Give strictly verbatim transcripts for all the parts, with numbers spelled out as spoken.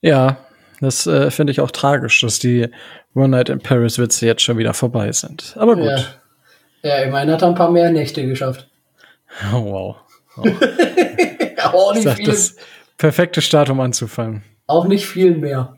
Ja, das äh, finde ich auch tragisch, dass die One Night in Paris Witze jetzt schon wieder vorbei sind. Aber gut. Ja, ja immerhin hat er ein paar mehr Nächte geschafft. Oh, wow. Oh. auch, Ich nicht sag, viel, das perfekte Start, um anzufangen. auch nicht viel mehr.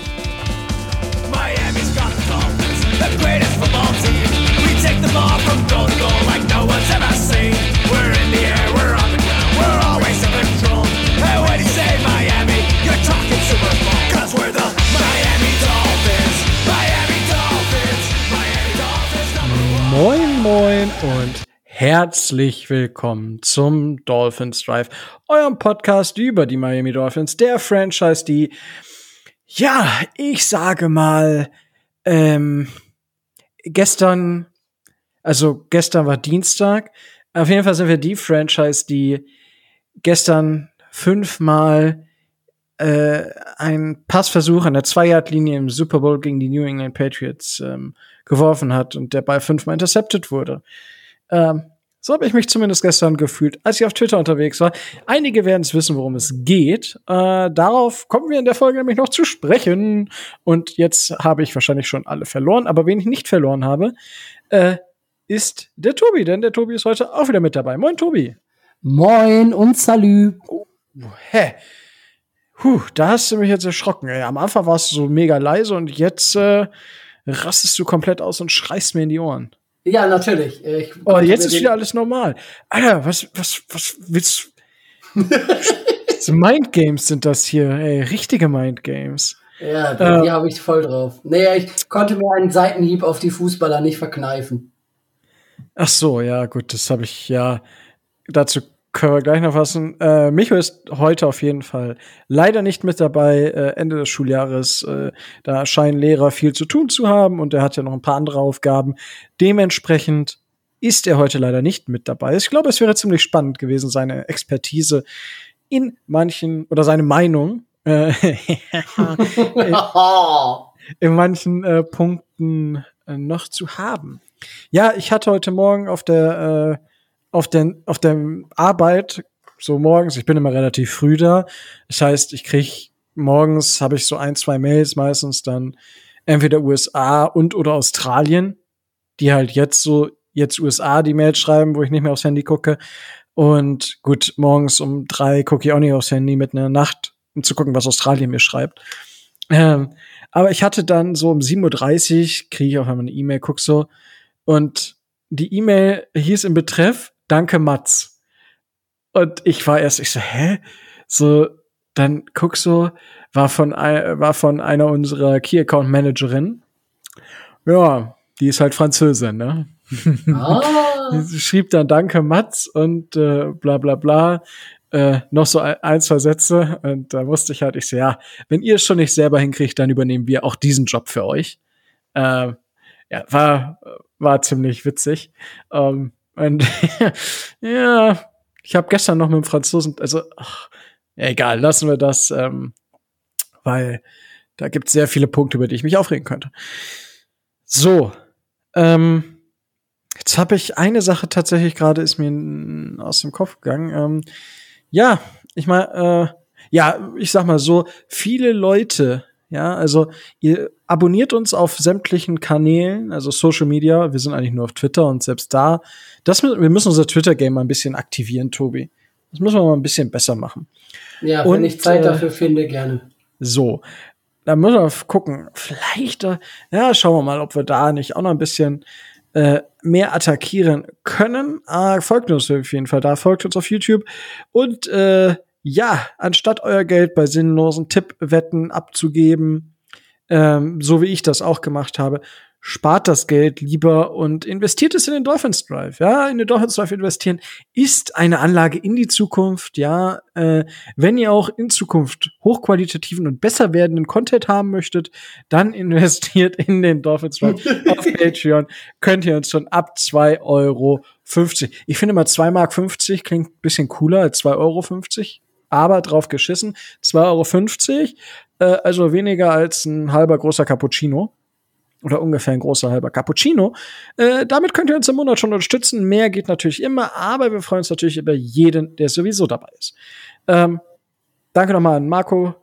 Miami's got the Dolphins, the greatest football team. We take the ball from goal to goal like no one's ever seen. We're in the air, we're on the ground, we're always in control. And when you say Miami, you're talking Super Bowl. Cause we're the Miami Dolphins, Miami Dolphins, Miami Dolphins number one. Moin, moin und herzlich willkommen zum Dolphins Drive, eurem Podcast über die Miami Dolphins, der Franchise, die, ja, ich sage mal, ähm, gestern, also gestern war Dienstag, auf jeden Fall sind wir die Franchise, die gestern fünfmal äh, einen Passversuch an der Zwei-Yard-Linie im Super Bowl gegen die New England Patriots ähm, geworfen hat und der Ball fünfmal intercepted wurde. Ähm, so habe ich mich zumindest gestern gefühlt, als ich auf Twitter unterwegs war. Einige werden es wissen, worum es geht. Äh, darauf kommen wir in der Folge nämlich noch zu sprechen. Und jetzt habe ich wahrscheinlich schon alle verloren. Aber wen ich nicht verloren habe, äh, ist der Tobi. Denn der Tobi ist heute auch wieder mit dabei. Moin, Tobi. Moin und Salü. Oh, hä? Puh, da hast du mich jetzt erschrocken. Ey. Am Anfang warst du so mega leise und jetzt äh, rastest du komplett aus und schreist mir in die Ohren. Ja, natürlich. Ich Oh, jetzt ist wieder alles normal. Alter, was, was, was willst du? Mindgames sind das hier, ey, richtige Mindgames. Ja, die, äh, die habe ich voll drauf. Naja, ich konnte mir einen Seitenhieb auf die Fußballer nicht verkneifen. Ach so, ja, gut, das habe ich, ja, dazu können wir gleich noch fassen. Äh, Micho ist heute auf jeden Fall leider nicht mit dabei, äh, Ende des Schuljahres. Äh, da scheinen Lehrer viel zu tun zu haben und er hat ja noch ein paar andere Aufgaben. Dementsprechend ist er heute leider nicht mit dabei. Ich glaube, es wäre ziemlich spannend gewesen, seine Expertise in manchen, oder seine Meinung äh, in, in manchen äh, Punkten äh, noch zu haben. Ja, ich hatte heute Morgen auf der äh, auf der auf der Arbeit so morgens, ich bin immer relativ früh da. Das heißt, ich krieg morgens habe ich so ein, zwei Mails meistens dann entweder U S A und oder Australien, die halt jetzt so jetzt U S A die Mails schreiben, wo ich nicht mehr aufs Handy gucke. Und gut, morgens um drei gucke ich auch nicht aufs Handy mit einer Nacht, um zu gucken, was Australien mir schreibt. Ähm, aber ich hatte dann so um sieben Uhr dreißig kriege ich auf einmal eine E-Mail, guck so und die E-Mail hieß im Betreff Danke, Mats. Und ich war erst, ich so, hä? So, dann guck so, war von, war von einer unserer Key Account Managerin. Ja, die ist halt Französin, ne? Ah. Sie schrieb dann Danke, Mats und äh, bla bla bla. Äh, noch so ein, zwei Sätze. Und da wusste ich halt, ich so, ja, wenn ihr es schon nicht selber hinkriegt, dann übernehmen wir auch diesen Job für euch. Äh, ja, war, war ziemlich witzig. Ähm, Und ja, ich habe gestern noch mit dem Franzosen, also ach, ja, egal, lassen wir das, ähm, weil da gibt es sehr viele Punkte, über die ich mich aufregen könnte. So, ähm, jetzt habe ich eine Sache tatsächlich gerade ist mir n- aus dem Kopf gegangen. Ähm, ja, ich meine, äh, ja, ich sag mal so, viele Leute, ja, also ihr abonniert uns auf sämtlichen Kanälen, also Social Media. Wir sind eigentlich nur auf Twitter und selbst da, das, wir müssen unser Twitter-Game mal ein bisschen aktivieren, Tobi. Das müssen wir mal ein bisschen besser machen. Ja, Und, wenn ich Zeit äh, dafür finde, gerne. So, da müssen wir gucken. Vielleicht, äh, ja, schauen wir mal, ob wir da nicht auch noch ein bisschen äh, mehr attackieren können. Ah, folgt uns auf jeden Fall da, folgt uns auf YouTube und äh, ja, anstatt euer Geld bei sinnlosen Tippwetten abzugeben, ähm, so wie ich das auch gemacht habe, spart das Geld lieber und investiert es in den Dolphins Drive. Ja, in den Dolphins Drive investieren ist eine Anlage in die Zukunft. Ja, äh, wenn ihr auch in Zukunft hochqualitativen und besser werdenden Content haben möchtet, dann investiert in den Dolphins Drive auf Patreon. Könnt ihr uns schon ab zwei Euro fünfzig. Ich finde mal zwei Mark fünfzig klingt ein bisschen cooler als zwei Euro fünfzig. Aber drauf geschissen, zwei Euro fünfzig, äh, also weniger als ein halber großer Cappuccino. Oder ungefähr ein großer halber Cappuccino. Äh, damit könnt ihr uns im Monat schon unterstützen. Mehr geht natürlich immer, aber wir freuen uns natürlich über jeden, der sowieso dabei ist. Ähm, danke nochmal an Marco,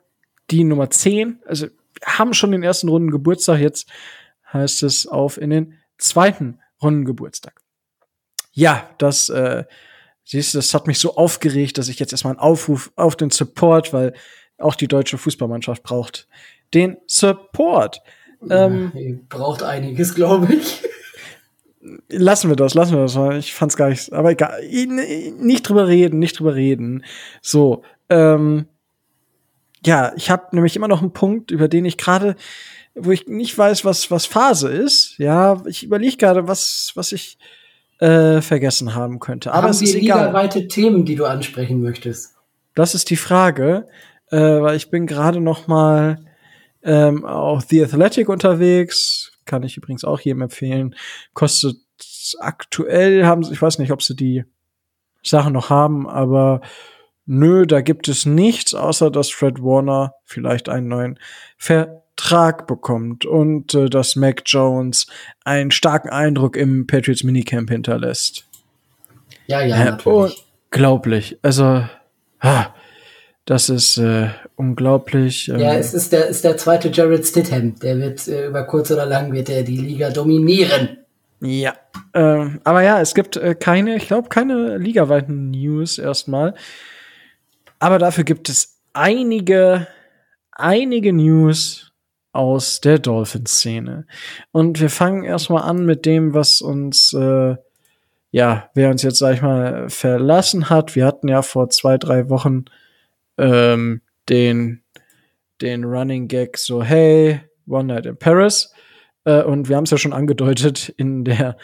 die Nummer zehn. Also haben schon den ersten Runden Geburtstag. Jetzt heißt es auf in den zweiten Runden Geburtstag. Ja, das, äh, siehst du, das hat mich so aufgeregt, dass ich jetzt erstmal einen Aufruf auf den Support, weil auch die deutsche Fußballmannschaft braucht den Support. Ja, Ähm, ihr braucht einiges, glaube ich. Lassen wir das, lassen wir das. Ich fand's gar nicht, aber egal. Nicht drüber reden, nicht drüber reden. So, ähm, ja, ich habe nämlich immer noch einen Punkt, über den ich gerade, wo ich nicht weiß, was was Phase ist. Ja, ich überlege gerade, was was ich äh, vergessen haben könnte. Aber Haben es ist wir egal. ligaweite Themen, die du ansprechen möchtest? Das ist die Frage, äh, weil ich bin gerade noch mal ähm, auf The Athletic unterwegs. Kann ich übrigens auch jedem empfehlen. Kostet aktuell, haben sie, ich weiß nicht, ob sie die Sachen noch haben, aber nö, da gibt es nichts, außer dass Fred Warner vielleicht einen neuen Vertrag bekommt und äh, dass Mac Jones einen starken Eindruck im Patriots Minicamp hinterlässt. Ja, ja, Äh, natürlich. unglaublich. Also, ah, das ist äh, unglaublich. Ähm, Ja, es ist der, ist der zweite Jared Stidham. Der wird äh, über kurz oder lang wird er die Liga dominieren. Ja, ähm, aber ja, es gibt äh, keine, ich glaube, keine ligaweiten News erstmal. Aber dafür gibt es einige, einige News aus der Dolphins-Szene. Und wir fangen erstmal an mit dem, was uns, äh, ja, wer uns jetzt, sag ich mal, verlassen hat. Wir hatten ja vor zwei, drei Wochen ähm, den, den Running Gag so, hey, One Night in Paris. Äh, und wir haben es ja schon angedeutet in der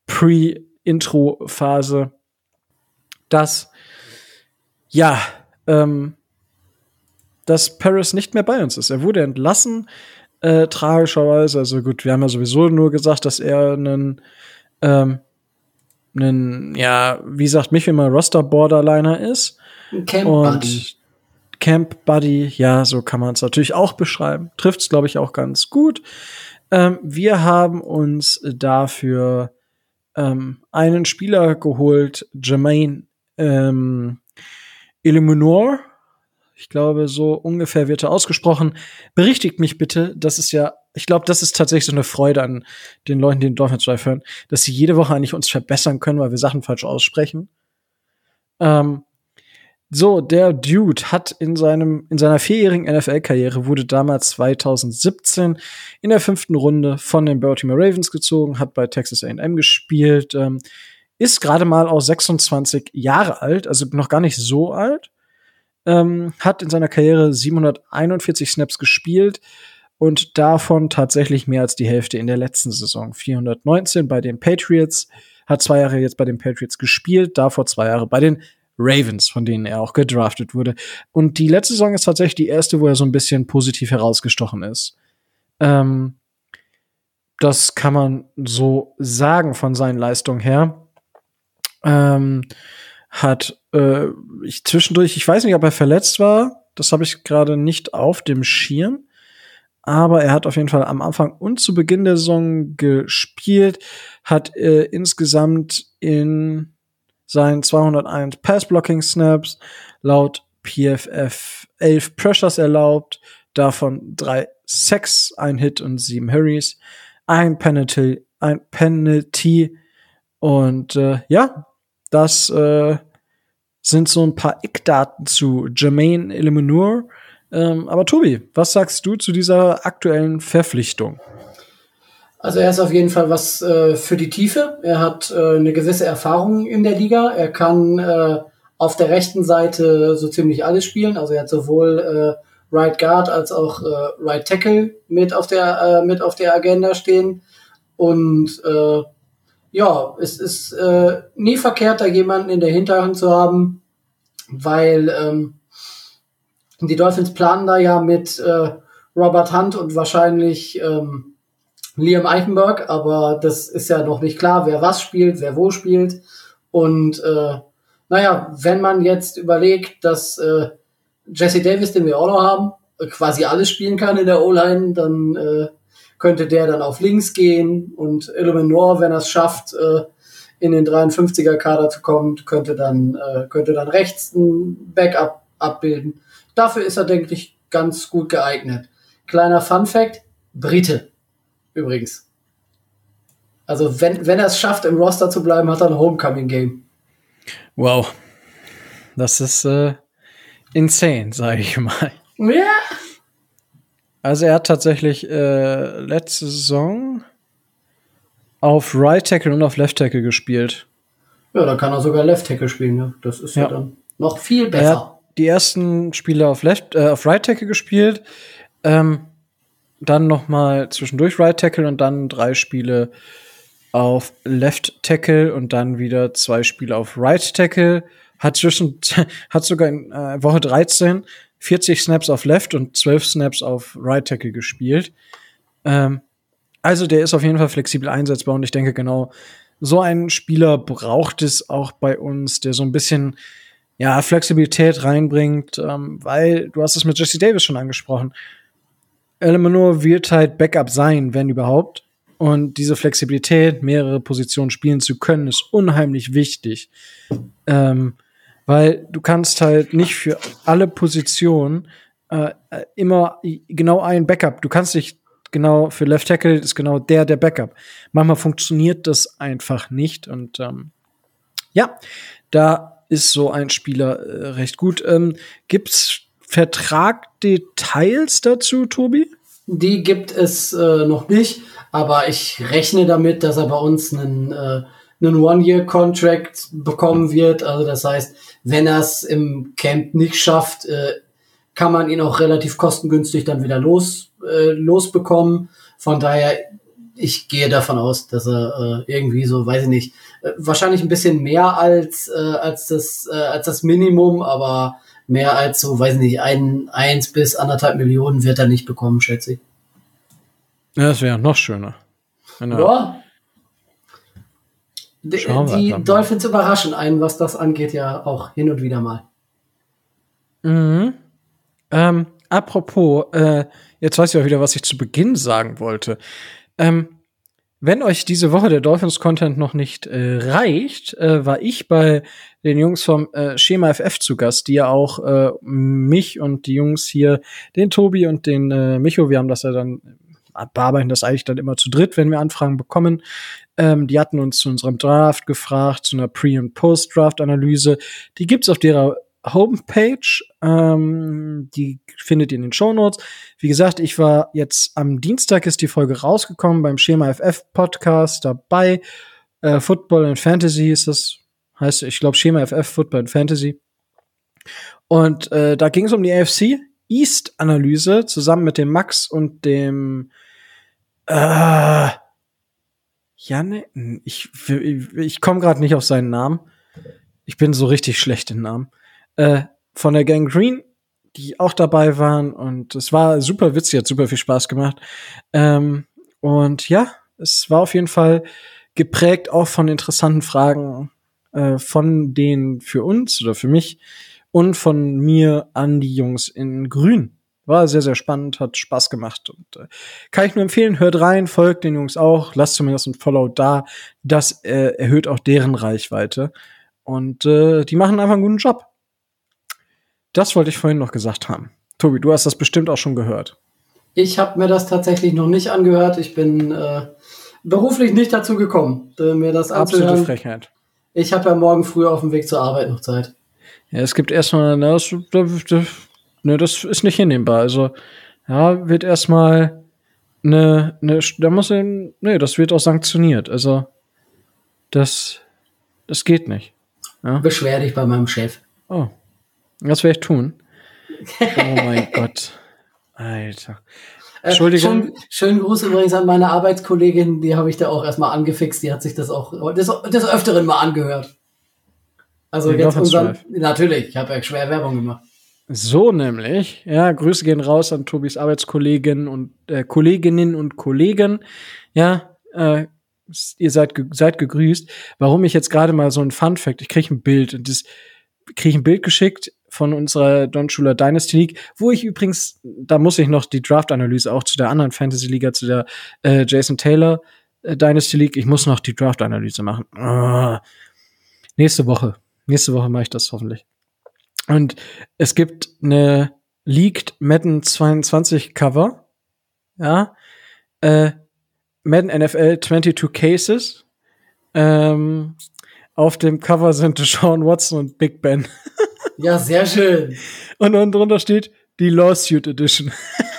Pre-Intro-Phase, dass, ja, ähm, dass Paris nicht mehr bei uns ist. Er wurde entlassen, äh, tragischerweise. Also gut, wir haben ja sowieso nur gesagt, dass er einen, ähm, einen, ja, wie sagt mich immer, Roster-Borderliner ist. Ein Camp Und Buddy. Camp Buddy, ja, so kann man es natürlich auch beschreiben. Trifft's, glaube ich, auch ganz gut. Ähm, wir haben uns dafür ähm, einen Spieler geholt, Jermaine ähm, Illuminor. Ich glaube, so ungefähr wird er ausgesprochen. Berichtigt mich bitte, das ist ja, ich glaube, das ist tatsächlich so eine Freude an den Leuten, die den Dolphins Drive hören, dass sie jede Woche eigentlich uns verbessern können, weil wir Sachen falsch aussprechen. Ähm, So, der Dude hat in seinem in seiner vierjährigen N F L-Karriere wurde damals zwanzig siebzehn in der fünften Runde von den Baltimore Ravens gezogen, hat bei Texas A and M gespielt, ähm, ist gerade mal auch sechsundzwanzig Jahre alt, also noch gar nicht so alt, ähm, hat in seiner Karriere siebenhunderteinundvierzig Snaps gespielt und davon tatsächlich mehr als die Hälfte in der letzten Saison. vierhundertneunzehn bei den Patriots, hat zwei Jahre jetzt bei den Patriots gespielt, davor zwei Jahre bei den Ravens, von denen er auch gedraftet wurde. Und die letzte Saison ist tatsächlich die erste, wo er so ein bisschen positiv herausgestochen ist. Ähm, das kann man so sagen von seinen Leistungen her. Ähm, hat äh, ich zwischendurch, ich weiß nicht, ob er verletzt war, das habe ich gerade nicht auf dem Schirm, aber er hat auf jeden Fall am Anfang und zu Beginn der Saison gespielt, hat äh, insgesamt in seinen zweihunderteins Pass-Blocking-Snaps laut P F F elf Pressures erlaubt, davon drei Sacks, ein Hit und sieben Hurries, ein Penalty, ein Penalty und äh, ja, das äh, sind so ein paar Eckdaten zu Jermaine Illuminor. Ähm, aber Tobi, was sagst du zu dieser aktuellen Verpflichtung? Also er ist auf jeden Fall was äh, für die Tiefe. Er hat äh, eine gewisse Erfahrung in der Liga. Er kann äh, auf der rechten Seite so ziemlich alles spielen. Also er hat sowohl äh, Right Guard als auch äh, Right Tackle mit auf der äh, mit auf der Agenda stehen. Und äh, ja, es ist äh, nie verkehrt, da jemanden in der Hinterhand zu haben, weil ähm, die Dolphins planen da ja mit äh, Robert Hunt und wahrscheinlich ähm, Liam Eichenberg, aber das ist ja noch nicht klar, wer was spielt, wer wo spielt. Und äh, naja, wenn man jetzt überlegt, dass äh, Jesse Davis, den wir auch noch haben, quasi alles spielen kann in der O-Line, dann äh, könnte der dann auf links gehen und Illuminor, wenn er es schafft, äh, in den dreiundfünfziger-Kader zu kommen, könnte dann äh, könnte dann rechts ein Backup abbilden. Dafür ist er, denke ich, ganz gut geeignet. Kleiner Fun-Fact, Brite übrigens. Also wenn, wenn er es schafft, im Roster zu bleiben, hat er ein Homecoming-Game. Wow. Das ist äh, insane, sage ich mal. Ja. Also er hat tatsächlich äh, letzte Saison auf Right Tackle und auf Left Tackle gespielt. Ja, dann kann er sogar Left Tackle spielen. Ja. Das ist ja. ja dann noch viel besser. Er hat die ersten Spiele auf Left, äh, auf Right Tackle gespielt, ähm, dann noch mal zwischendurch Right Tackle und dann drei Spiele auf Left Tackle und dann wieder zwei Spiele auf Right Tackle. Hat zwischen hat sogar in äh, Woche dreizehn vierzig Snaps auf Left und zwölf Snaps auf Right Tackle gespielt. Ähm, also der ist auf jeden Fall flexibel einsetzbar und ich denke genau, so einen Spieler braucht es auch bei uns, der so ein bisschen ja Flexibilität reinbringt, ähm, weil du hast es mit Jesse Davis schon angesprochen. Eleanor wird halt Backup sein, wenn überhaupt. Und diese Flexibilität, mehrere Positionen spielen zu können, ist unheimlich wichtig. Ähm, weil du kannst halt nicht für alle Positionen äh, immer genau ein Backup. Du kannst nicht genau für Left Tackle ist genau der der Backup. Manchmal funktioniert das einfach nicht. Und ähm, ja, da ist so ein Spieler äh, recht gut. Ähm, gibt's Vertragdetails dazu, Tobi? Die gibt es äh, noch nicht, aber ich rechne damit, dass er bei uns einen, äh, einen One-Year-Contract bekommen wird. Also das heißt, wenn er es im Camp nicht schafft, äh, kann man ihn auch relativ kostengünstig dann wieder los äh, losbekommen. Von daher, ich gehe davon aus, dass er äh, irgendwie so, weiß ich nicht, äh, wahrscheinlich ein bisschen mehr als äh, als das äh, als das Minimum, aber mehr als so, weiß ich nicht, ein, eins bis anderthalb Millionen wird er nicht bekommen, schätze ich. Ja, das wäre noch schöner. Ja. Die, die Dolphins überraschen einen, was das angeht, ja auch hin und wieder mal. Mhm. Ähm, apropos, äh, jetzt weiß ich auch wieder, was ich zu Beginn sagen wollte. Ähm, wenn euch diese Woche der Dolphins-Content noch nicht äh, reicht, äh, war ich bei den Jungs vom äh, Schema F F zu Gast, die ja auch äh, mich und die Jungs hier, den Tobi und den äh, Micho, wir haben das ja dann, bearbeiten das eigentlich dann immer zu dritt, wenn wir Anfragen bekommen. Ähm, die hatten uns zu unserem Draft gefragt, zu einer Pre- und Post-Draft-Analyse. Die gibt's auf derer Homepage, ähm, die findet ihr in den Shownotes. Wie gesagt, ich war jetzt am Dienstag ist die Folge rausgekommen beim Schema F F Podcast dabei. Äh, Football and Fantasy ist das, heißt, ich glaube Schema F F Football and Fantasy. Und äh, da ging es um die A F C East Analyse zusammen mit dem Max und dem äh, Janne. Ich ich, ich komme gerade nicht auf seinen Namen. Ich bin so richtig schlecht in Namen. Äh, von der Gang Green, die auch dabei waren und es war super witzig, hat super viel Spaß gemacht. Ähm, und ja, es war auf jeden Fall geprägt auch von interessanten Fragen äh, von denen für uns oder für mich und von mir an die Jungs in Grün. War sehr, sehr spannend, hat Spaß gemacht und äh, kann ich nur empfehlen, hört rein, folgt den Jungs auch, lasst zumindest ein Follow da. Das äh, erhöht auch deren Reichweite und äh, die machen einfach einen guten Job. Das wollte ich vorhin noch gesagt haben. Tobi, du hast das bestimmt auch schon gehört. Ich habe mir das tatsächlich noch nicht angehört. Ich bin äh, beruflich nicht dazu gekommen, mir das anzuhören. Absolute Frechheit. Ich habe ja morgen früh auf dem Weg zur Arbeit noch Zeit. Ja, es gibt erstmal, ne, das, das, ne, das ist nicht hinnehmbar. Also, ja, wird erstmal ne, ne, da muss er, ne, das wird auch sanktioniert. Also, das, das geht nicht. Ja? Beschwer dich bei meinem Chef. Oh. Das werde ich tun. Oh mein Gott. Alter. Entschuldigung. Äh, schön, schönen Gruß übrigens an meine Arbeitskollegin, die habe ich da auch erstmal angefixt, die hat sich das auch des, des Öfteren mal angehört. Also Den jetzt unseren, natürlich, ich habe ja schwer Werbung gemacht. So nämlich, ja, Grüße gehen raus an Tobis Arbeitskolleginnen und äh, Kolleginnen und Kollegen. Ja, äh, ihr seid, ge- seid gegrüßt. Warum ich jetzt gerade mal so ein Fun-Fact, ich kriege ein Bild und das kriege ich ein Bild geschickt von unserer Don Shula Dynasty League, wo ich übrigens, da muss ich noch die Draft-Analyse auch zu der anderen Fantasy-Liga, zu der äh, Jason Taylor äh, Dynasty League, ich muss noch die Draft-Analyse machen. Oh. Nächste Woche. Nächste Woche mache ich das hoffentlich. Und es gibt eine liegt Madden zweiundzwanzig Cover, ja, äh, Madden N F L zweiundzwanzig Cases, ähm, auf dem Cover sind Deshaun Watson und Big Ben. Ja, sehr schön. Und unten drunter steht die Lawsuit Edition.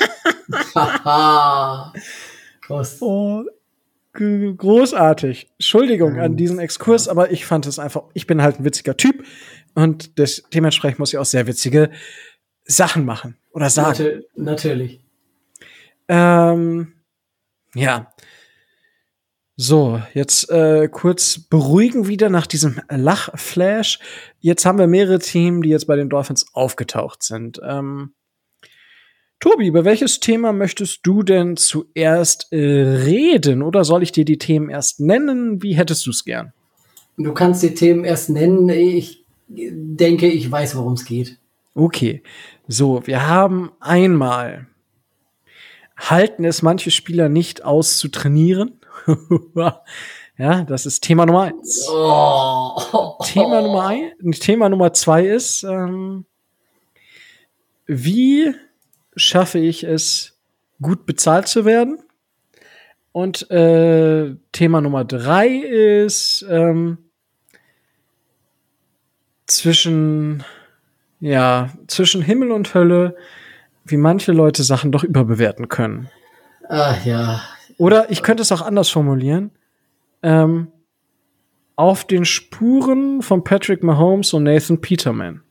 Haha. Groß. Oh, g- großartig. Entschuldigung an diesen Exkurs, aber ich fand es einfach, ich bin halt ein witziger Typ und des, dementsprechend muss ich auch sehr witzige Sachen machen oder sagen. Natu- natürlich. Ähm, ja. So, jetzt äh, kurz beruhigen wieder nach diesem Lachflash. Jetzt haben wir mehrere Teams, die jetzt bei den Dolphins aufgetaucht sind. Ähm, Tobi, über welches Thema möchtest du denn zuerst äh, reden? Oder soll ich dir die Themen erst nennen? Wie hättest du es gern? Du kannst die Themen erst nennen. Ich denke, ich weiß, worum es geht. Okay, so, wir haben einmal, halten es manche Spieler nicht aus zu trainieren? Ja, das ist Thema Nummer eins. Oh. Thema Nummer ein, Thema Nummer zwei ist, ähm, wie schaffe ich es, gut bezahlt zu werden? Und äh, Thema Nummer drei ist ähm, zwischen ja zwischen Himmel und Hölle, wie manche Leute Sachen doch überbewerten können. Ach ja. Oder ich könnte es auch anders formulieren. Ähm, auf den Spuren von Patrick Mahomes und Nathan Peterman.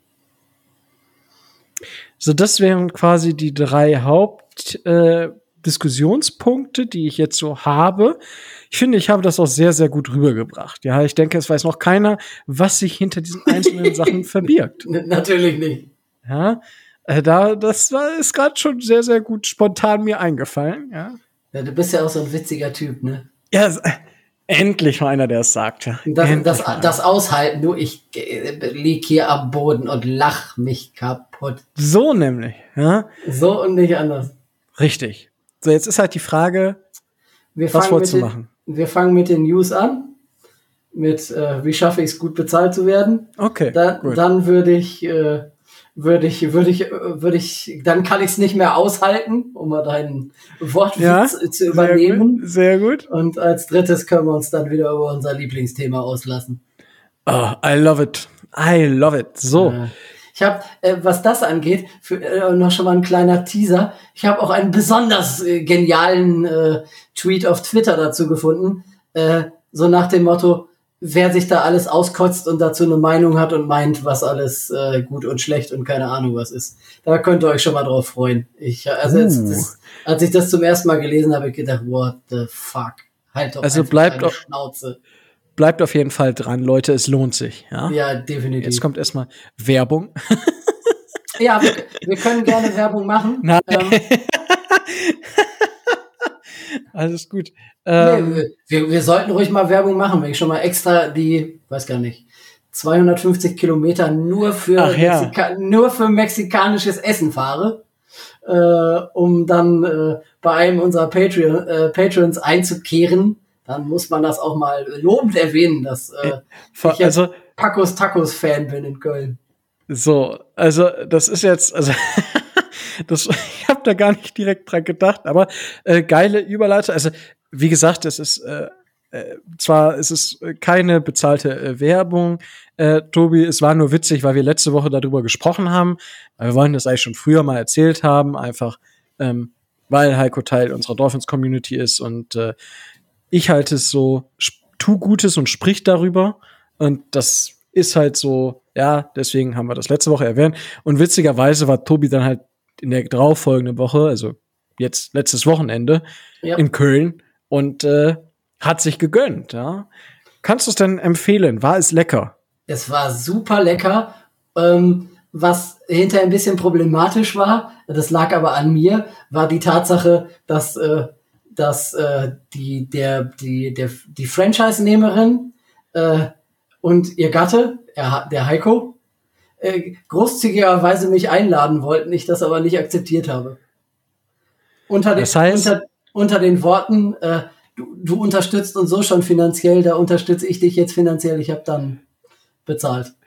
So, das wären quasi die drei Hauptdiskussionspunkte, äh, Diskussionspunkte, die ich jetzt so habe. Ich finde, ich habe das auch sehr, sehr gut rübergebracht. Ja, ich denke, es weiß noch keiner, was sich hinter diesen einzelnen Sachen verbirgt. N- natürlich nicht. Ja, äh, da, das war, ist gerade schon sehr, sehr gut spontan mir eingefallen. Ja, Ja, du bist ja auch so ein witziger Typ, ne? ja s- äh, endlich mal einer, der es sagt. Ja. Das, Endlich das, mal. das Aushalten, du, ich äh, lieg hier am Boden und lach mich kaputt. So nämlich. Ja, So und nicht anders. richtig. So, jetzt ist halt die Frage, Wir was fangen wolltest du mit den- machen? Wir fangen mit den News an. Mit, äh, wie schaffe ich es, gut bezahlt zu werden? Okay, Da, gut. dann würde ich, äh, würde ich, würde ich, äh, würde ich, dann kann ich es nicht mehr aushalten, um mal deinen Wortwitz Ja, zu übernehmen. Sehr gut. Sehr gut. Und als drittes können wir uns dann wieder über unser Lieblingsthema auslassen. Oh, I love it. I love it. So. Äh, Ich habe, äh, was das angeht, für, äh, noch schon mal ein kleiner Teaser. Ich habe auch einen besonders äh, genialen äh, Tweet auf Twitter dazu gefunden. Äh, so nach dem Motto, wer sich da alles auskotzt und dazu eine Meinung hat und meint, was alles äh, gut und schlecht und keine Ahnung was ist. Da könnt ihr euch schon mal drauf freuen. Ich, also Uh. jetzt, das, als ich das zum ersten Mal gelesen habe, habe ich gedacht, what the fuck? Halt doch Also einfach bleibt deine doch- Schnauze. Bleibt auf jeden Fall dran, Leute. Es lohnt sich. Ja. Ja, definitiv. Jetzt kommt erstmal Werbung. Ja, wir, wir können gerne Werbung machen. Nein. Ähm, Alles gut. Ähm, nee, wir, wir sollten ruhig mal Werbung machen, wenn ich schon mal extra die, weiß gar nicht, zweihundertfünfzig Kilometer nur für, Ach ja. Mexika nur für mexikanisches Essen fahre, äh, um dann äh, bei einem unserer Patreon, äh, Patrons einzukehren, dann muss man das auch mal lobend erwähnen, dass äh, ver- ich jetzt also Pacos Tacos Fan bin in Köln. so, also das ist jetzt, also das, ich habe da gar nicht direkt dran gedacht, aber äh, geile Überleitung. Also wie gesagt, es ist äh, äh, zwar es ist keine bezahlte äh, Werbung, äh, Tobi, es war nur witzig, weil wir letzte Woche darüber gesprochen haben. Wir wollen das eigentlich schon früher mal erzählt haben, einfach ähm, weil Heiko Teil unserer Dolphins-Community ist und äh, ich halte es so, sp- tu Gutes und sprich darüber. Und das ist halt so, ja, deswegen haben wir das letzte Woche erwähnt. Und witzigerweise war Tobi dann halt in der darauffolgenden Woche, also jetzt letztes Wochenende, Ja. in Köln und äh, hat sich gegönnt, ja. Kannst du es denn empfehlen? War es lecker? Es war super lecker. Ähm, was hinterher ein bisschen problematisch war, das lag aber an mir, war die Tatsache, dass, äh, dass äh, die, der, die, der, die Franchise-Nehmerin äh, und ihr Gatte, er, der Heiko, äh, großzügigerweise mich einladen wollten, ich das aber nicht akzeptiert habe. Unter den, Das heißt- unter, unter den Worten, äh, du, du unterstützt uns so schon finanziell, da unterstütze ich dich jetzt finanziell, ich habe dann bezahlt.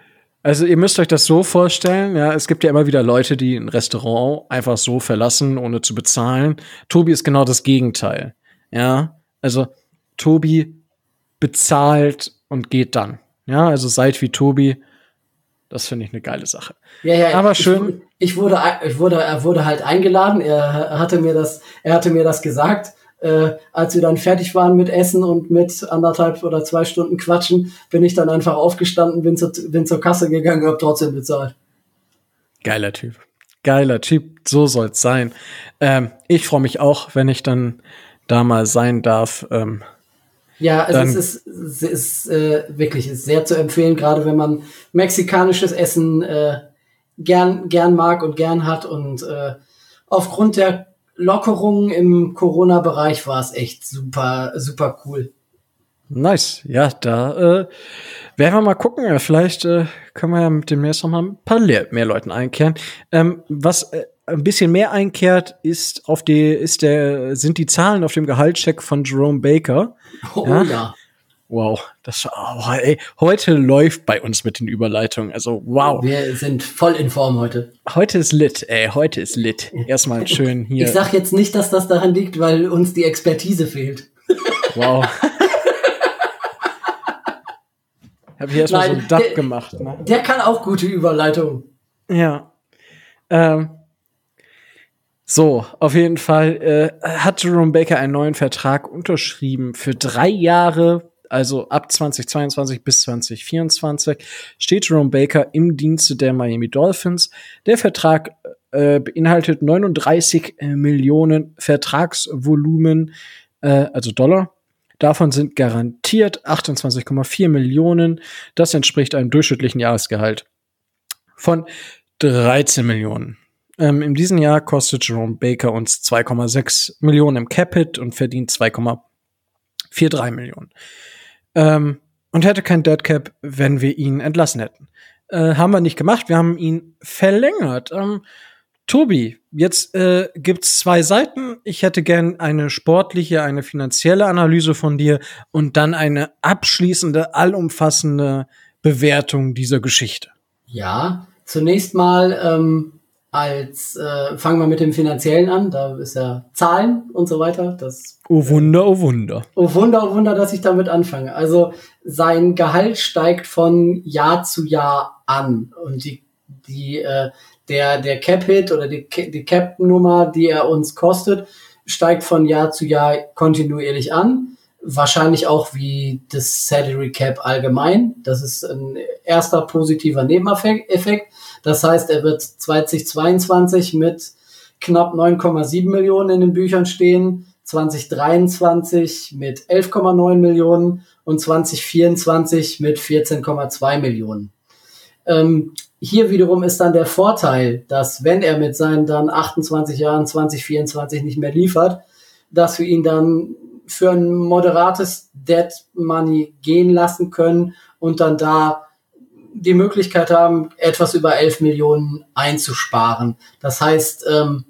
Also ihr müsst euch das so vorstellen, ja, es gibt ja immer wieder Leute, die ein Restaurant einfach so verlassen, ohne zu bezahlen. Tobi ist genau das Gegenteil. Ja, also Tobi bezahlt und geht dann. Ja, also seid wie Tobi. Das finde ich eine geile Sache. Ja, ja, aber ich, schön. Ich wurde, ich wurde, er wurde halt eingeladen. Er hatte mir das, er hatte mir das gesagt. Äh, als wir dann fertig waren mit Essen und mit anderthalb oder zwei Stunden Quatschen, bin ich dann einfach aufgestanden, bin zur, bin zur Kasse gegangen, hab trotzdem bezahlt. Geiler Typ. Geiler Typ. So soll's sein. Ähm, ich freue mich auch, wenn ich dann da mal sein darf. Ähm, ja, also es ist, es ist äh, wirklich ist sehr zu empfehlen, gerade wenn man mexikanisches Essen äh, gern, gern mag und gern hat. Und äh, aufgrund der Lockerungen im Corona-Bereich war es echt super, super cool. Nice. Ja, da äh, werden wir mal gucken. Ja, vielleicht äh, können wir ja mit demnächst noch mal ein paar Le- mehr Leuten einkehren. Ähm, was äh, ein bisschen mehr einkehrt, ist auf die, ist der, sind die Zahlen auf dem Gehaltscheck von Jerome Baker. Oh ja. ja. Wow, das oh, ey, heute läuft bei uns mit den Überleitungen. Also wow. Wir sind voll in Form heute. Heute ist lit, ey, heute ist lit. Erstmal schön hier. Ich sag jetzt nicht, dass das daran liegt, weil uns die Expertise fehlt. Wow. Hab ich erstmal so ein Dab der, gemacht. Ne? Der kann auch gute Überleitungen. Ja. Ähm. So, auf jeden Fall äh, hat Jerome Baker einen neuen Vertrag unterschrieben für drei Jahre, also ab zweitausendzweiundzwanzig bis zweitausendvierundzwanzig steht Jerome Baker im Dienste der Miami Dolphins. Der Vertrag äh, beinhaltet neununddreißig Millionen Vertragsvolumen, äh, also Dollar. Davon sind garantiert achtundzwanzig Komma vier Millionen. Das entspricht einem durchschnittlichen Jahresgehalt von dreizehn Millionen. Ähm, in diesem Jahr kostet Jerome Baker uns zwei Komma sechs Millionen im Cap-Hit und verdient zwei Komma dreiundvierzig Millionen. Ähm, und hätte kein Dead Cap, wenn wir ihn entlassen hätten. Äh, haben wir nicht gemacht, wir haben ihn verlängert. Ähm, Tobi, jetzt äh, gibt's zwei Seiten. Ich hätte gern eine sportliche, eine finanzielle Analyse von dir und dann eine abschließende, allumfassende Bewertung dieser Geschichte. Ja, zunächst mal ähm, als äh, fangen wir mit dem Finanziellen an. Da ist ja Zahlen und so weiter. Das Oh Wunder, oh Wunder. Oh Wunder, oh Wunder, dass ich damit anfange. Also sein Gehalt steigt von Jahr zu Jahr an und die die äh, der der Cap-Hit oder die die Cap-Nummer, die er uns kostet, steigt von Jahr zu Jahr kontinuierlich an. Wahrscheinlich auch wie das Salary Cap allgemein. Das ist ein erster positiver Nebeneffekt. Das heißt, er wird zweitausendzweiundzwanzig mit knapp neun Komma sieben Millionen in den Büchern stehen, zweitausenddreiundzwanzig mit elf Komma neun Millionen und zweitausendvierundzwanzig mit vierzehn Komma zwei Millionen. Ähm, hier wiederum ist dann der Vorteil, dass wenn er mit seinen dann achtundzwanzig Jahren zweitausendvierundzwanzig nicht mehr liefert, dass wir ihn dann für ein moderates Dead Money gehen lassen können und dann da die Möglichkeit haben, etwas über elf Millionen einzusparen. Das heißt, ähm,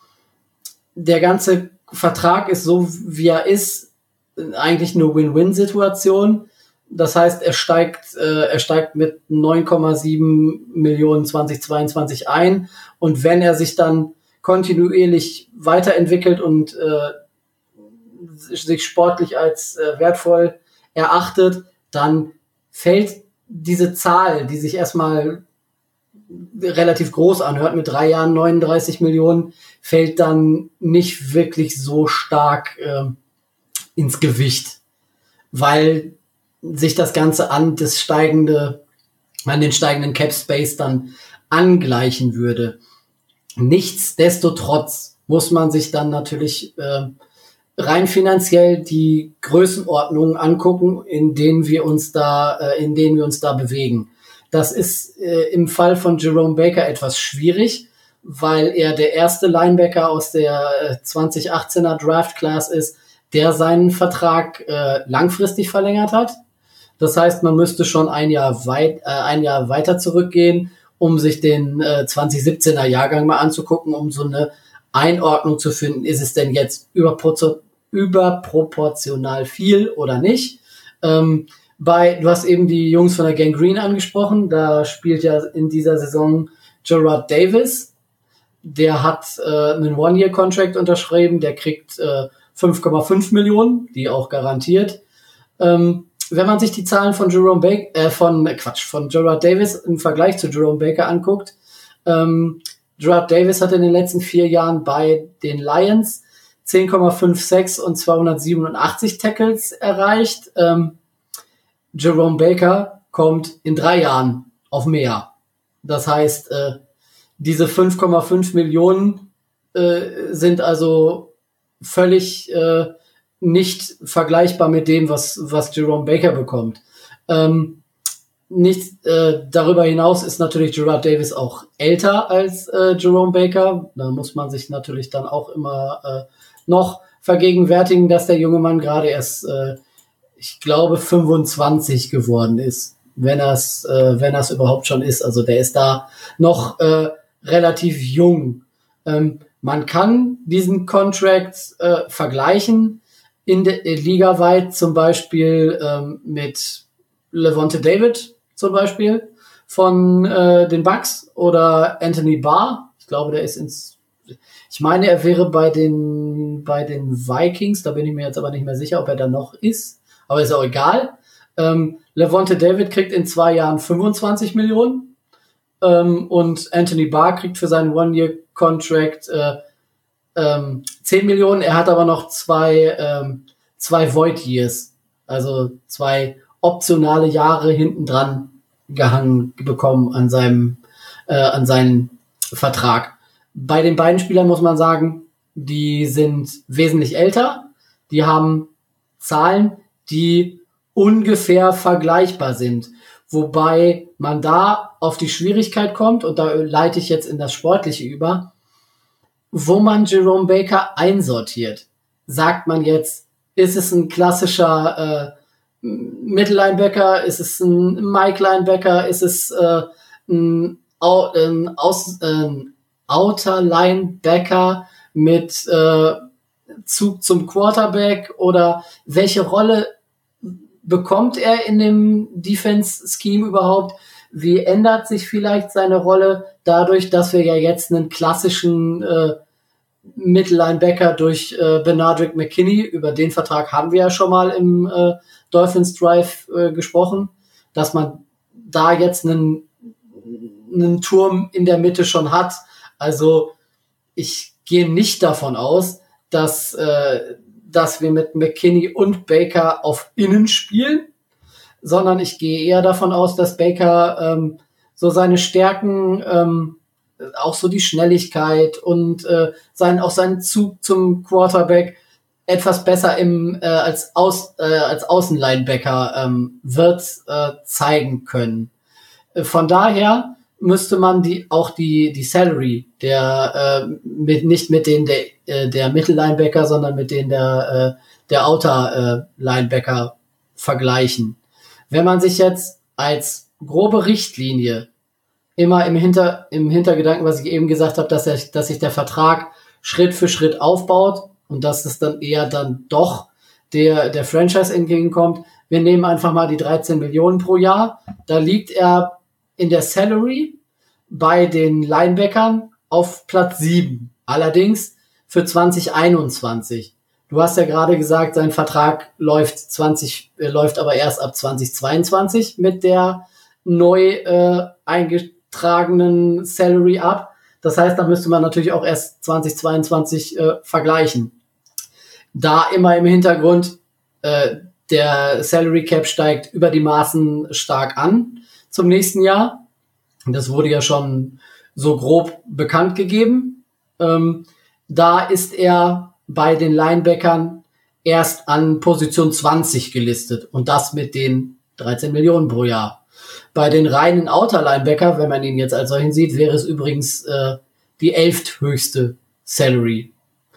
der ganze Vertrag ist so, wie er ist, eigentlich eine Win-Win-Situation. Das heißt, er steigt, äh, er steigt mit neun Komma sieben Millionen zweitausendzweiundzwanzig ein und wenn er sich dann kontinuierlich weiterentwickelt und äh, sich sportlich als äh, wertvoll erachtet, dann fällt diese Zahl, die sich erstmal relativ groß anhört, mit drei Jahren neununddreißig Millionen, fällt dann nicht wirklich so stark äh, ins Gewicht, weil sich das Ganze an das steigende, an den steigenden Cap Space dann angleichen würde. Nichtsdestotrotz muss man sich dann natürlich äh, rein finanziell die Größenordnungen angucken, in denen wir uns da, äh, in denen wir uns da bewegen. Das ist äh, im Fall von Jerome Baker etwas schwierig, weil er der erste Linebacker aus der äh, zwanzig achtzehner Draft Class ist, der seinen Vertrag äh, langfristig verlängert hat. Das heißt, man müsste schon ein Jahr weit, äh, ein Jahr weiter zurückgehen, um sich den äh, zwanzig siebzehner Jahrgang mal anzugucken, um so eine Einordnung zu finden, ist es denn jetzt überpropor- überproportional viel oder nicht. Ähm, Bei, du hast eben die Jungs von der Gang Green angesprochen, da spielt ja in dieser Saison Gerard Davis, der hat äh, einen One-Year-Contract unterschrieben, der kriegt äh, fünf Komma fünf Millionen, die auch garantiert. Ähm, wenn man sich die Zahlen von Jerome Baker, äh, von äh, Quatsch, von Gerard Davis im Vergleich zu Jerome Baker anguckt, ähm, Gerard Davis hat in den letzten vier Jahren bei den Lions zehn Komma fünf Sacks und zweihundertsiebenundachtzig Tackles erreicht. Ähm, Jerome Baker kommt in drei Jahren auf mehr. Das heißt, äh, diese fünf Komma fünf Millionen äh, sind also völlig äh, nicht vergleichbar mit dem, was was Jerome Baker bekommt. Ähm, nicht äh, darüber hinaus ist natürlich Gerard Davis auch älter als äh, Jerome Baker. Da muss man sich natürlich dann auch immer äh, noch vergegenwärtigen, dass der junge Mann gerade erst äh, ich glaube, fünfundzwanzig geworden ist, wenn er es äh, wenn er es überhaupt schon ist. Also der ist da noch äh, relativ jung. Ähm, man kann diesen Contract äh, vergleichen in der äh, ligaweit zum Beispiel ähm, mit Levante David zum Beispiel von äh, den Bucks oder Anthony Barr. Ich glaube, der ist ins Ich meine, er wäre bei den bei den Vikings, da bin ich mir jetzt aber nicht mehr sicher, ob er da noch ist. Aber ist auch egal. Ähm, Levante David kriegt in zwei Jahren fünfundzwanzig Millionen ähm, und Anthony Barr kriegt für seinen One-Year-Contract äh, ähm, zehn Millionen. Er hat aber noch zwei ähm, zwei Void Years, also zwei optionale Jahre hinten dran gehangen bekommen an seinem äh, an seinen Vertrag. Bei den beiden Spielern muss man sagen, die sind wesentlich älter. Die haben Zahlen, die ungefähr vergleichbar sind. Wobei man da auf die Schwierigkeit kommt, und da leite ich jetzt in das Sportliche über, wo man Jerome Baker einsortiert. Sagt man jetzt, ist es ein klassischer äh, Mittellinebacker, ist es ein Mike-Linebacker, ist es äh, ein, ein, Aus, ein Outer-Linebacker mit äh, Zug zum Quarterback, oder welche Rolle bekommt er in dem Defense-Scheme überhaupt? Wie ändert sich vielleicht seine Rolle dadurch, dass wir ja jetzt einen klassischen äh, Mittellinebacker durch äh, Benardrick McKinney, über den Vertrag haben wir ja schon mal im äh, Dolphins Drive äh, gesprochen, dass man da jetzt einen, einen Turm in der Mitte schon hat. Also ich gehe nicht davon aus, dass äh, dass wir mit McKinney und Baker auf Innen spielen, sondern ich gehe eher davon aus, dass Baker ähm, so seine Stärken, ähm, auch so die Schnelligkeit und äh, sein, auch seinen Zug zum Quarterback etwas besser im äh, als Aus, äh, als Außenlinebacker ähm, wird äh, zeigen können. Äh, von daher müsste man die auch die die Salary der äh, mit nicht mit denen der äh, der Mittellinebacker, sondern mit denen der äh, der Outer äh, Linebacker vergleichen. Wenn man sich jetzt als grobe Richtlinie immer im Hinter im Hintergedanken, was ich eben gesagt habe, dass er, dass sich der Vertrag Schritt für Schritt aufbaut und dass es dann eher dann doch der der Franchise entgegenkommt. Wir nehmen einfach mal die dreizehn Millionen pro Jahr. Da liegt er in der Salary bei den Linebackern auf Platz sieben. Allerdings für zwanzig einundzwanzig. Du hast ja gerade gesagt, sein Vertrag läuft zwanzig äh, läuft aber erst ab zwanzig zweiundzwanzig mit der neu äh, eingetragenen Salary ab. Das heißt, da müsste man natürlich auch erst zwanzig zweiundzwanzig äh, vergleichen. Da immer im Hintergrund, äh, der Salary Cap steigt über die Maßen stark an zum nächsten Jahr. Das wurde ja schon so grob bekannt gegeben. Ähm, da ist er bei den Linebackern erst an Position zwanzig gelistet und das mit den dreizehn Millionen pro Jahr. Bei den reinen Outer-Linebacker, wenn man ihn jetzt als solchen sieht, wäre es übrigens äh, die elfthöchste Salary.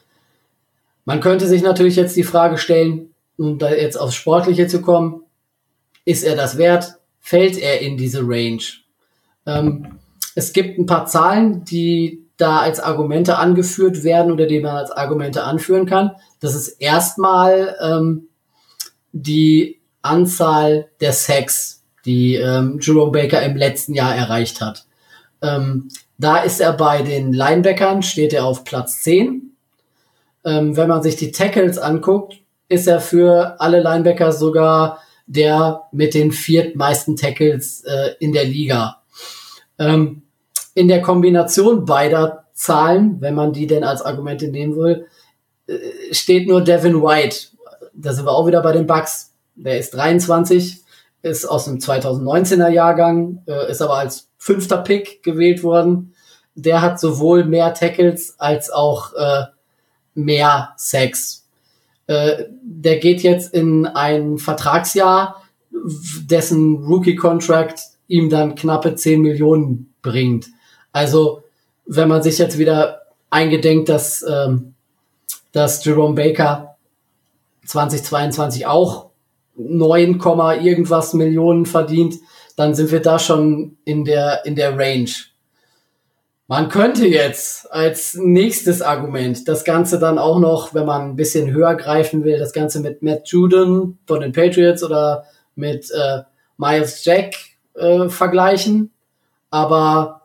Man könnte sich natürlich jetzt die Frage stellen, um da jetzt aufs Sportliche zu kommen, ist er das wert? Fällt er in diese Range? Ähm, es gibt ein paar Zahlen, die da als Argumente angeführt werden oder die man als Argumente anführen kann. Das ist erstmal ähm, die Anzahl der Sacks, die ähm, Jerome Baker im letzten Jahr erreicht hat. Ähm, da ist er bei den Linebackern, steht er auf Platz zehn. Ähm, wenn man sich die Tackles anguckt, ist er für alle Linebacker sogar der mit den viertmeisten Tackles äh, in der Liga. Ähm, in der Kombination beider Zahlen, wenn man die denn als Argumente nehmen will, äh, steht nur Devin White. Da sind wir auch wieder bei den Bucks. Der ist dreiundzwanzig, ist aus dem zweitausendneunzehner Jahrgang, äh, ist aber als fünfter Pick gewählt worden. Der hat sowohl mehr Tackles als auch äh, mehr Sacks. Äh, der geht jetzt in ein Vertragsjahr, dessen Rookie-Contract ihm dann knappe zehn Millionen bringt. Also, wenn man sich jetzt wieder eingedenkt, dass, ähm, dass Jerome Baker zweitausendzweiundzwanzig auch neun, irgendwas Millionen verdient, dann sind wir da schon in der, in der Range. Man könnte jetzt als nächstes Argument das Ganze dann auch noch, wenn man ein bisschen höher greifen will, das Ganze mit Matt Judon von den Patriots oder mit äh, Miles Jack äh, vergleichen. Aber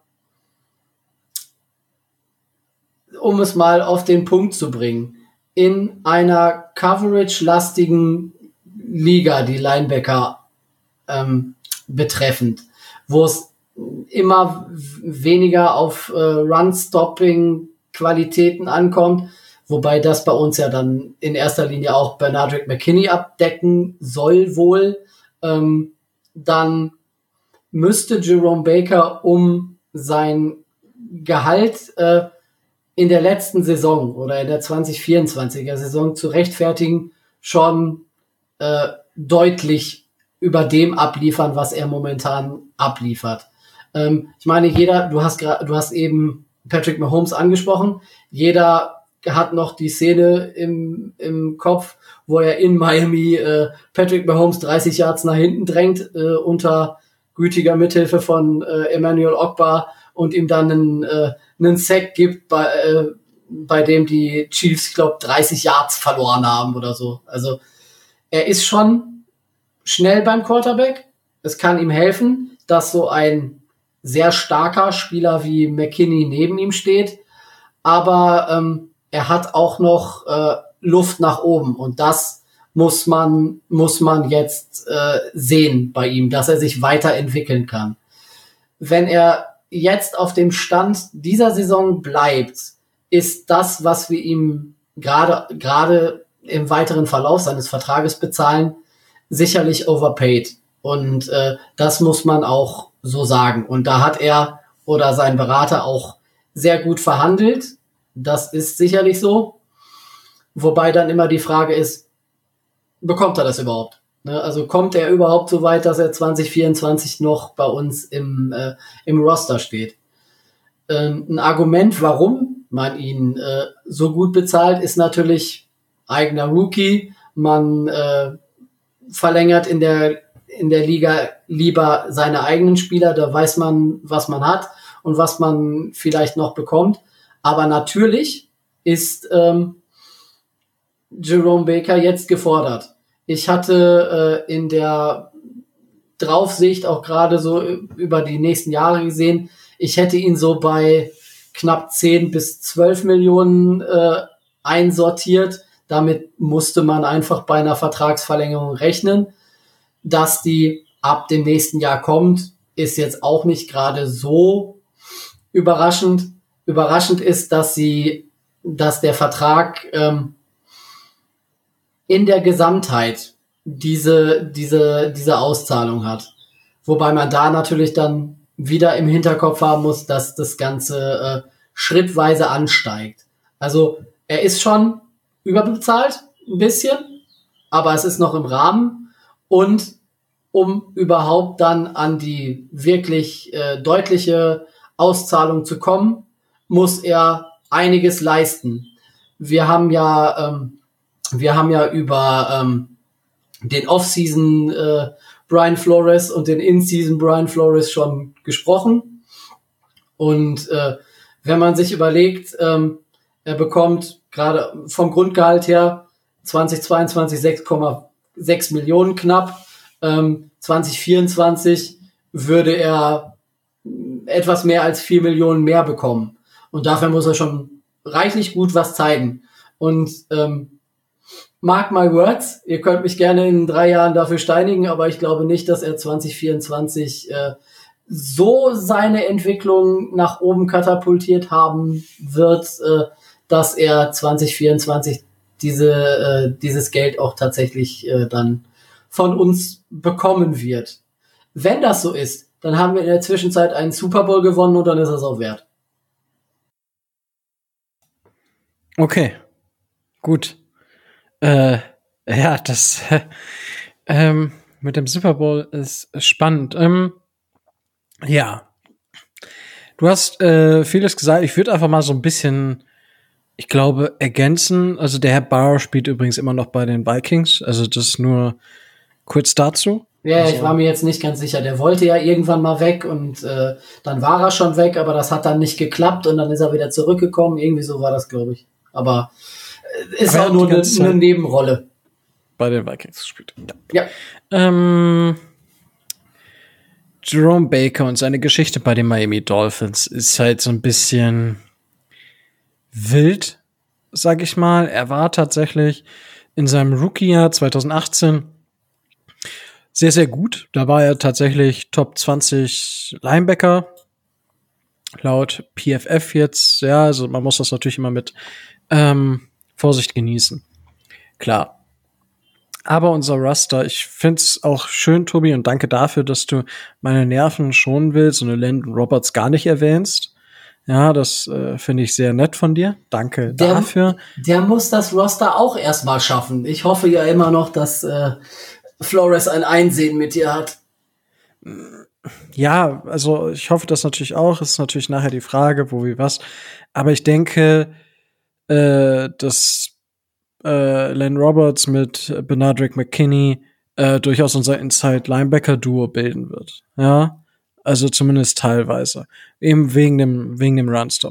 um es mal auf den Punkt zu bringen, in einer coverage-lastigen Liga, die Linebacker ähm, betreffend, wo es immer weniger auf äh, Run-Stopping-Qualitäten ankommt, wobei das bei uns ja dann in erster Linie auch Benardrick McKinney abdecken soll wohl, ähm, dann müsste Jerome Baker um sein Gehalt äh, in der letzten Saison oder in der zwanzig vierundzwanziger Saison zu rechtfertigen, schon äh, deutlich über dem abliefern, was er momentan abliefert. Ähm, ich meine, jeder, du hast gerade, du hast eben Patrick Mahomes angesprochen, jeder hat noch die Szene im, im Kopf, wo er in Miami äh, Patrick Mahomes dreißig Yards nach hinten drängt, äh, unter gütiger Mithilfe von äh, Emmanuel Ogbah und ihm dann einen, äh, einen Sack gibt, bei, äh, bei dem die Chiefs, ich glaube, dreißig Yards verloren haben oder so. Also er ist schon schnell beim Quarterback. Es kann ihm helfen, dass so ein sehr starker Spieler wie McKinney neben ihm steht. Aber ähm, er hat auch noch äh, Luft nach oben. Und das muss man, muss man jetzt äh, sehen bei ihm, dass er sich weiterentwickeln kann. Wenn er jetzt auf dem Stand dieser Saison bleibt, ist das, was wir ihm gerade gerade im weiteren Verlauf seines Vertrages bezahlen, sicherlich overpaid. Und äh, das muss man auch so sagen. Und da hat er oder sein Berater auch sehr gut verhandelt. Das ist sicherlich so. Wobei dann immer die Frage ist, bekommt er das überhaupt? Ne? Also kommt er überhaupt so weit, dass er zwanzig vierundzwanzig noch bei uns im, äh, im Roster steht? Ähm, ein Argument, warum man ihn äh, so gut bezahlt, ist natürlich eigener Rookie. Man äh, verlängert in der in der Liga lieber seine eigenen Spieler, da weiß man, was man hat und was man vielleicht noch bekommt. Aber natürlich ist ähm, Jerome Baker jetzt gefordert. Ich hatte äh, in der Draufsicht auch gerade so über die nächsten Jahre gesehen, ich hätte ihn so bei knapp zehn bis zwölf Millionen äh, einsortiert. Damit musste man einfach bei einer Vertragsverlängerung rechnen. Dass die ab dem nächsten Jahr kommt, ist jetzt auch nicht gerade so überraschend. Überraschend ist, dass sie, dass der Vertrag ähm, in der Gesamtheit diese, diese, diese Auszahlung hat. Wobei man da natürlich dann wieder im Hinterkopf haben muss, dass das Ganze äh, schrittweise ansteigt. Also er ist schon überbezahlt, ein bisschen, aber es ist noch im Rahmen. Und um überhaupt dann an die wirklich äh, deutliche Auszahlung zu kommen, muss er einiges leisten. Wir haben ja, ähm, wir haben ja über ähm, den Off-Season äh, Brian Flores und den In-Season Brian Flores schon gesprochen. Und äh, wenn man sich überlegt, ähm, er bekommt gerade vom Grundgehalt her zwanzig zweiundzwanzig sechs Komma sechs Millionen knapp. Ähm, zwanzig vierundzwanzig würde er etwas mehr als vier Millionen mehr bekommen. Und dafür muss er schon reichlich gut was zeigen. Und ähm, mark my words, ihr könnt mich gerne in drei Jahren dafür steinigen, aber ich glaube nicht, dass er zwanzig vierundzwanzig äh, so seine Entwicklung nach oben katapultiert haben wird, äh, dass er zwanzig vierundzwanzig diese äh, dieses Geld auch tatsächlich äh, dann von uns bekommen wird. Wenn das so ist, dann haben wir in der Zwischenzeit einen Super Bowl gewonnen und dann ist es auch wert. Okay, gut. Äh, ja, das ähm, mit dem Super Bowl ist spannend. Ähm, ja, du hast äh, vieles gesagt. Ich würde einfach mal so ein bisschen, ich glaube, ergänzen. Also der Herr Barr spielt übrigens immer noch bei den Vikings. Also das nur kurz dazu. Ja, also, ich war mir jetzt nicht ganz sicher. Der wollte ja irgendwann mal weg und äh, dann war er schon weg, aber das hat dann nicht geklappt und dann ist er wieder zurückgekommen. Irgendwie so war das, glaube ich. Aber äh, ist aber auch nur eine, eine eine Nebenrolle. Bei den Vikings gespielt. Ja. ja. Ähm, Jerome Baker und seine Geschichte bei den Miami Dolphins ist halt so ein bisschen wild, sag ich mal. Er war tatsächlich in seinem Rookie-Jahr zwanzig achtzehn sehr, sehr gut. Da war er tatsächlich Top zwanzig Linebacker. Laut P F F jetzt. Ja, also man muss das natürlich immer mit ähm, Vorsicht genießen. Klar. Aber unser Roster, ich find's auch schön, Tobi, und danke dafür, dass du meine Nerven schonen willst und Landon Roberts gar nicht erwähnst. Ja, das äh, finde ich sehr nett von dir. Danke der, dafür. Der muss das Roster auch erstmal schaffen. Ich hoffe ja immer noch, dass äh, Flores ein Einsehen mit dir hat. Ja, also ich hoffe das natürlich auch. Ist natürlich nachher die Frage, wo wie was. Aber ich denke, äh, dass äh, Len Roberts mit Benardrick McKinney äh, durchaus unser Inside-Linebacker-Duo bilden wird. Ja, also zumindest teilweise. Eben wegen dem, wegen dem Run-Stop.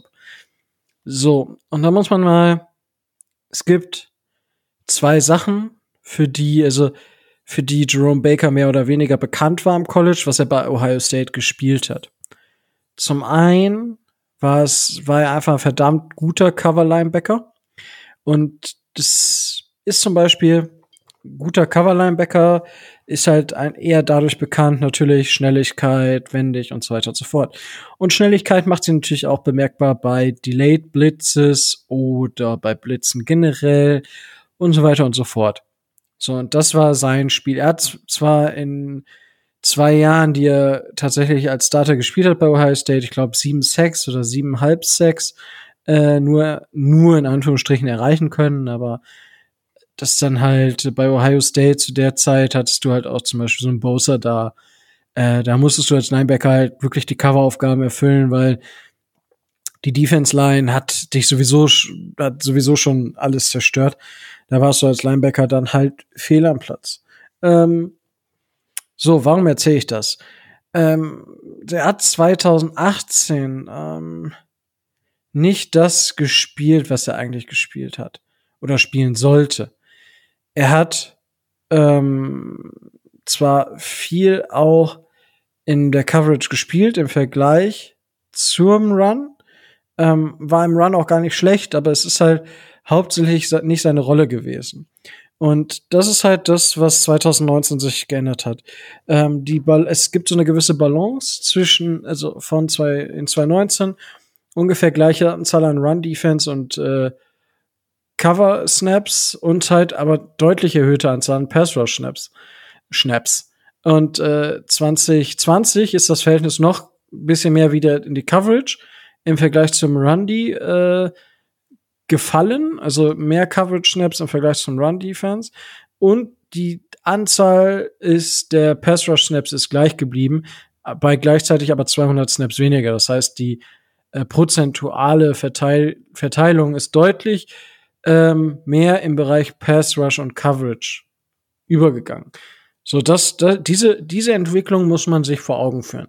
So, und da muss man mal, es gibt zwei Sachen, für die, also für die Jerome Baker mehr oder weniger bekannt war im College, was er bei Ohio State gespielt hat. Zum einen war es, war er einfach ein verdammt guter Cover-Linebacker. Und das ist zum Beispiel guter Cover-Linebacker, ist halt ein, eher dadurch bekannt, natürlich Schnelligkeit, wendig und so weiter und so fort. Und Schnelligkeit macht sie natürlich auch bemerkbar bei Delayed Blitzes oder bei Blitzen generell und so weiter und so fort. So, und das war sein Spiel. Er hat zwar in zwei Jahren, die er tatsächlich als Starter gespielt hat bei Ohio State, ich glaube sieben Sacks oder siebeneinhalb Sacks, äh, nur, nur in Anführungsstrichen erreichen können, aber das dann halt bei Ohio State zu der Zeit hattest du halt auch zum Beispiel so einen Bosa da, äh, da musstest du als Linebacker halt wirklich die Coveraufgaben erfüllen, weil die Defense Line hat dich sowieso, hat sowieso schon alles zerstört. Da warst du als Linebacker dann halt fehl am Platz. Ähm, so, warum erzähle ich das? Ähm, der hat zwanzig achtzehn ähm, nicht das gespielt, was er eigentlich gespielt hat oder spielen sollte. Er hat ähm, zwar viel auch in der Coverage gespielt im Vergleich zum Run, ähm, war im Run auch gar nicht schlecht, aber es ist halt hauptsächlich nicht seine Rolle gewesen. Und das ist halt das, was zwanzig neunzehn sich geändert hat. Ähm, die Ball- es gibt so eine gewisse Balance zwischen, also von zwei, in zwanzig neunzehn ungefähr gleiche Anzahl an Run-Defense und äh, Cover-Snaps und halt aber deutlich erhöhte Anzahl an Pass-Rush-Snaps. Schnaps. Und äh, zwanzig zwanzig ist das Verhältnis noch ein bisschen mehr wieder in die Coverage im Vergleich zum Run-D äh, gefallen, also mehr Coverage-Snaps im Vergleich zum Run-Defense. Und die Anzahl ist der Pass-Rush-Snaps ist gleich geblieben, bei gleichzeitig aber zweihundert Snaps weniger. Das heißt, die äh, prozentuale Verteil- Verteilung ist deutlich ähm, mehr im Bereich Pass-Rush und Coverage übergegangen. So, das, das, diese, diese Entwicklung muss man sich vor Augen führen.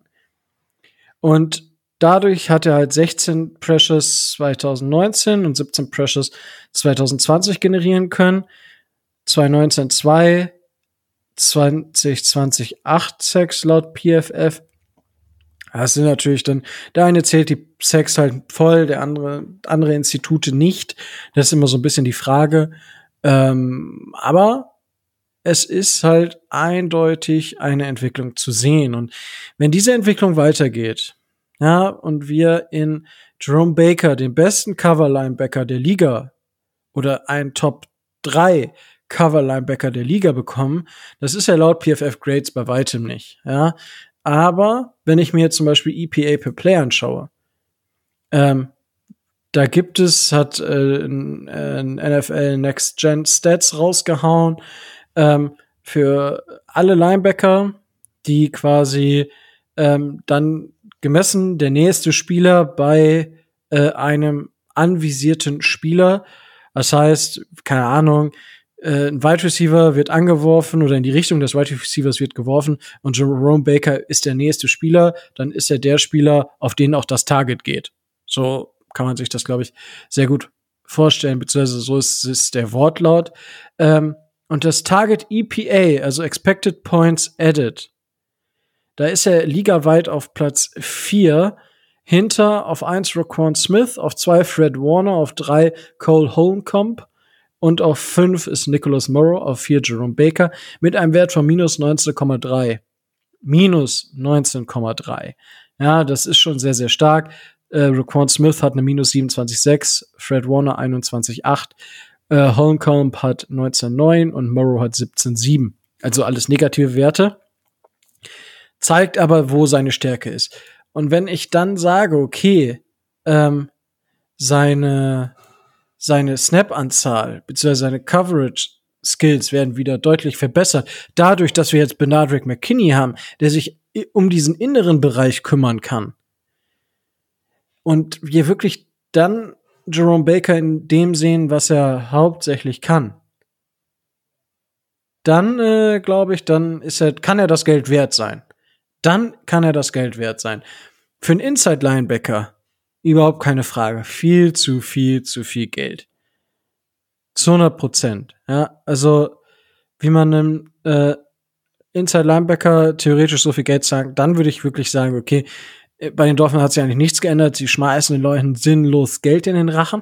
Und dadurch hat er halt sechzehn Pressures zwanzig neunzehn und siebzehn Pressures zwanzig zwanzig generieren können. zwanzig neunzehn zwei, zwanzig zwanzig acht Sacks laut P F F. Das sind natürlich dann, der eine zählt die Sacks halt voll, der andere, andere Institute nicht. Das ist immer so ein bisschen die Frage. Ähm, aber es ist halt eindeutig eine Entwicklung zu sehen. Und wenn diese Entwicklung weitergeht, ja, und wir in Jerome Baker, den besten Cover-Linebacker der Liga, oder einen Top drei Cover-Linebacker der Liga bekommen, das ist ja laut P F F Grades bei weitem nicht, ja. Aber wenn ich mir zum Beispiel E P A per Play anschaue, ähm, da gibt es, hat äh, ein, ein N F L Next Gen Stats rausgehauen, ähm, für alle Linebacker, die quasi ähm, dann gemessen der nächste Spieler bei äh, einem anvisierten Spieler. Das heißt, keine Ahnung, äh, ein Wide Receiver wird angeworfen oder in die Richtung des Wide Receivers wird geworfen und Jerome Baker ist der nächste Spieler, dann ist er der Spieler, auf den auch das Target geht. So kann man sich das, glaube ich, sehr gut vorstellen, beziehungsweise so ist, ist der Wortlaut. Ähm, und das Target E P A, also Expected Points Added, da ist er ligaweit auf Platz vier, hinter auf eins Roquan Smith, auf zwei Fred Warner, auf drei Cole Holmcomb und auf fünf ist Nicholas Morrow, auf vier Jerome Baker mit einem Wert von minus neunzehn Komma drei. Minus neunzehn Komma drei. Ja, das ist schon sehr, sehr stark. Äh, Roquan Smith hat eine minus siebenundzwanzig Komma sechs, Fred Warner einundzwanzig Komma acht, äh, Holmcomb hat neunzehn Komma neun und Morrow hat siebzehn Komma sieben. Also alles negative Werte. Zeigt aber, wo seine Stärke ist. Und wenn ich dann sage, okay, ähm, seine, seine Snap-Anzahl beziehungsweise seine Coverage-Skills werden wieder deutlich verbessert, dadurch, dass wir jetzt Benardrick McKinney haben, der sich um diesen inneren Bereich kümmern kann. Und wir wirklich dann Jerome Baker in dem sehen, was er hauptsächlich kann. Dann, äh, glaube ich, dann ist er, kann er das Geld wert sein. Dann kann er das Geld wert sein. Für einen Inside-Linebacker überhaupt keine Frage. Viel zu viel, zu viel Geld. Zu hundert Prozent. Ja, also wie man einem äh, Inside-Linebacker theoretisch so viel Geld sagt, dann würde ich wirklich sagen, okay, bei den Dolphins hat sich eigentlich nichts geändert. Sie schmeißen den Leuten sinnlos Geld in den Rachen.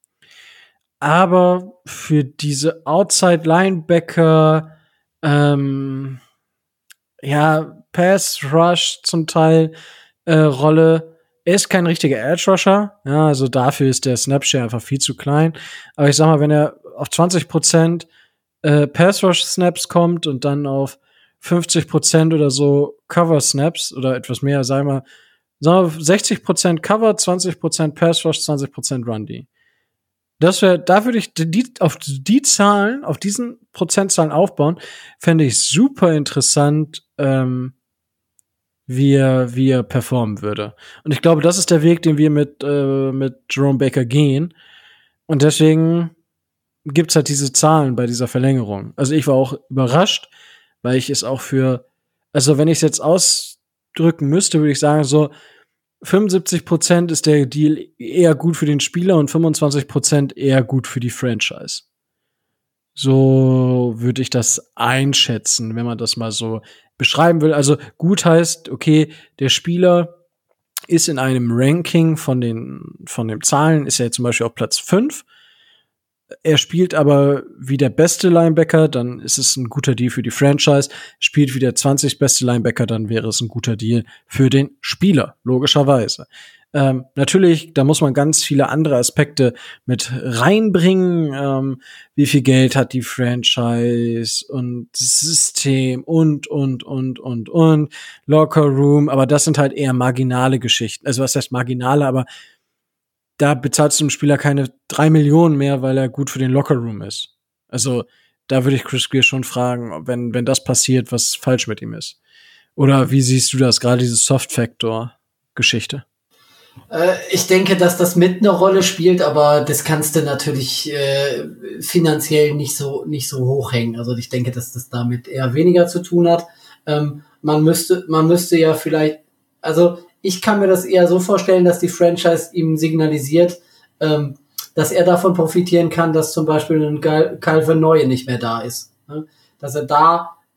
Aber für diese Outside-Linebacker, ähm, ja, Pass-Rush zum Teil äh, Rolle. Er ist kein richtiger Edge-Rusher. Ja, also dafür ist der Snapshare einfach viel zu klein. Aber ich sag mal, wenn er auf zwanzig Prozent äh, Pass-Rush-Snaps kommt und dann auf fünfzig Prozent oder so Cover-Snaps oder etwas mehr, sagen wir, sagen wir sechzig Prozent Cover, zwanzig Prozent Pass-Rush, zwanzig Prozent Run-D. Das wäre, da würde ich die, auf die Zahlen, auf diesen Prozentzahlen aufbauen, fände ich super interessant, ähm, wie er, wie er performen würde. Und ich glaube, das ist der Weg, den wir mit, äh, mit Jerome Baker gehen. Und deswegen gibt's halt diese Zahlen bei dieser Verlängerung. Also ich war auch überrascht, weil ich es auch für, also wenn ich es jetzt ausdrücken müsste, würde ich sagen, so fünfundsiebzig Prozent ist der Deal eher gut für den Spieler und fünfundzwanzig Prozent eher gut für die Franchise. So würde ich das einschätzen, wenn man das mal so beschreiben will. Also gut heißt, okay, der Spieler ist in einem Ranking von den, von den Zahlen, ist er ja zum Beispiel auf Platz fünf. Er spielt aber wie der beste Linebacker, dann ist es ein guter Deal für die Franchise. Spielt wie der zwanzig beste Linebacker, dann wäre es ein guter Deal für den Spieler, logischerweise. Ähm, natürlich, da muss man ganz viele andere Aspekte mit reinbringen. Ähm, wie viel Geld hat die Franchise und System und, und, und, und, und. Locker Room, aber das sind halt eher marginale Geschichten. Also was heißt marginale, aber da bezahlst du dem Spieler keine drei Millionen mehr, weil er gut für den Lockerroom ist. Also da würde ich Chris Grier schon fragen, wenn wenn das passiert, was falsch mit ihm ist. Oder wie siehst du das, gerade diese Soft-Factor-Geschichte? Äh, ich denke, dass das mit eine Rolle spielt, aber das kannst du natürlich äh, finanziell nicht so nicht so hochhängen. Also ich denke, dass das damit eher weniger zu tun hat. Ähm, man müsste man müsste ja vielleicht, also ich kann mir das eher so vorstellen, dass die Franchise ihm signalisiert, ähm, dass er davon profitieren kann, dass zum Beispiel ein Calvin Neue nicht mehr da ist. Ne? Dass er da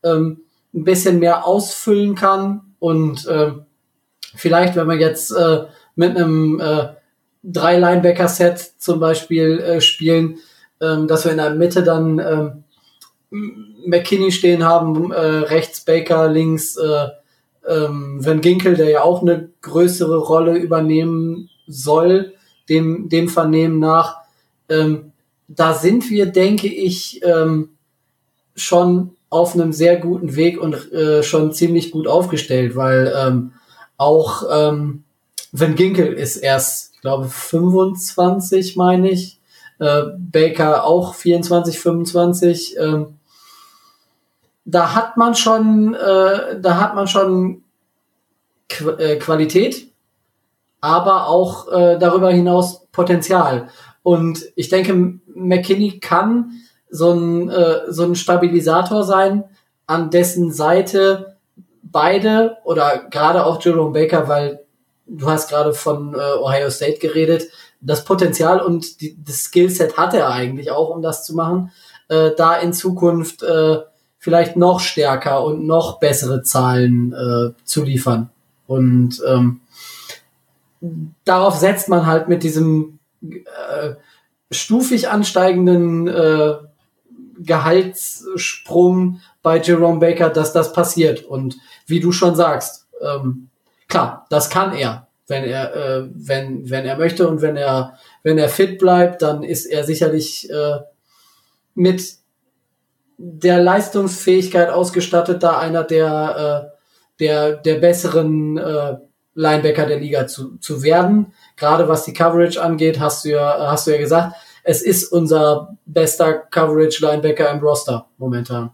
ähm, ein bisschen mehr ausfüllen kann und ähm, vielleicht, wenn wir jetzt äh, mit einem äh, drei Linebacker-Set zum Beispiel äh, spielen, ähm, dass wir in der Mitte dann ähm, McKinney stehen haben, äh, rechts Baker, links äh, ähm, Van Ginkel, der ja auch eine größere Rolle übernehmen soll, dem, dem Vernehmen nach. Ähm, da sind wir, denke ich, ähm, schon auf einem sehr guten Weg und äh, schon ziemlich gut aufgestellt, weil ähm, auch ähm, Van Ginkel ist erst, ich glaube, fünfundzwanzig, meine ich. Äh, Baker auch vierundzwanzig, fünfundzwanzig. Ähm, da hat man schon, äh, da hat man schon Qu- äh, Qualität, aber auch äh, darüber hinaus Potenzial. Und ich denke, McKinney kann so ein, äh, so ein Stabilisator sein, an dessen Seite beide oder gerade auch Jerome Baker, weil du hast gerade von äh, Ohio State geredet, das Potenzial und die, das Skillset hat er eigentlich auch, um das zu machen, äh, da in Zukunft äh, vielleicht noch stärker und noch bessere Zahlen äh, zu liefern. Und ähm, darauf setzt man halt mit diesem äh, stufig ansteigenden äh, Gehaltssprung bei Jerome Baker, dass das passiert. Und wie du schon sagst, ähm, klar, das kann er, wenn er, äh, wenn, wenn er möchte und wenn er, wenn er fit bleibt, dann ist er sicherlich äh, mit der Leistungsfähigkeit ausgestattet, da einer der, äh, der, der besseren äh, Linebacker der Liga zu, zu werden. Gerade was die Coverage angeht, hast du ja, hast du ja gesagt, es ist unser bester Coverage-Linebacker im Roster momentan.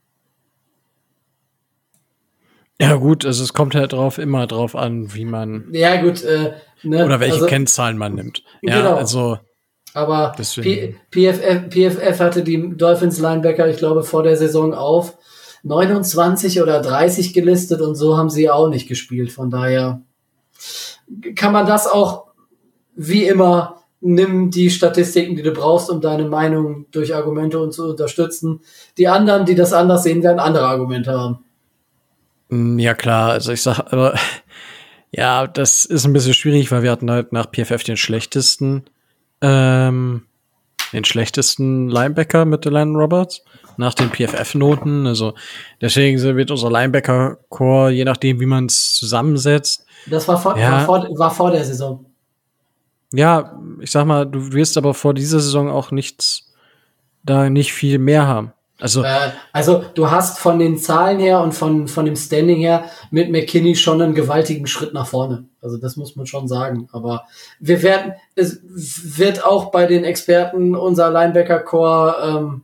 Ja gut, also es kommt halt drauf immer drauf an, wie man Ja gut, äh, ne, oder welche also, Kennzahlen man nimmt. Ja, genau. also aber deswegen. P- PFF, P F F hatte die Dolphins Linebacker, ich glaube, vor der Saison auf neunundzwanzig oder dreißig gelistet und so haben sie auch nicht gespielt. Von daher kann man das auch wie immer, nimm die Statistiken, die du brauchst, um deine Meinung durch Argumente und zu unterstützen. Die anderen, die das anders sehen, werden andere Argumente haben. Ja klar, also ich sag, aber ja, das ist ein bisschen schwierig, weil wir hatten halt nach P F F den schlechtesten, ähm, den schlechtesten Linebacker mit Delaney Roberts nach den P F F-Noten. Also deswegen wird unser Linebacker-Core, je nachdem, wie man es zusammensetzt. Das war vor, ja. war, vor, war vor der Saison. Ja, ich sag mal, du wirst aber vor dieser Saison auch nichts, da nicht viel mehr haben. Also, äh, also du hast von den Zahlen her und von, von dem Standing her mit McKinney schon einen gewaltigen Schritt nach vorne. Also das muss man schon sagen. Aber wir werden, es wird auch bei den Experten unser Linebacker-Core, ähm,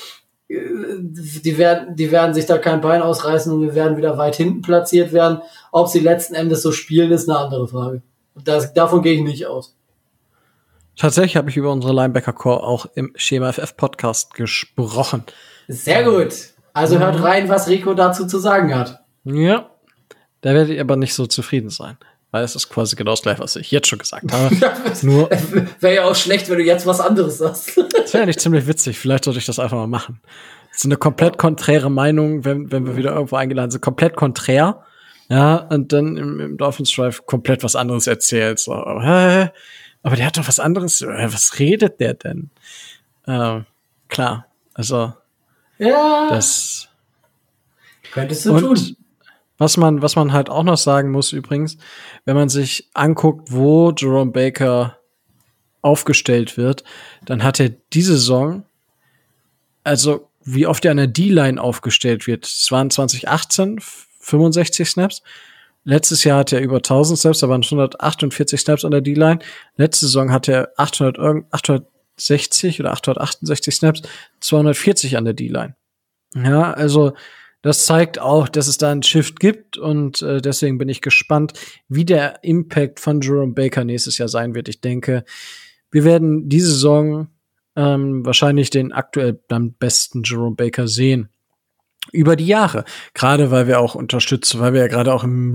die werden, die werden sich da kein Bein ausreißen und wir werden wieder weit hinten platziert werden. Ob sie letzten Endes so spielen, ist eine andere Frage. Das, davon gehe ich nicht aus. Tatsächlich habe ich über unsere Linebacker-Core auch im Schema F F-Podcast gesprochen. Sehr gut. Also hört rein, was Rico dazu zu sagen hat. Ja, da werde ich aber nicht so zufrieden sein, weil es ist quasi genau das Gleiche, was ich jetzt schon gesagt habe. Nur wäre ja auch schlecht, wenn du jetzt was anderes sagst. Das wäre nicht ziemlich witzig. Vielleicht sollte ich das einfach mal machen. Das ist eine komplett konträre Meinung, wenn, wenn wir wieder irgendwo eingeladen sind. Komplett konträr. Ja, und dann im, im Dolphins Drive komplett was anderes erzählt. So, hä? Aber der hat doch was anderes. Was redet der denn? Ähm, klar, also ja, das könntest du und tun. Was man, was man halt auch noch sagen muss übrigens, wenn man sich anguckt, wo Jerome Baker aufgestellt wird, dann hat er diese Saison, also wie oft er an der D-Line aufgestellt wird, es waren zwanzig achtzehn fünfundsechzig Snaps. Letztes Jahr hatte er über tausend Snaps, da waren hundertachtundvierzig Snaps an der D-Line. Letzte Saison hatte er achthundert, achthundertsechzig oder achthundertachtundsechzig Snaps, zweihundertvierzig an der D-Line. Ja, also das zeigt auch, dass es da einen Shift gibt und äh, deswegen bin ich gespannt, wie der Impact von Jerome Baker nächstes Jahr sein wird. Ich denke, wir werden diese Saison ähm, wahrscheinlich den aktuell am besten Jerome Baker sehen. Über die Jahre. Gerade weil wir auch unterstützen, weil wir ja gerade auch im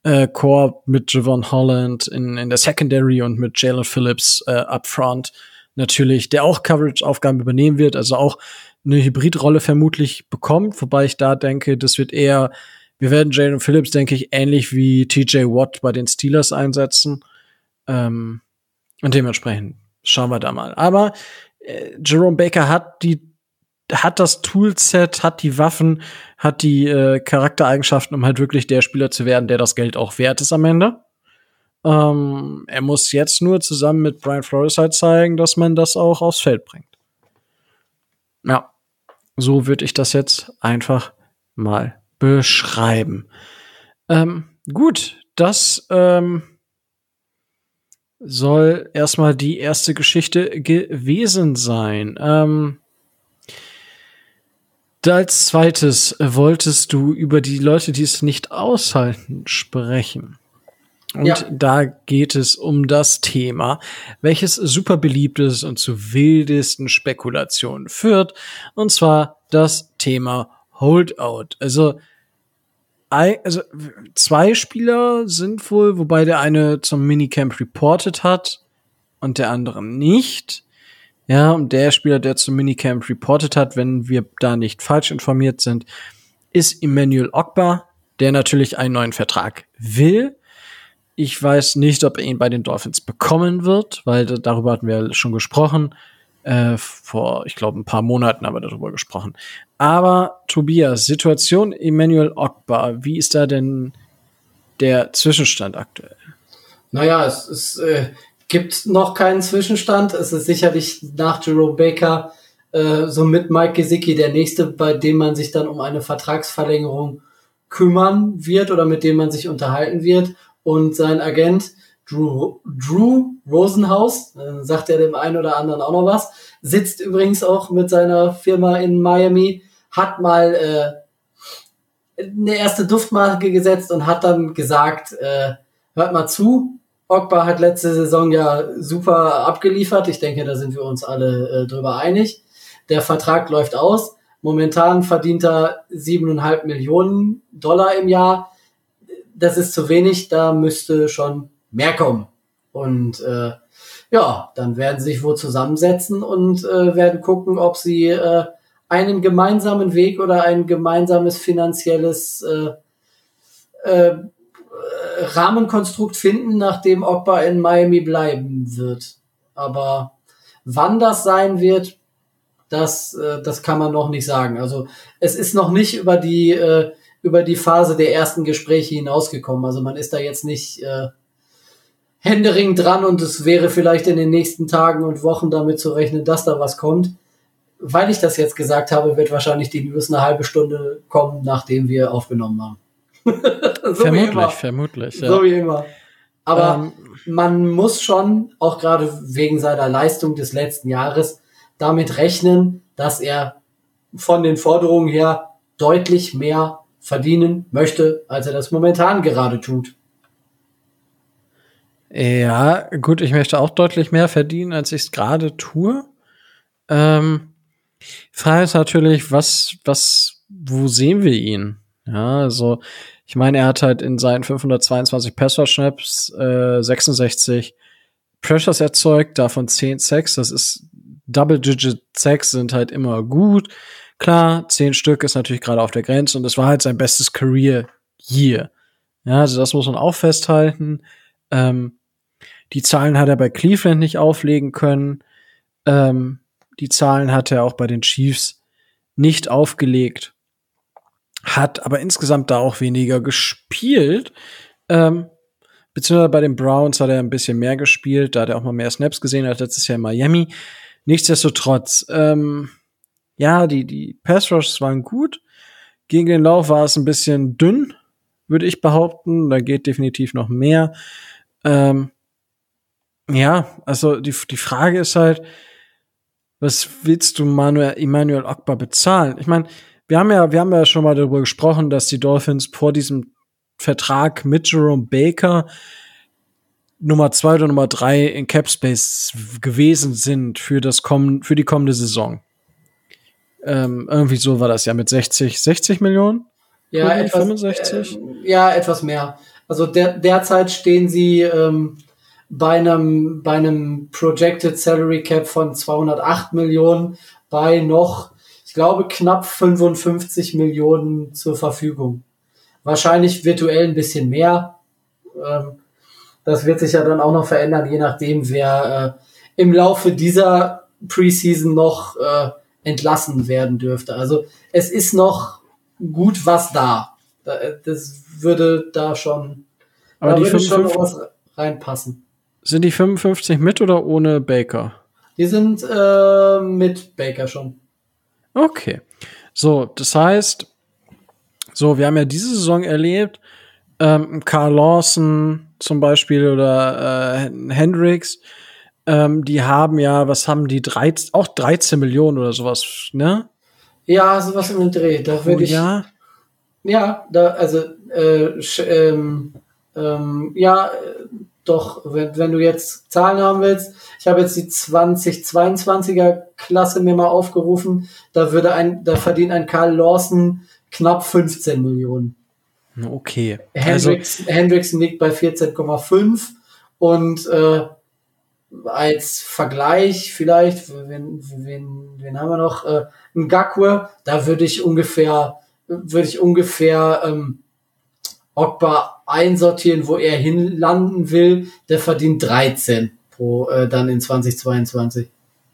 Rookie-Core äh, mit Javon Holland in, in der Secondary und mit Jalen Phillips äh, up front natürlich, der auch Coverage-Aufgaben übernehmen wird, also auch eine Hybridrolle vermutlich bekommt, wobei ich da denke, das wird eher, wir werden Jalen Phillips, denke ich, ähnlich wie T J Watt bei den Steelers einsetzen. Ähm, und dementsprechend schauen wir da mal. Aber äh, Jerome Baker hat die hat das Toolset, hat die Waffen, hat die äh, Charaktereigenschaften, um halt wirklich der Spieler zu werden, der das Geld auch wert ist am Ende. Ähm, er muss jetzt nur zusammen mit Brian Flores halt zeigen, dass man das auch aufs Feld bringt. Ja, so würde ich das jetzt einfach mal beschreiben. Ähm, gut, das ähm, soll erstmal die erste Geschichte gewesen sein. Ähm, Als zweites wolltest du über die Leute, die es nicht aushalten, sprechen. Und ja. Da geht es um das Thema, welches super beliebt ist und zu wildesten Spekulationen führt. Und zwar das Thema Holdout. Also, also zwei Spieler sind wohl, wobei der eine zum Minicamp reported hat und der andere nicht. Ja, und der Spieler, der zum Minicamp reported hat, wenn wir da nicht falsch informiert sind, ist Emmanuel Ogbah, der natürlich einen neuen Vertrag will. Ich weiß nicht, ob er ihn bei den Dolphins bekommen wird, weil darüber hatten wir schon gesprochen. Äh, vor, ich glaube, ein paar Monaten haben wir darüber gesprochen. Aber Tobias, Situation Emmanuel Ogbah, wie ist da denn der Zwischenstand aktuell? Naja, es ist äh gibt noch keinen Zwischenstand. Es ist sicherlich nach Jerome Baker äh, so mit Mike Gesicki der nächste, bei dem man sich dann um eine Vertragsverlängerung kümmern wird oder mit dem man sich unterhalten wird. Und sein Agent Drew, Drew Rosenhaus, äh, sagt er dem einen oder anderen auch noch was, sitzt übrigens auch mit seiner Firma in Miami, hat mal äh, eine erste Duftmarke gesetzt und hat dann gesagt, äh, hört mal zu, Ogbah hat letzte Saison ja super abgeliefert. Ich denke, da sind wir uns alle äh, drüber einig. Der Vertrag läuft aus. Momentan verdient er siebeneinhalb Millionen Dollar im Jahr. Das ist zu wenig. Da müsste schon mehr kommen. Und äh, ja, dann werden sie sich wohl zusammensetzen und äh, werden gucken, ob sie äh, einen gemeinsamen Weg oder ein gemeinsames finanzielles äh, äh, Rahmenkonstrukt finden, nachdem Ogbah in Miami bleiben wird. Aber wann das sein wird, das, äh, das kann man noch nicht sagen. Also es ist noch nicht über die äh, über die Phase der ersten Gespräche hinausgekommen. Also man ist da jetzt nicht äh, händeringend dran und es wäre vielleicht in den nächsten Tagen und Wochen damit zu rechnen, dass da was kommt. Weil ich das jetzt gesagt habe, wird wahrscheinlich die News eine halbe Stunde kommen, nachdem wir aufgenommen haben. so vermutlich, vermutlich. Ja. So wie immer. Aber ähm, man muss schon, auch gerade wegen seiner Leistung des letzten Jahres, damit rechnen, dass er von den Forderungen her deutlich mehr verdienen möchte, als er das momentan gerade tut. Ja, gut, ich möchte auch deutlich mehr verdienen, als ich es gerade tue. Ähm, Frage ist natürlich, was, was, wo sehen wir ihn? Ja, also ich meine, er hat halt in seinen fünfhundertzweiundzwanzig Pass-Rush-Snaps äh, sechsundsechzig Pressures erzeugt, davon zehn Sacks. Das ist Double-Digit-Sacks sind halt immer gut. Klar, zehn Stück ist natürlich gerade auf der Grenze und es war halt sein bestes Career-Year. Ja, also das muss man auch festhalten. Ähm, die Zahlen hat er bei Cleveland nicht auflegen können. Ähm, die Zahlen hat er auch bei den Chiefs nicht aufgelegt. Hat aber insgesamt da auch weniger gespielt. Ähm, beziehungsweise bei den Browns hat er ein bisschen mehr gespielt. Da hat er auch mal mehr Snaps gesehen als letztes Jahr in Miami. Nichtsdestotrotz, ähm, ja, die, die Pass-Rushes waren gut. Gegen den Lauf war es ein bisschen dünn, würde ich behaupten. Da geht definitiv noch mehr. Ähm, ja, also die, die Frage ist halt, was willst du Manuel, Emmanuel Ogbah bezahlen? Ich meine, wir haben ja, wir haben ja schon mal darüber gesprochen, dass die Dolphins vor diesem Vertrag mit Jerome Baker Nummer zwei oder Nummer drei in Cap Space gewesen sind für das kommen, für die kommende Saison. Ähm, irgendwie so war das ja mit sechzig, sechzig Millionen? Ja, etwas, fünfundsechzig? Äh, ja, etwas mehr. Also der, derzeit stehen sie ähm, bei einem, bei einem Projected Salary Cap von zweihundertacht Millionen bei noch, ich glaube, knapp fünfundfünfzig Millionen zur Verfügung. Wahrscheinlich virtuell ein bisschen mehr. Ähm, das wird sich ja dann auch noch verändern, je nachdem, wer äh, im Laufe dieser Preseason noch äh, entlassen werden dürfte. Also es ist noch gut was da. Das würde da schon, Aber da die würde schon noch fünfundfünfzig was reinpassen. Sind die fünfundfünfzig mit oder ohne Baker? Die sind äh, mit Baker schon. Okay. So, das heißt, so, wir haben ja diese Saison erlebt, ähm, Carl Lawson zum Beispiel oder äh, Hendricks, ähm, die haben ja, was haben die, dreizehn, auch dreizehn Millionen oder sowas, ne? Ja, sowas in den Dreh. Da würde Oh, ich. ja. Ja, da, also, äh, sch- ähm, ähm, ja, äh, doch, wenn, wenn du jetzt Zahlen haben willst, ich habe jetzt die zweitausendzweiundzwanziger Klasse mir mal aufgerufen, da würde ein, da verdient ein Carl Lawson knapp fünfzehn Millionen. Okay. Hendricks, Also, Hendrickson liegt bei vierzehn Komma fünf und äh, als Vergleich vielleicht, wen, wen, wen haben wir noch? Äh, Ngakwe, da würde ich ungefähr, würde ich ungefähr ähm, Ogba einsortieren, wo er hinlanden will. Der verdient dreizehn pro äh, dann in zweitausendzweiundzwanzig.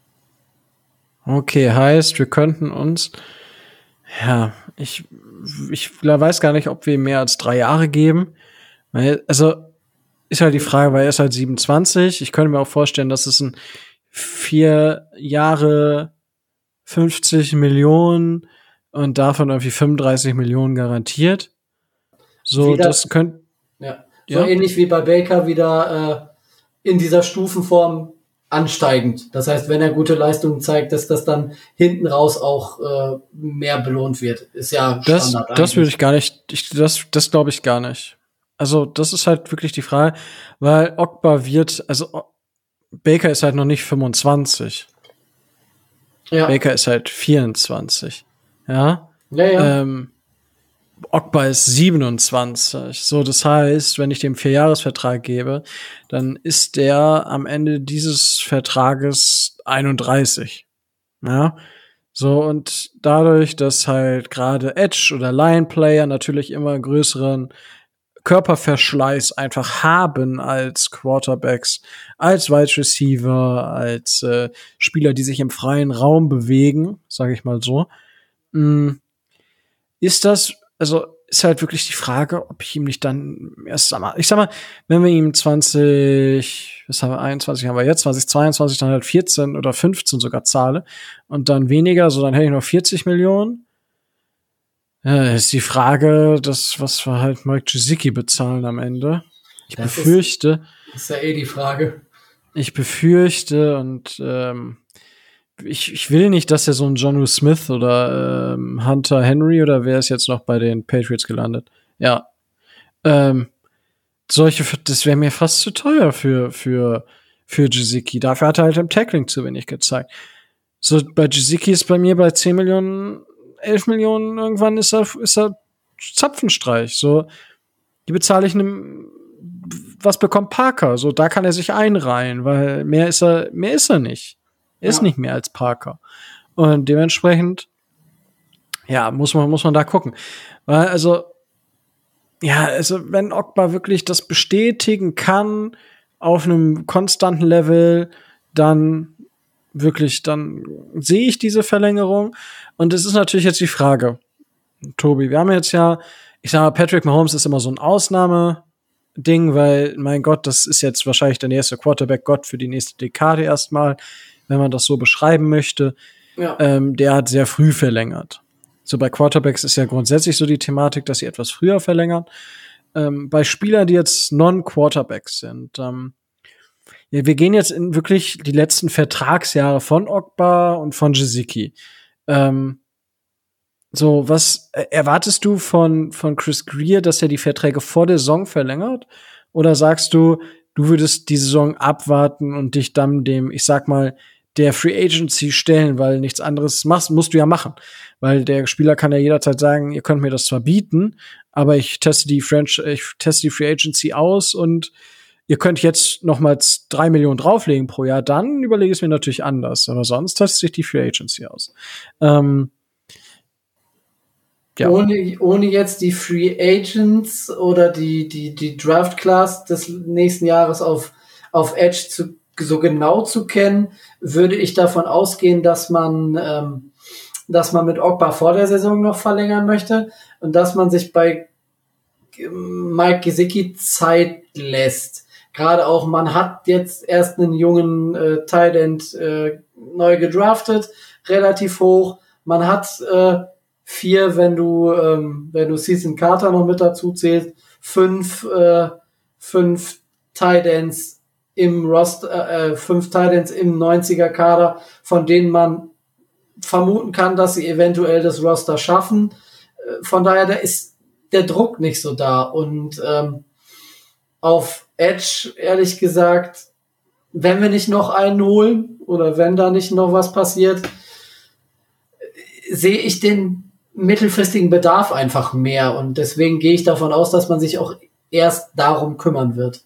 okay, heißt, wir könnten uns, ja, ich, ich weiß gar nicht, ob wir ihm mehr als drei Jahre geben. Weil, also, ist halt die Frage, weil er ist halt siebenundzwanzig. Ich könnte mir auch vorstellen, dass es ein vier Jahre fünfzig Millionen und davon irgendwie fünfunddreißig Millionen garantiert. So, Wieder- das könnte, Ja. So Ja. ähnlich wie bei Baker wieder äh, in dieser Stufenform ansteigend. Das heißt, wenn er gute Leistungen zeigt, dass das dann hinten raus auch äh, mehr belohnt wird. Ist ja das, Standard das würde eigentlich. ich gar nicht, ich, das, das glaube ich gar nicht. Also, das ist halt wirklich die Frage, weil Ogba wird, also, O- Baker ist halt noch nicht fünfundzwanzig. Ja, Baker ist halt vierundzwanzig. Ja. ja, ja. Ähm, Ogba ist siebenundzwanzig. So, das heißt, wenn ich dem Vierjahresvertrag gebe, dann ist der am Ende dieses Vertrages einunddreißig. Ja. So, und dadurch, dass halt gerade Edge oder Line-Player natürlich immer größeren Körperverschleiß einfach haben als Quarterbacks, als Wide Receiver, als äh, Spieler, die sich im freien Raum bewegen, sage ich mal so, mh, ist das, also ist halt wirklich die Frage, ob ich ihm nicht dann erst sag mal, ich sag mal, wenn wir ihm zwanzig, was haben wir, einundzwanzig haben wir jetzt, zweitausendzweiundzwanzig dann halt vierzehn oder fünfzehn sogar zahle und dann weniger, so dann hätte ich noch vierzig Millionen. Ja, ist die Frage, das, was wir halt Mike Gesicki bezahlen am Ende. Ich Das ist- befürchte, Das ist ja eh die Frage. ich befürchte und ähm, ich, ich will nicht, dass er so ein Jonnu Smith oder ähm, Hunter Henry oder wer ist jetzt noch bei den Patriots gelandet? Ja. Ähm, solche, das wäre mir fast zu teuer für, für, für Gesicki. Dafür hat er halt im Tackling zu wenig gezeigt. So, bei Gesicki ist bei mir bei zehn Millionen, elf Millionen, irgendwann ist er, ist er Zapfenstreich. So, die bezahle ich einem, was bekommt Parker? So, da kann er sich einreihen, weil mehr ist er, mehr ist er nicht. Er ist Ja. nicht mehr als Parker. Und dementsprechend, ja, muss man, muss man da gucken. Weil, also, ja, also, wenn Ogba wirklich das bestätigen kann auf einem konstanten Level, dann wirklich, dann sehe ich diese Verlängerung. Und es ist natürlich jetzt die Frage, Tobi, wir haben jetzt ja, ich sag mal, Patrick Mahomes ist immer so ein Ausnahmeding, weil, mein Gott, das ist jetzt wahrscheinlich der nächste Quarterback-Gott für die nächste Dekade erstmal, wenn man das so beschreiben möchte. Ja. Ähm, der hat sehr früh verlängert. So bei Quarterbacks ist ja grundsätzlich so die Thematik, dass sie etwas früher verlängern. Ähm, bei Spielern, die jetzt Non-Quarterbacks sind, ähm, ja, wir gehen jetzt in wirklich die letzten Vertragsjahre von Ogba und von Gesicki. Ähm, so, was äh, erwartest du von, von Chris Greer, dass er die Verträge vor der Saison verlängert? Oder sagst du, du würdest die Saison abwarten und dich dann dem, ich sag mal, der Free Agency stellen, weil nichts anderes machst, musst du ja machen. Weil der Spieler kann ja jederzeit sagen, ihr könnt mir das zwar bieten, aber ich teste die French, ich teste die Free Agency aus und ihr könnt jetzt nochmals drei Millionen drauflegen pro Jahr, dann überlege ich es mir natürlich anders. Aber sonst testet sich die Free Agency aus. Ähm, ja. Ohne, ohne jetzt die Free Agents oder die, die, die Draft Class des nächsten Jahres auf, auf Edge zu, so genau zu kennen, würde ich davon ausgehen, dass man, ähm, dass man mit Ogba vor der Saison noch verlängern möchte und dass man sich bei Mike Gesicki Zeit lässt. Gerade auch, man hat jetzt erst einen jungen äh, Tight End äh, neu gedraftet, relativ hoch. Man hat äh, vier, wenn du ähm, wenn du Season Carter noch mit dazu zählst, fünf äh, fünf Tight Ends im Roster, äh, fünf Tight Ends im neunziger Kader, von denen man vermuten kann, dass sie eventuell das Roster schaffen. Äh, von daher, da ist der Druck nicht so da. Und ähm, auf Edge, ehrlich gesagt, wenn wir nicht noch einen holen oder wenn da nicht noch was passiert, sehe ich den mittelfristigen Bedarf einfach mehr. Und deswegen gehe ich davon aus, dass man sich auch erst darum kümmern wird.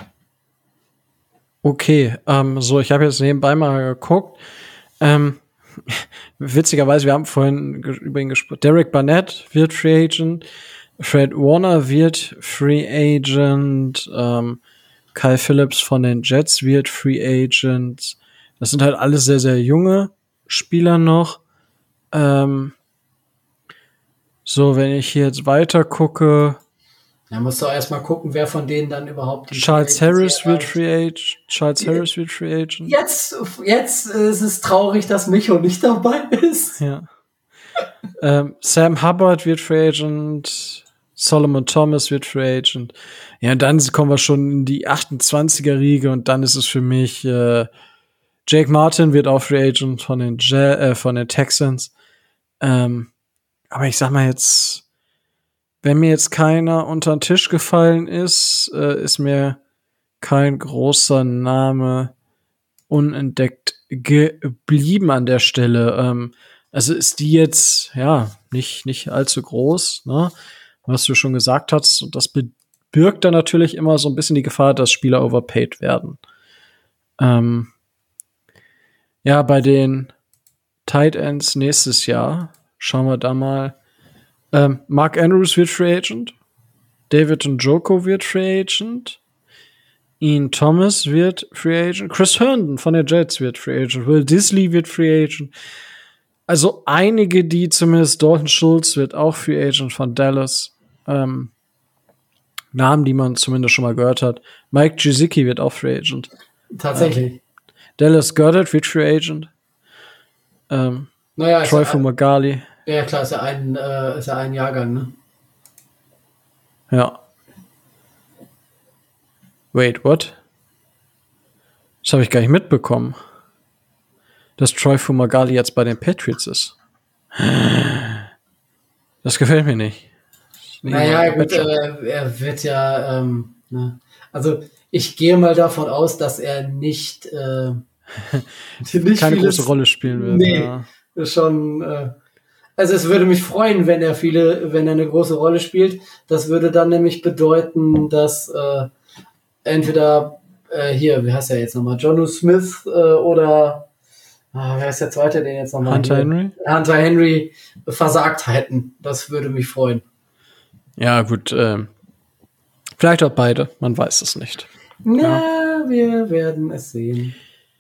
Okay, ähm, so, ich habe jetzt nebenbei mal geguckt. Ähm, witzigerweise, wir haben vorhin ge- über ihn gesprochen. Derek Barnett wird Free Agent. Fred Warner wird Free Agent. Ähm, Kyle Phillips von den Jets wird Free Agent. Das sind halt alles sehr, sehr junge Spieler noch. Ähm, so, wenn ich hier jetzt weiter gucke, Da musst du auch erstmal gucken, wer von denen dann überhaupt die Charles Free Agency Harris wird erreicht. Free Agent. Charles Harris wird Free Agent. Jetzt, jetzt ist es traurig, dass Micho nicht dabei ist. Ja. ähm, Sam Hubbard wird Free Agent. Solomon Thomas wird Free Agent. Ja, und dann kommen wir schon in die achtundzwanziger-Riege und dann ist es für mich äh, Jake Martin wird auch Free Agent von den Je- äh, von den Texans. Ähm, aber ich sag mal jetzt, wenn mir jetzt keiner unter den Tisch gefallen ist, äh, ist mir kein großer Name unentdeckt geblieben an der Stelle. Ähm, also ist die jetzt, ja, nicht, nicht allzu groß, ne? Was du schon gesagt hast. Und das birgt dann natürlich immer so ein bisschen die Gefahr, dass Spieler overpaid werden. Ähm, ja, bei den Tight Ends nächstes Jahr schauen wir da mal. Ähm, Mark Andrews wird Free Agent. David Njoku wird Free Agent. Ian Thomas wird Free Agent. Chris Herndon von den Jets wird Free Agent. Will Disley wird Free Agent. Also einige, die zumindest Dalton Schultz wird auch Free Agent von Dallas. Ähm, Namen, die man zumindest schon mal gehört hat. Mike Gesicki wird auch Free Agent. Tatsächlich. Ähm, Dallas Goedert wird Free Agent. Ähm, Naja, ist Troy ja, ein, Fumagalli. ja klar, ist ja ein, äh, ist ja ein Jahrgang, ne? Ja. Wait, what? Das habe ich gar nicht mitbekommen. Dass Troy Fumagalli jetzt bei den Patriots ist. Das gefällt mir nicht. Naja, gut, äh, er wird ja, ähm, ne? Also ich gehe mal davon aus, dass er nicht, äh, nicht keine vieles, große Rolle spielen wird. Nee, Ja. ist schon, äh, also es würde mich freuen, wenn er viele, wenn er eine große Rolle spielt. Das würde dann nämlich bedeuten, dass äh, entweder äh, hier, wie heißt er jetzt nochmal, Jonnu Smith äh, oder ah, wer ist der zweite, den jetzt nochmal? Hunter Henry? Hunter Henry versagt hätten. Das würde mich freuen. Ja, gut. Äh, vielleicht auch beide. Man weiß es nicht. Na, Ja. wir werden es sehen.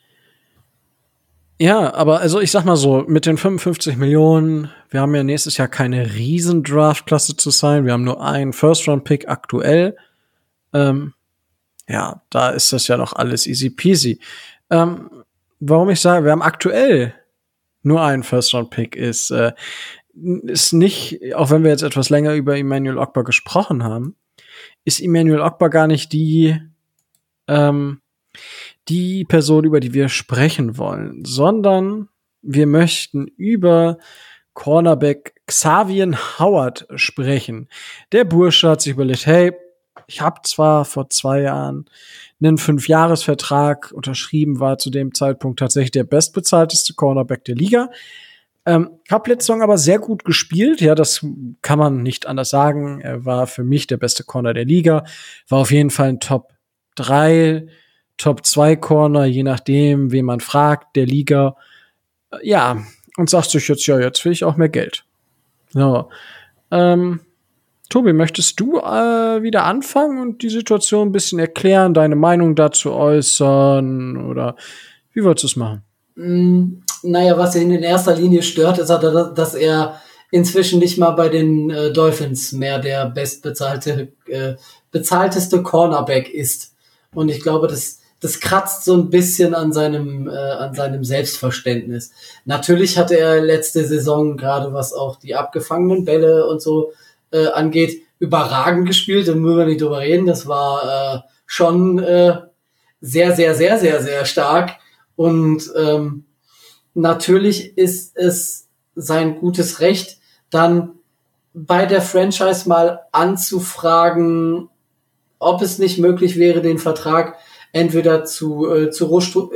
Ja, aber also ich sag mal so, mit den fünfundfünfzig Millionen, wir haben ja nächstes Jahr keine riesen Draft-Klasse zu sein. Wir haben nur einen First-Round-Pick aktuell. Ähm, ja, da ist das ja noch alles easy peasy. Ähm, warum ich sage, wir haben aktuell nur einen First-Round-Pick ist, äh, ist nicht, auch wenn wir jetzt etwas länger über Emmanuel Ogbah gesprochen haben, ist Emmanuel Ogbah gar nicht die, ähm, die Person, über die wir sprechen wollen, sondern wir möchten über Cornerback Xavier Howard sprechen. Der Bursche hat sich überlegt, hey, ich habe zwar vor zwei Jahren einen Fünfjahresvertrag unterschrieben, war zu dem Zeitpunkt tatsächlich der bestbezahlteste Cornerback der Liga. Ähm, hab letzte Saison aber sehr gut gespielt, ja, das kann man nicht anders sagen. Er war für mich der beste Corner der Liga, war auf jeden Fall ein Top drei, Top zwei Corner, je nachdem, wen man fragt, der Liga. Ja, und sagt sich jetzt, ja, jetzt will ich auch mehr Geld. So. Ähm, Tobi, möchtest du äh, wieder anfangen und die Situation ein bisschen erklären, deine Meinung dazu äußern? Oder wie wolltest du es machen? Mm, naja, was ihn in erster Linie stört, ist, dass er inzwischen nicht mal bei den äh, Dolphins mehr der bestbezahlte, äh, bezahlteste Cornerback ist. Und ich glaube, das, das kratzt so ein bisschen an seinem, äh, an seinem Selbstverständnis. Natürlich hatte er letzte Saison, gerade was auch die abgefangenen Bälle und so äh, angeht, überragend gespielt, da müssen wir nicht drüber reden. Das war äh, schon äh, sehr, sehr, sehr, sehr, sehr stark. Und ähm, natürlich ist es sein gutes Recht, dann bei der Franchise mal anzufragen, ob es nicht möglich wäre, den Vertrag entweder zu, äh, zu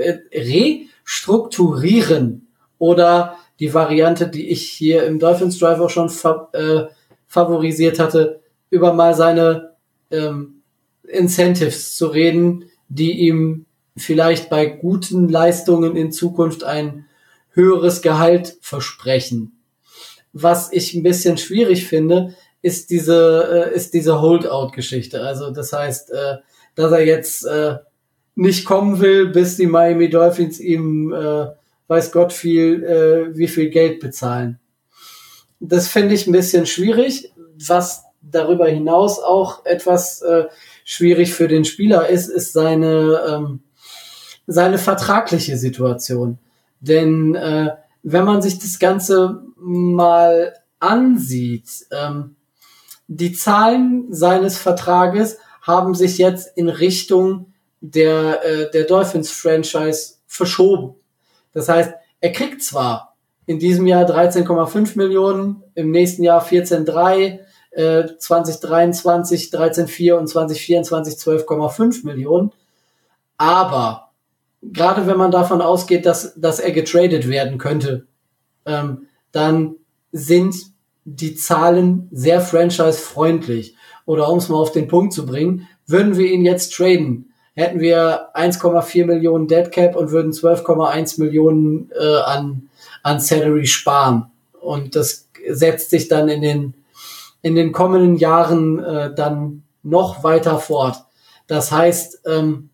restrukturieren oder die Variante, die ich hier im Dolphins Drive auch schon fa- äh, favorisiert hatte, über mal seine ähm, Incentives zu reden, die ihm vielleicht bei guten Leistungen in Zukunft ein höheres Gehalt versprechen. Was ich ein bisschen schwierig finde, ist diese äh, ist diese Holdout-Geschichte. Also das heißt, äh, dass er jetzt äh, nicht kommen will, bis die Miami Dolphins ihm äh, weiß Gott viel äh, wie viel Geld bezahlen. Das finde ich ein bisschen schwierig. Was darüber hinaus auch etwas äh, schwierig für den Spieler ist, ist seine ähm, seine vertragliche Situation. Denn äh, wenn man sich das Ganze mal ansieht, ähm, die Zahlen seines Vertrages haben sich jetzt in Richtung der, äh, der Dolphins-Franchise verschoben. Das heißt, er kriegt zwar in diesem Jahr dreizehn Komma fünf Millionen, im nächsten Jahr vierzehn Komma drei, äh, zwanzig dreiundzwanzig dreizehn Komma vier und zwanzig vierundzwanzig zwölf Komma fünf Millionen, aber gerade wenn man davon ausgeht, dass, dass er getradet werden könnte, ähm, dann sind die Zahlen sehr franchise-freundlich. Oder um es mal auf den Punkt zu bringen, würden wir ihn jetzt traden, hätten wir eins Komma vier Millionen Dead Cap und würden zwölf Komma eins Millionen äh, an, an Salary sparen. Und das setzt sich dann in den, in den kommenden Jahren äh, dann noch weiter fort. Das heißt, ähm,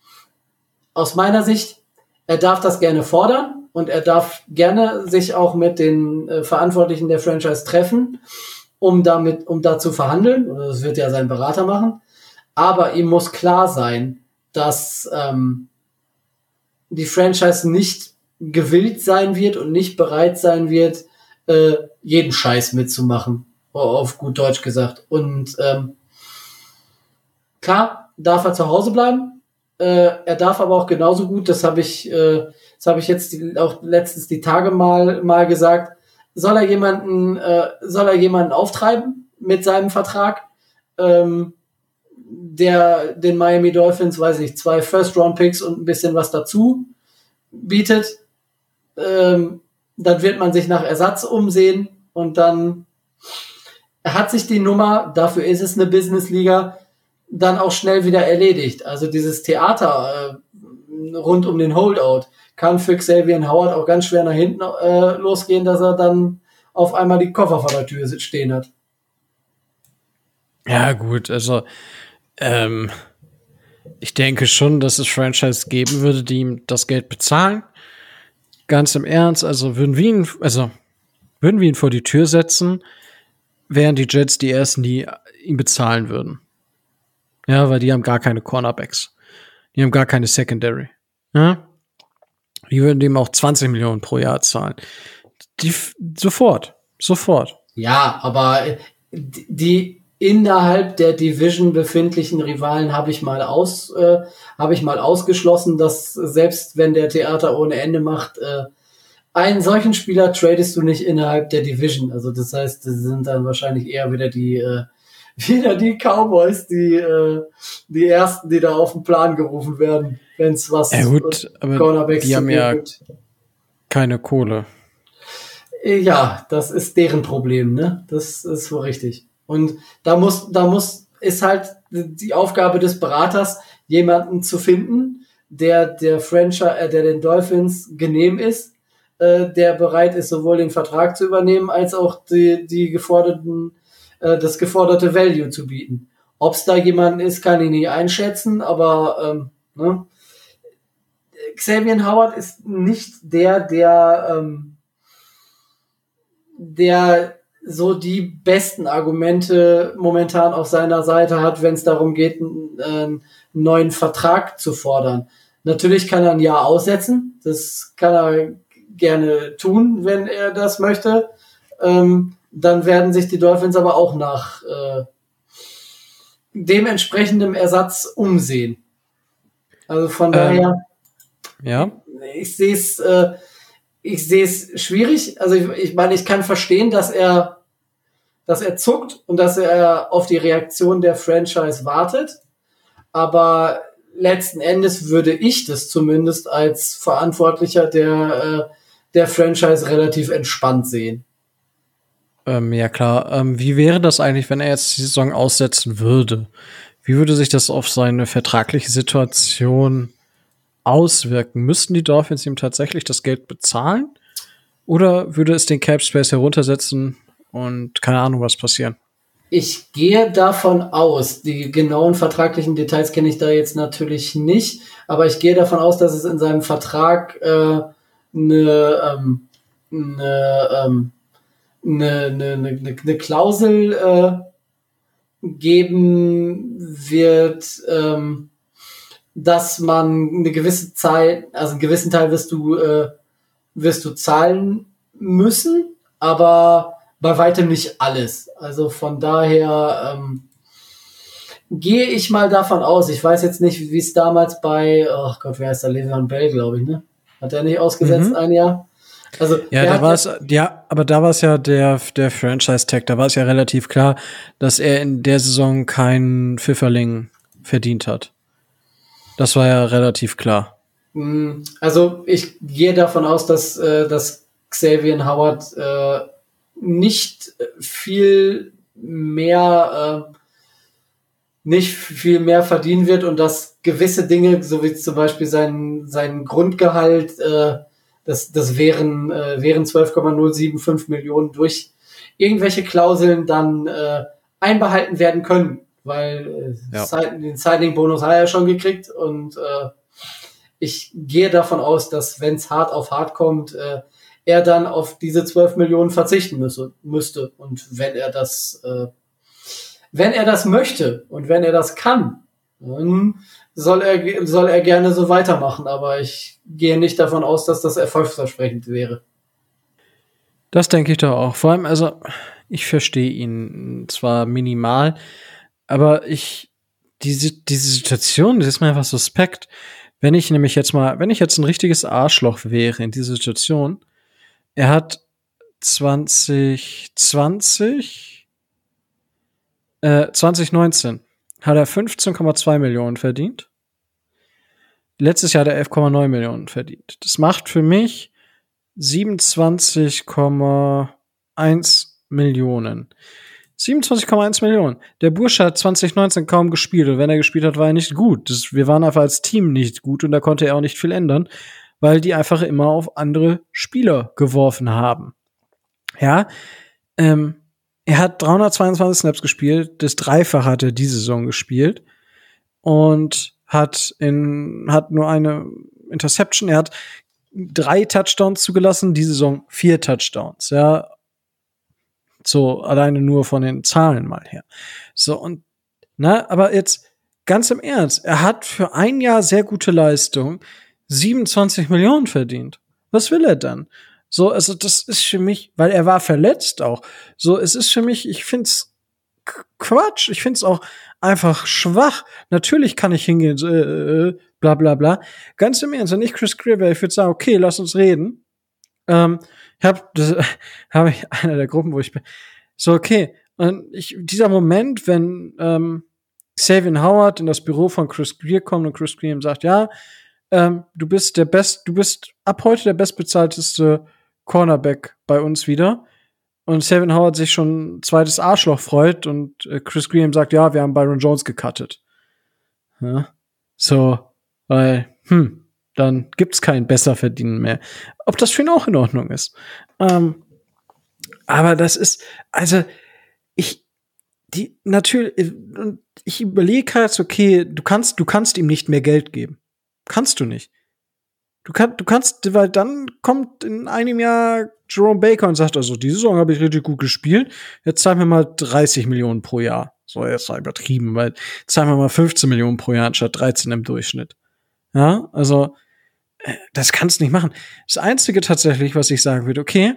aus meiner Sicht, er darf das gerne fordern und er darf gerne sich auch mit den äh, Verantwortlichen der Franchise treffen, um damit, um da zu verhandeln. Oder das wird ja sein Berater machen. Aber ihm muss klar sein, dass ähm, die Franchise nicht gewillt sein wird und nicht bereit sein wird, äh, jeden Scheiß mitzumachen, auf gut Deutsch gesagt. Und ähm, klar, darf er zu Hause bleiben. Äh, er darf aber auch genauso gut, das habe ich, äh, das habe ich jetzt die, auch letztens die Tage mal mal gesagt, soll er jemanden, äh, soll er jemanden auftreiben mit seinem Vertrag, ähm, der den Miami Dolphins, weiß ich, zwei First-Round-Picks und ein bisschen was dazu bietet. Ähm, dann wird man sich nach Ersatz umsehen und dann hat sich die Nummer, dafür ist es eine Business-Liga, dann auch schnell wieder erledigt. Also dieses Theater äh, rund um den Holdout kann für Xavier Howard auch ganz schwer nach hinten äh, losgehen, dass er dann auf einmal die Koffer vor der Tür stehen hat. Ja, gut, also ähm, ich denke schon, dass es Franchise geben würde, die ihm das Geld bezahlen. Ganz im Ernst, also würden wir ihn, also würden wir ihn vor die Tür setzen, wären die Jets die ersten, die ihn bezahlen würden. Ja, weil die haben gar keine Cornerbacks. Die haben gar keine Secondary. Ja? Die würden dem auch zwanzig Millionen pro Jahr zahlen. Die f- sofort. Sofort. Ja, aber die innerhalb der Division befindlichen Rivalen habe ich mal aus, äh, habe ich mal ausgeschlossen, dass selbst wenn der Theater ohne Ende macht, äh, einen solchen Spieler tradest du nicht innerhalb der Division. Also das heißt, das sind dann wahrscheinlich eher wieder die äh, wieder die Cowboys, die äh, die ersten, die da auf den Plan gerufen werden, wenn es was Ja gut, aber Cornerbacks die haben zu ja gibt. keine Kohle. Ja, das ist deren Problem, ne? Das ist wohl richtig. Und da muss, da muss ist halt die Aufgabe des Beraters, jemanden zu finden, der der Franchise, äh, der den Dolphins genehm ist, äh, der bereit ist, sowohl den Vertrag zu übernehmen, als auch die, die geforderten, äh, das geforderte Value zu bieten. Ob es da jemanden ist, kann ich nicht einschätzen, aber ähm, ne? Xavier Howard ist nicht der, der ähm, der so die besten Argumente momentan auf seiner Seite hat, wenn es darum geht, einen, einen neuen Vertrag zu fordern. Natürlich kann er ein Jahr aussetzen, das kann er gerne tun, wenn er das möchte. Ähm, dann werden sich die Dolphins aber auch nach äh, dementsprechendem Ersatz umsehen. Also von ähm, daher, ja, ich sehe es äh, ich sehe es schwierig. Also ich, ich meine, ich kann verstehen, dass er, dass er zuckt und dass er auf die Reaktion der Franchise wartet. Aber letzten Endes würde ich das zumindest als Verantwortlicher der, äh, der Franchise relativ entspannt sehen. Ähm, ja klar. Ähm, wie wäre das eigentlich, wenn er jetzt die Saison aussetzen würde? Wie würde sich das auf seine vertragliche Situation auswirken? Müssten die Dolphins ihm tatsächlich das Geld bezahlen? Oder würde es den Cap Space heruntersetzen und keine Ahnung, was passieren? Ich gehe davon aus, die genauen vertraglichen Details kenne ich da jetzt natürlich nicht, aber ich gehe davon aus, dass es in seinem Vertrag äh, eine, ähm, eine, ähm, eine, eine, eine, eine Klausel äh, geben wird, ähm, dass man eine gewisse Zeit, also einen gewissen Teil wirst du, äh, wirst du zahlen müssen, aber bei weitem nicht alles. Also von daher ähm, gehe ich mal davon aus. Ich weiß jetzt nicht, wie es damals bei, ach Gott, wer heißt der? Le'Veon Bell, glaube ich, ne? Hat er nicht ausgesetzt Mhm. ein Jahr? Also ja, da war es, ja, aber da war es ja der der Franchise-Tag. Da war es ja relativ klar, dass er in der Saison keinen Pfifferling verdient hat. Das war ja relativ klar. Also ich gehe davon aus, dass, äh, dass Xavier Howard äh, nicht viel mehr äh, nicht viel mehr verdienen wird und dass gewisse Dinge, so wie zum Beispiel sein sein Grundgehalt, äh, das das wären äh, wären zwölf Komma null sieben fünf Millionen durch irgendwelche Klauseln dann äh, einbehalten werden können, weil äh, Ja. den Signing-Bonus hat er ja schon gekriegt und äh, ich gehe davon aus, dass wenn es hart auf hart kommt, äh, er dann auf diese zwölf Millionen verzichten müsse, müsste. Und wenn er das, äh, wenn er das möchte und wenn er das kann, dann soll er, soll er gerne so weitermachen. Aber ich gehe nicht davon aus, dass das erfolgsversprechend wäre. Das denke ich doch auch. Vor allem, also, ich verstehe ihn zwar minimal, aber ich, diese, diese Situation, das ist mir einfach suspekt. Wenn ich nämlich jetzt mal, wenn ich jetzt ein richtiges Arschloch wäre in dieser Situation, er hat zwanzig zwanzig, äh, zwanzig neunzehn hat er fünfzehn Komma zwei Millionen verdient. Letztes Jahr hat er elf Komma neun Millionen verdient. Das macht für mich siebenundzwanzig Komma eins Millionen. siebenundzwanzig Komma eins Millionen. Der Bursche hat zwanzig neunzehn kaum gespielt und wenn er gespielt hat, war er nicht gut. Das, wir waren einfach als Team nicht gut und da konnte er auch nicht viel ändern, weil die einfach immer auf andere Spieler geworfen haben. Ja, ähm, er hat dreihundertzweiundzwanzig Snaps gespielt, das Dreifache hat er diese Saison gespielt und hat in hat nur eine Interception. Er hat drei Touchdowns zugelassen, diese Saison vier Touchdowns. Ja, so alleine nur von den Zahlen mal her. So und na, aber jetzt ganz im Ernst, er hat für ein Jahr sehr gute Leistung siebenundzwanzig Millionen verdient. Was will er dann? So, also das ist für mich, weil er war verletzt auch. So, es ist für mich, ich find's Quatsch. Ich find's auch einfach schwach. Natürlich kann ich hingehen, so, äh, bla bla bla. Ganz im Ernst, wenn ich Chris Greer wäre, ich würde sagen, okay, lass uns reden. Ähm, ich hab, das habe ich einer der Gruppen, wo ich bin. So, okay. Und ich, dieser Moment, wenn ähm, Xavier Howard in das Büro von Chris Greer kommt und Chris Greer ihm sagt, ja, ähm, du bist der best, du bist ab heute der bestbezahlteste Cornerback bei uns wieder. und Xavier Howard sich schon ein zweites Arschloch freut und äh, Chris Green sagt, ja, wir haben Byron Jones gecuttet. Ja? So, weil, hm, dann gibt's keinen Besserverdienen mehr. Ob das für ihn auch in Ordnung ist. Ähm, aber das ist, also, ich, die, natürlich, ich überlege halt, okay, du kannst, du kannst ihm nicht mehr Geld geben. Kannst du nicht. Du, kann, du kannst, weil dann kommt in einem Jahr Jerome Baker und sagt, also, diese Saison habe ich richtig gut gespielt, jetzt zahlen wir mal dreißig Millionen pro Jahr. So, jetzt war übertrieben, weil zahlen wir mal fünfzehn Millionen pro Jahr anstatt dreizehn im Durchschnitt. Ja, also, das kannst du nicht machen. Das Einzige tatsächlich, was ich sagen würde, okay,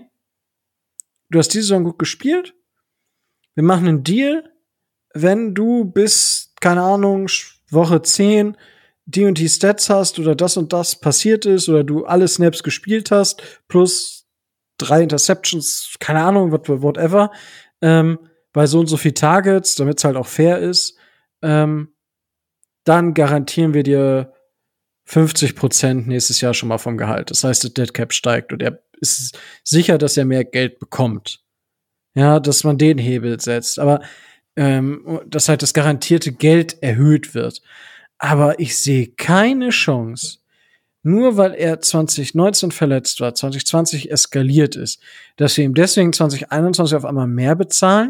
du hast diese Saison gut gespielt, wir machen einen Deal, wenn du bis, keine Ahnung, Woche zehn die und die Stats hast oder das und das passiert ist oder du alle Snaps gespielt hast, plus drei Interceptions, keine Ahnung, whatever, ähm, bei so und so viel Targets, damit es halt auch fair ist, ähm, dann garantieren wir dir fünfzig Prozent nächstes Jahr schon mal vom Gehalt. Das heißt, der Dead Cap steigt und er ist sicher, dass er mehr Geld bekommt. Ja, dass man den Hebel setzt. Aber ähm, dass halt das garantierte Geld erhöht wird. Aber ich sehe keine Chance, nur weil er zwanzig neunzehn verletzt war, zwanzig zwanzig eskaliert ist, dass wir ihm deswegen zwanzig einundzwanzig auf einmal mehr bezahlen.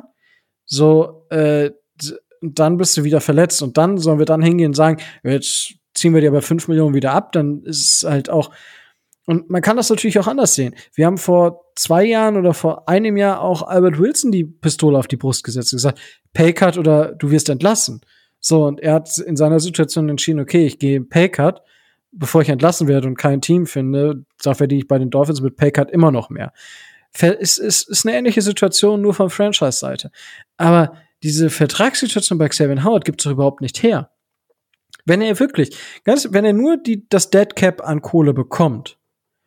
So, äh, dann bist du wieder verletzt und dann sollen wir dann hingehen und sagen, jetzt ziehen wir dir aber fünf Millionen wieder ab, dann ist es halt auch, und man kann das natürlich auch anders sehen. Wir haben vor zwei Jahren oder vor einem Jahr auch Albert Wilson die Pistole auf die Brust gesetzt und gesagt, Paycut oder du wirst entlassen. So, und er hat in seiner Situation entschieden, okay, ich gehe Paycut, bevor ich entlassen werde und kein Team finde, da verdiene ich bei den Dolphins mit Paycut immer noch mehr. Es ist, ist eine ähnliche Situation, nur von Franchise-Seite. Aber diese Vertragssituation bei Xavier Howard gibt's doch überhaupt nicht her. Wenn er wirklich, ganz, wenn er nur die, das Dead Cap an Kohle bekommt,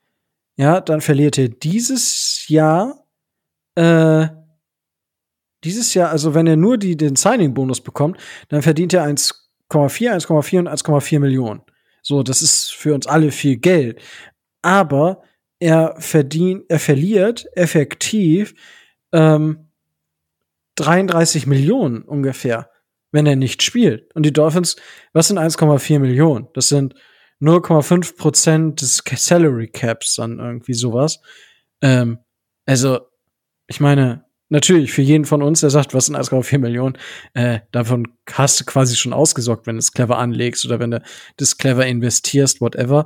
ja, dann verliert er dieses Jahr, äh, dieses Jahr, also wenn er nur die, den Signing-Bonus bekommt, dann verdient er eins Komma vier, eins Komma vier und eins Komma vier Millionen. So, das ist für uns alle viel Geld. Aber er verdient, er verliert effektiv, ähm, dreiunddreißig Millionen ungefähr, wenn er nicht spielt. Und die Dolphins, was sind eins Komma vier Millionen? Das sind null Komma fünf Prozent des Salary Caps, dann irgendwie sowas. Ähm, also, ich meine, natürlich, für jeden von uns, der sagt, was sind eins Komma vier Millionen, äh, davon hast du quasi schon ausgesorgt, wenn du es clever anlegst oder wenn du das clever investierst, whatever.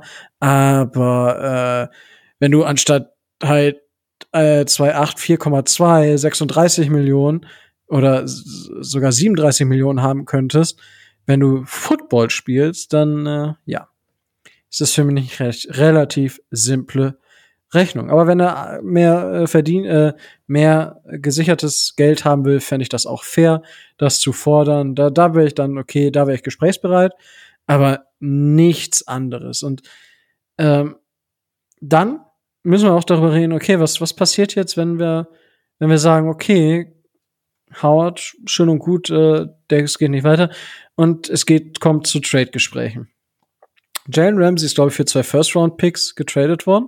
Aber äh, wenn du anstatt halt äh, zwei Komma acht, vier Komma zwei, sechsunddreißig Millionen oder s- sogar siebenunddreißig Millionen haben könntest, wenn du Football spielst, dann äh, ja, ist das für mich nicht recht relativ simple Rechnung. Aber wenn er mehr äh, verdient, äh, mehr gesichertes Geld haben will, fände ich das auch fair, das zu fordern. Da, da wäre ich dann okay, da wäre ich gesprächsbereit, aber nichts anderes. Und ähm, dann müssen wir auch darüber reden, okay, was was passiert jetzt, wenn wir wenn wir sagen, okay, Howard, schön und gut, äh, der es geht nicht weiter und es geht kommt zu Trade-Gesprächen. Jalen Ramsey ist, glaube ich, für zwei First-Round-Picks getradet worden.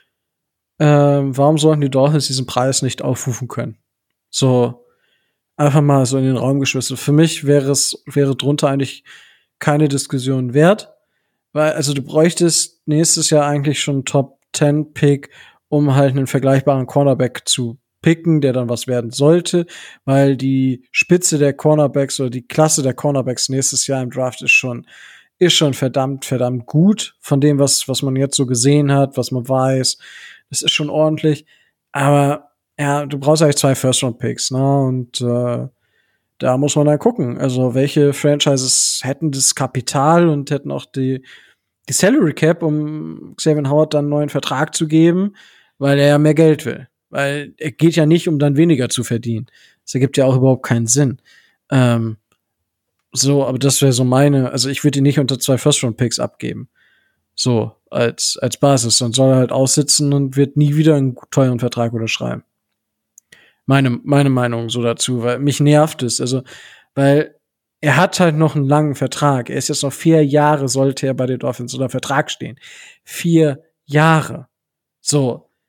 Ähm, warum sollten die Dolphins diesen Preis nicht aufrufen können? So, einfach mal so in den Raum geschmissen. Für mich wäre es, wäre drunter eigentlich keine Diskussion wert, weil, also du bräuchtest nächstes Jahr eigentlich schon einen Top zehn Pick, um halt einen vergleichbaren Cornerback zu picken, der dann was werden sollte, weil die Spitze der Cornerbacks oder die Klasse der Cornerbacks nächstes Jahr im Draft ist schon ist schon verdammt, verdammt gut von dem, was, was man jetzt so gesehen hat, was man weiß. Das ist schon ordentlich. Aber, ja, du brauchst eigentlich zwei First-Round-Picks, ne? Und, äh, da muss man dann gucken. Also, welche Franchises hätten das Kapital und hätten auch die, die Salary Cap, um Xavier Howard dann einen neuen Vertrag zu geben, weil er ja mehr Geld will. Weil er geht ja nicht, um dann weniger zu verdienen. Das ergibt ja auch überhaupt keinen Sinn. Ähm, So, aber das wäre so meine, also ich würde ihn nicht unter zwei First-Round-Picks abgeben. So, als, als Basis. Dann soll er halt aussitzen und wird nie wieder einen teuren Vertrag unterschreiben. Meine, meine Meinung so dazu, weil mich nervt es. Also, weil er hat halt noch einen langen Vertrag. Er ist jetzt noch vier Jahre, sollte er bei den Dolphins unter Vertrag stehen. Vier Jahre. So.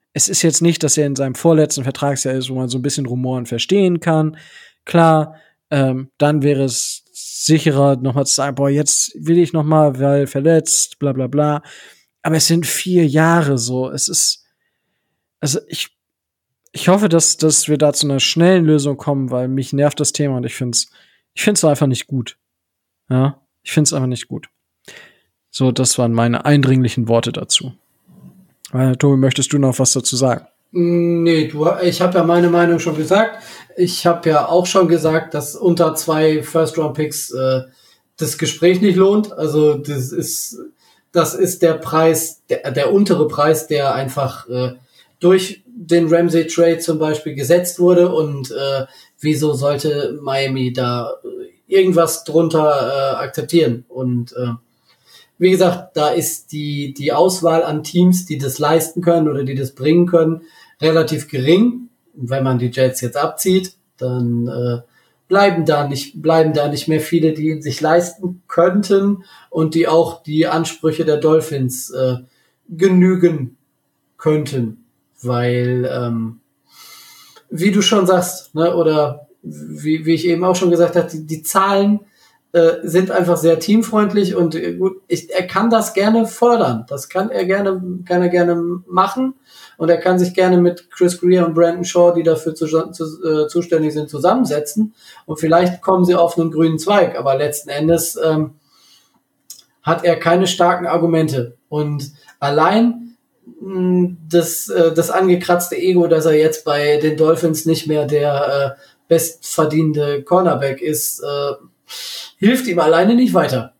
es ist jetzt nicht, dass er in seinem vorletzten Vertragsjahr ist, wo man so ein bisschen Rumoren verstehen kann. Klar, ähm, dann wäre es sicherer, nochmal zu sagen, boah, jetzt will ich nochmal, weil verletzt, bla bla bla. Aber es sind vier Jahre so. Es ist, also ich, ich hoffe, dass, dass wir da zu einer schnellen Lösung kommen, weil mich nervt das Thema und ich find's, ich find's einfach nicht gut. Ja, ich find's einfach nicht gut. So, das waren meine eindringlichen Worte dazu. Äh, Tobi, möchtest du noch was dazu sagen? Nee, du, ich habe ja meine Meinung schon gesagt. Ich habe ja auch schon gesagt, dass unter zwei First-Round-Picks äh, das Gespräch nicht lohnt. Also das ist das ist der Preis, der, der untere Preis, der einfach äh, durch den Ramsey-Trade zum Beispiel gesetzt wurde. Und äh, wieso sollte Miami da irgendwas drunter äh, akzeptieren? Und äh, wie gesagt, da ist die die Auswahl an Teams, die das leisten können oder die das bringen können, relativ gering. Und wenn man die Jets jetzt abzieht, dann äh, bleiben da nicht bleiben da nicht mehr viele, die ihn sich leisten könnten und die auch die Ansprüche der Dolphins äh, genügen könnten, weil ähm, wie du schon sagst, ne, oder wie wie ich eben auch schon gesagt habe, die, die Zahlen äh, sind einfach sehr teamfreundlich und äh, gut, ich, er kann das gerne fördern. Das kann er gerne, kann er gerne machen und er kann sich gerne mit Chris Greer und Brandon Shaw, die dafür zu, zu, äh, zuständig sind, zusammensetzen und vielleicht kommen sie auf einen grünen Zweig. Aber letzten Endes ähm, hat er keine starken Argumente und allein mh, das äh, das angekratzte Ego, dass er jetzt bei den Dolphins nicht mehr der äh, bestverdienende Cornerback ist, äh, hilft ihm alleine nicht weiter.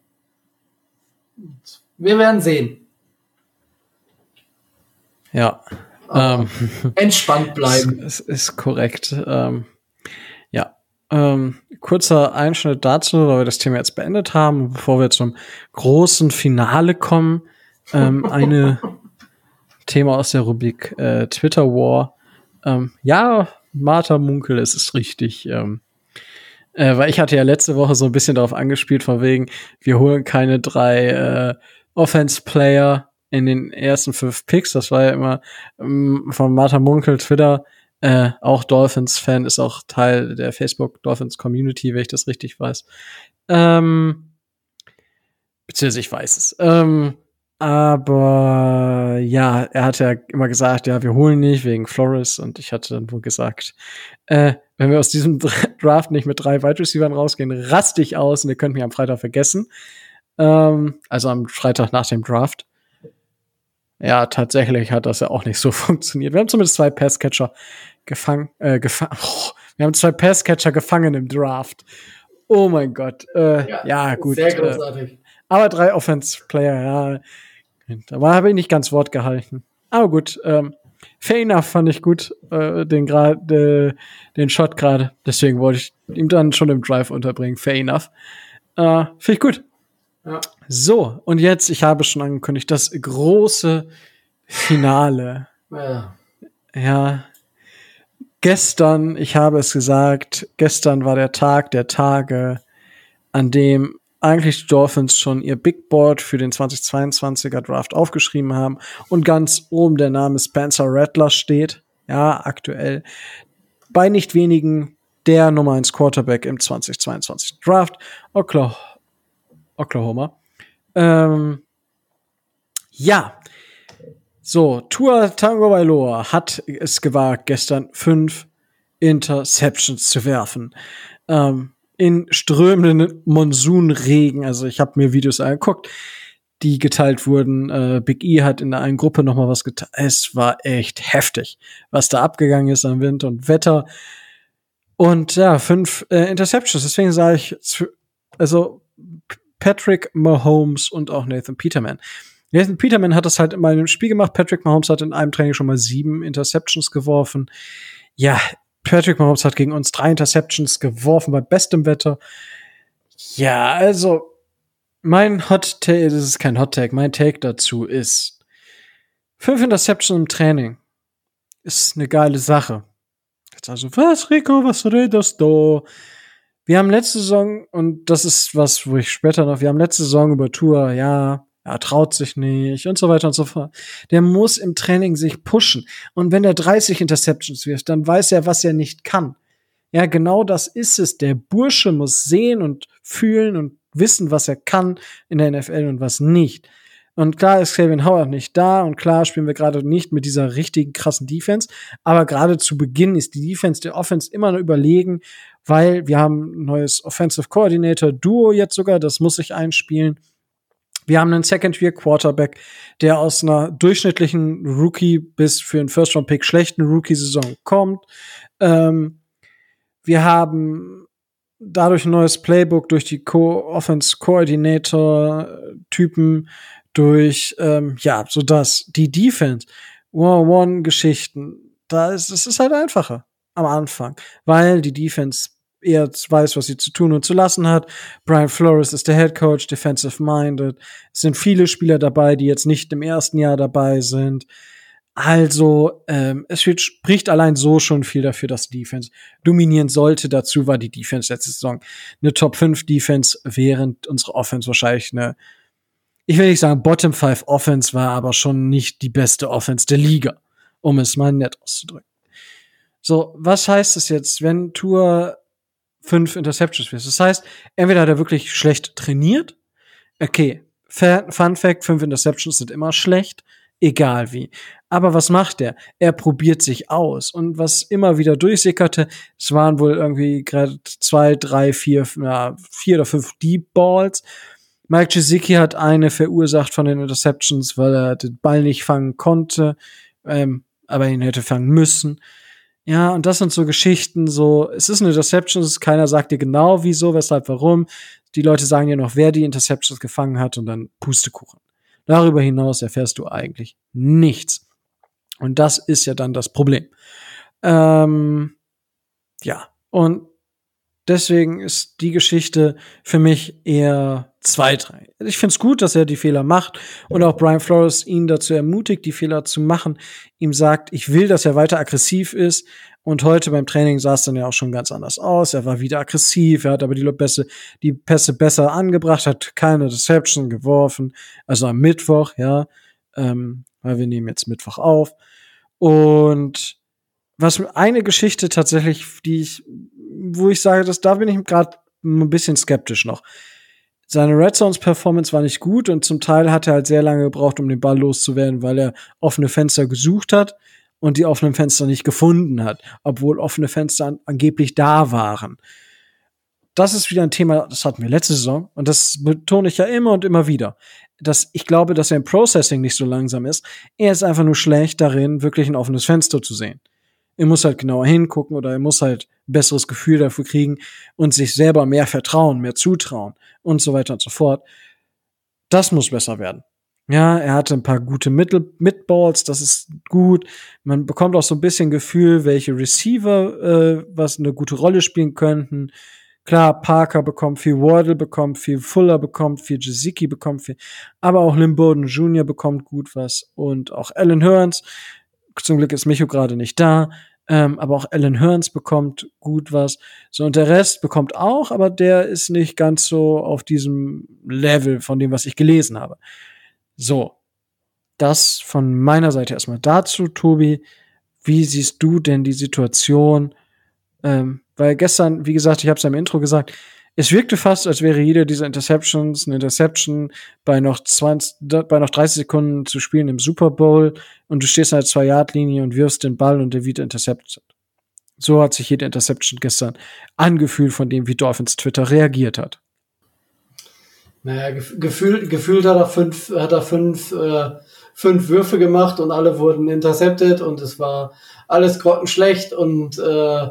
Wir werden sehen. Ja. Ähm, entspannt bleiben. Es ist korrekt. Ähm, ja. Ähm, kurzer Einschnitt dazu, weil wir das Thema jetzt beendet haben, bevor wir zum großen Finale kommen. Ähm, eine Thema aus der Rubrik äh, Twitter War. Ähm, ja, Martha Munkel, es ist richtig. Ähm, Äh, weil ich hatte ja letzte Woche so ein bisschen darauf angespielt, von wegen, wir holen keine drei äh, Offense-Player in den ersten fünf Picks. Das war ja immer ähm, von Martha Munkel, Twitter, äh, auch Dolphins-Fan, ist auch Teil der Facebook-Dolphins-Community, wenn ich das richtig weiß. Ähm, beziehungsweise ich weiß es. Ähm, aber ja, er hat ja immer gesagt, ja, wir holen nicht wegen Flores und ich hatte dann wohl gesagt, äh, wenn wir aus diesem Draft nicht mit drei Wide Receivern rausgehen, raste ich aus und ihr könnt mich am Freitag vergessen. Ähm, also am Freitag nach dem Draft. Ja, tatsächlich hat das ja auch nicht so funktioniert. Wir haben zumindest zwei Passcatcher gefangen, äh, gefangen. Oh, wir haben zwei Passcatcher gefangen im Draft. Oh mein Gott. Äh, ja, ja, gut. Sehr großartig. Äh, aber drei Offense-Player, ja. Da habe ich nicht ganz Wort gehalten. Aber gut, ähm, fair enough fand ich gut, äh, den gerade, äh, den Shot gerade. Deswegen wollte ich ihm dann schon im Drive unterbringen. Fair enough. Äh, finde ich gut. Ja. So, und jetzt, ich habe schon angekündigt, das große Finale. Ja. Ja. Gestern, ich habe es gesagt, gestern war der Tag der Tage, an dem eigentlich die Dolphins schon ihr Big Board für den zweitausendzweiundzwanziger Draft aufgeschrieben haben und ganz oben der Name Spencer Rattler steht. Ja, aktuell bei nicht wenigen der Nummer eins Quarterback im zweitausendzweiundzwanzig Draft, Oklahoma. Oklahoma. Ähm, ja, so, Tua Tagovailoa hat es gewagt, gestern fünf Interceptions zu werfen. Ähm, in strömenden Monsunregen. Also ich habe mir Videos angeguckt, die geteilt wurden. Äh, Big E hat in der einen Gruppe noch mal was geteilt. Es war echt heftig, was da abgegangen ist an Wind und Wetter. Und ja, fünf äh, Interceptions. Deswegen sage ich, also Patrick Mahomes und auch Nathan Peterman. Nathan Peterman hat das halt in meinem Spiel gemacht. Patrick Mahomes hat in einem Training schon mal sieben Interceptions geworfen. Ja, Patrick Mahomes hat gegen uns drei Interceptions geworfen bei bestem Wetter. Ja, also mein Hot Take, das ist kein Hot Take, mein Take dazu ist, fünf Interceptions im Training ist eine geile Sache. Jetzt also, was, Rico, was redest du? Wir haben letzte Saison, und das ist was, wo ich später noch, wir haben letzte Saison über Tua, ja, er traut sich nicht und so weiter und so fort. Der muss im Training sich pushen. Und wenn er dreißig Interceptions wirft, dann weiß er, was er nicht kann. Ja, genau das ist es. Der Bursche muss sehen und fühlen und wissen, was er kann in der N F L und was nicht. Und klar ist Xavier Howard nicht da und klar spielen wir gerade nicht mit dieser richtigen krassen Defense, aber gerade zu Beginn ist die Defense der Offense immer noch überlegen, weil wir haben ein neues Offensive Coordinator Duo jetzt sogar, das muss sich einspielen. Wir haben einen Second-Year-Quarterback, der aus einer durchschnittlichen Rookie bis für einen First-Round-Pick schlechten Rookie-Saison kommt. Ähm, wir haben dadurch ein neues Playbook durch die Co-Offense-Coordinator-Typen, durch, ähm, ja, so das, die Defense, One-on-One-Geschichten, da ist, es ist halt einfacher am Anfang, weil die Defense eher weiß, was sie zu tun und zu lassen hat. Brian Flores ist der Head Coach, defensive-minded. Es sind viele Spieler dabei, die jetzt nicht im ersten Jahr dabei sind. Also, ähm, es spricht allein so schon viel dafür, dass die Defense dominieren sollte. Dazu war die Defense letzte Saison eine Top fünf Defense, während unsere Offense wahrscheinlich eine, ich will nicht sagen Bottom five Offense war, aber schon nicht die beste Offense der Liga, um es mal nett auszudrücken. So, was heißt es jetzt, wenn Tua fünf Interceptions wirft? Das heißt, entweder hat er wirklich schlecht trainiert. Okay, Fun Fact, fünf Interceptions sind immer schlecht, egal wie. Aber was macht er? Er probiert sich aus. Und was immer wieder durchsickerte, es waren wohl irgendwie gerade zwei, drei, vier, ja, vier oder fünf Deep Balls. Mike Gesicki hat eine verursacht von den Interceptions, weil er den Ball nicht fangen konnte, ähm, aber ihn hätte fangen müssen. Ja, und das sind so Geschichten, so, es ist eine Interception, keiner sagt dir genau, wieso, weshalb, warum. Die Leute sagen dir noch, wer die Interceptions gefangen hat und dann Pustekuchen. Darüber hinaus erfährst du eigentlich nichts. Und das ist ja dann das Problem. Ähm, ja, und deswegen ist die Geschichte für mich eher zweitrangig. Ich finde es gut, dass er die Fehler macht und auch Brian Flores ihn dazu ermutigt, die Fehler zu machen. Ihm sagt, ich will, dass er weiter aggressiv ist. Und heute beim Training sah es dann ja auch schon ganz anders aus. Er war wieder aggressiv, er hat aber die Pässe, die Pässe besser angebracht, hat keine Deception geworfen. Also am Mittwoch, ja, ähm, weil wir nehmen jetzt Mittwoch auf. Und was eine Geschichte tatsächlich, die ich, wo ich sage, dass da bin ich gerade ein bisschen skeptisch noch. Seine Red Zones Performance war nicht gut und zum Teil hat er halt sehr lange gebraucht, um den Ball loszuwerden, weil er offene Fenster gesucht hat und die offenen Fenster nicht gefunden hat, obwohl offene Fenster an, angeblich da waren. Das ist wieder ein Thema, das hatten wir letzte Saison und das betone ich ja immer und immer wieder. Dass ich glaube, dass er im Processing nicht so langsam ist. Er ist einfach nur schlecht darin, wirklich ein offenes Fenster zu sehen. Er muss halt genauer hingucken oder er muss halt ein besseres Gefühl dafür kriegen und sich selber mehr vertrauen, mehr zutrauen und so weiter und so fort. Das muss besser werden. Ja, er hatte ein paar gute Mittel Midballs, das ist gut. Man bekommt auch so ein bisschen Gefühl, welche Receiver äh, was eine gute Rolle spielen könnten. Klar, Parker bekommt viel, Wardle bekommt viel, Fuller bekommt viel, Gesicki bekommt viel, aber auch Lynn Bowden Junior bekommt gut was und auch Allen Hurns. Zum Glück ist Micho gerade nicht da, ähm, aber auch Allen Hurns bekommt gut was. So, und der Rest bekommt auch, aber der ist nicht ganz so auf diesem Level von dem, was ich gelesen habe. So, das von meiner Seite erstmal dazu, Tobi. Wie siehst du denn die Situation? Ähm, weil gestern, wie gesagt, ich habe es im Intro gesagt, es wirkte fast, als wäre jede dieser Interceptions eine Interception bei noch zwanzig, bei noch dreißig Sekunden zu spielen im Super Bowl und du stehst an der zwei-Yard-Linie und wirfst den Ball und der wird intercepted. So hat sich jede Interception gestern angefühlt, von dem, wie Dolphins Twitter reagiert hat. Naja, gef- gefühlt, gefühlt hat er fünf, hat er fünf, äh, fünf Würfe gemacht und alle wurden intercepted und es war alles grottenschlecht und äh,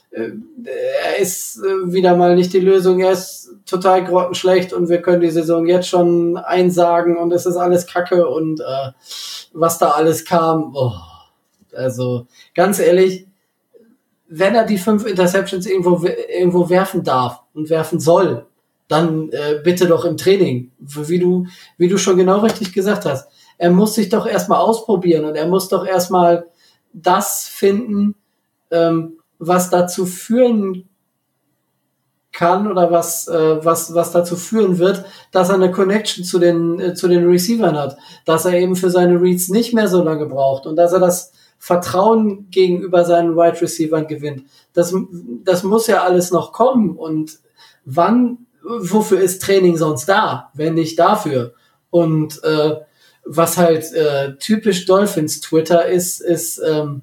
er ist wieder mal nicht die Lösung, er ist total grottenschlecht und wir können die Saison jetzt schon einsagen und es ist alles Kacke und äh, was da alles kam, oh, also ganz ehrlich, wenn er die fünf Interceptions irgendwo irgendwo werfen darf und werfen soll, dann äh, bitte doch im Training, wie du wie du schon genau richtig gesagt hast. Er muss sich doch erstmal ausprobieren und er muss doch erstmal das finden, ähm, was dazu führen kann oder was, äh, was, was dazu führen wird, dass er eine Connection zu den, äh, zu den Receivern hat, dass er eben für seine Reads nicht mehr so lange braucht und dass er das Vertrauen gegenüber seinen Wide Receivern gewinnt. Das, das muss ja alles noch kommen und wann, wofür ist Training sonst da, wenn nicht dafür? Und, äh, was halt äh, typisch Dolphins Twitter ist, ist ähm,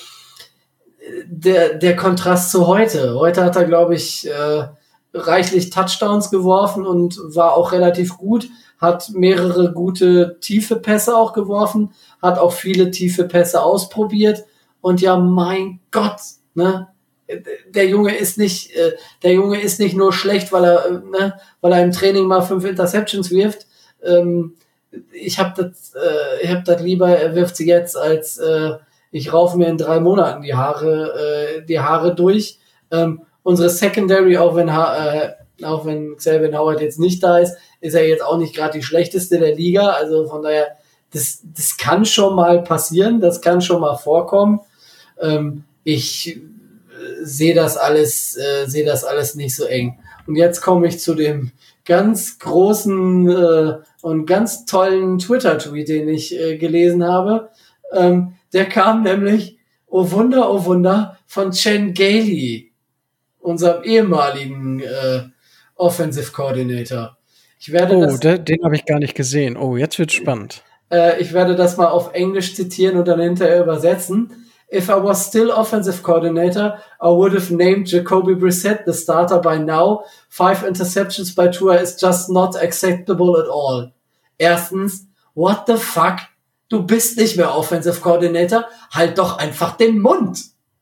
der der Kontrast zu heute. Heute hat er, glaube ich, äh, reichlich Touchdowns geworfen und war auch relativ gut, hat mehrere gute tiefe Pässe auch geworfen, hat auch viele tiefe Pässe ausprobiert und ja, mein Gott, ne, der Junge ist nicht, äh, der Junge ist nicht nur schlecht, weil er, äh, ne, weil er im Training mal fünf Interceptions wirft. Ähm, ich habe das, äh, ich habe das lieber, er wirft sie jetzt, als äh, ich raufe mir in drei Monaten die Haare, äh, die Haare durch. Ähm, unsere Secondary, auch wenn ha- äh, auch wenn Xavier Howard jetzt nicht da ist, ist er jetzt auch nicht gerade die schlechteste der Liga. Also von daher, das, das kann schon mal passieren, das kann schon mal vorkommen. Ähm, ich äh, sehe das alles, äh, sehe das alles nicht so eng. Und jetzt komme ich zu dem ganz großen äh, und ganz tollen Twitter-Tweet, den ich äh, gelesen habe. Ähm, der kam nämlich, oh Wunder, oh Wunder, von Chen Gailey, unserem ehemaligen äh, Offensive Coordinator. Ich werde Oh, das, de- den habe ich gar nicht gesehen. Oh, jetzt wird's spannend. äh, ich werde das mal auf Englisch zitieren und dann hinterher übersetzen. If I was still offensive coordinator, I would have named Jacoby Brissett the starter by now. Five interceptions by Tua is just not acceptable at all. Erstens, what the fuck? Du bist nicht mehr Offensive Coordinator, halt doch einfach den Mund.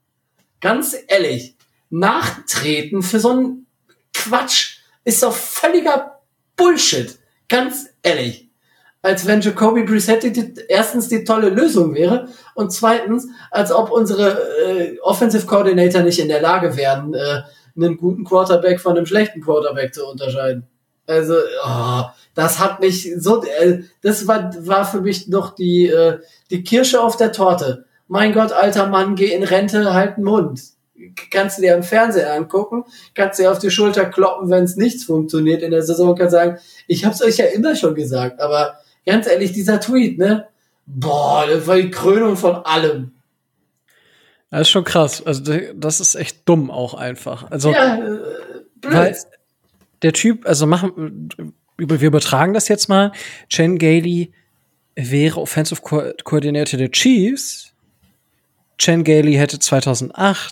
Ganz ehrlich, nachtreten für so einen Quatsch ist doch völliger Bullshit. Ganz ehrlich. Als wenn Jacoby Brissett die, erstens die tolle Lösung wäre und zweitens, als ob unsere äh, Offensive Coordinator nicht in der Lage wären, äh, einen guten Quarterback von einem schlechten Quarterback zu unterscheiden. Also, oh, das hat mich so, äh, das war, war für mich noch die, äh, die Kirsche auf der Torte. Mein Gott, alter Mann, geh in Rente, halt den Mund. Kannst du dir am Fernseher angucken, kannst dir auf die Schulter kloppen, wenn es nichts funktioniert in der Saison, kannst sagen, ich hab's euch ja immer schon gesagt, aber ganz ehrlich, dieser Tweet, ne? Boah, das war die Krönung von allem. Das ist schon krass. Also das ist echt dumm auch einfach. Also Ja, äh, blöd. weil der Typ, also machen wir übertragen das jetzt mal. Chen Gailey wäre Offensive Co- Coordinator der Chiefs. Chen Gailey hätte zwanzig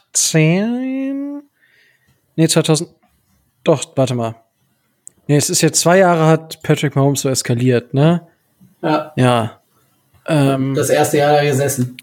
achtzehn Nee, zweitausend Doch, warte mal. Nee, es ist jetzt zwei Jahre hat Patrick Mahomes so eskaliert, ne? Ja, Ja. Ähm, das erste Jahr da gesessen.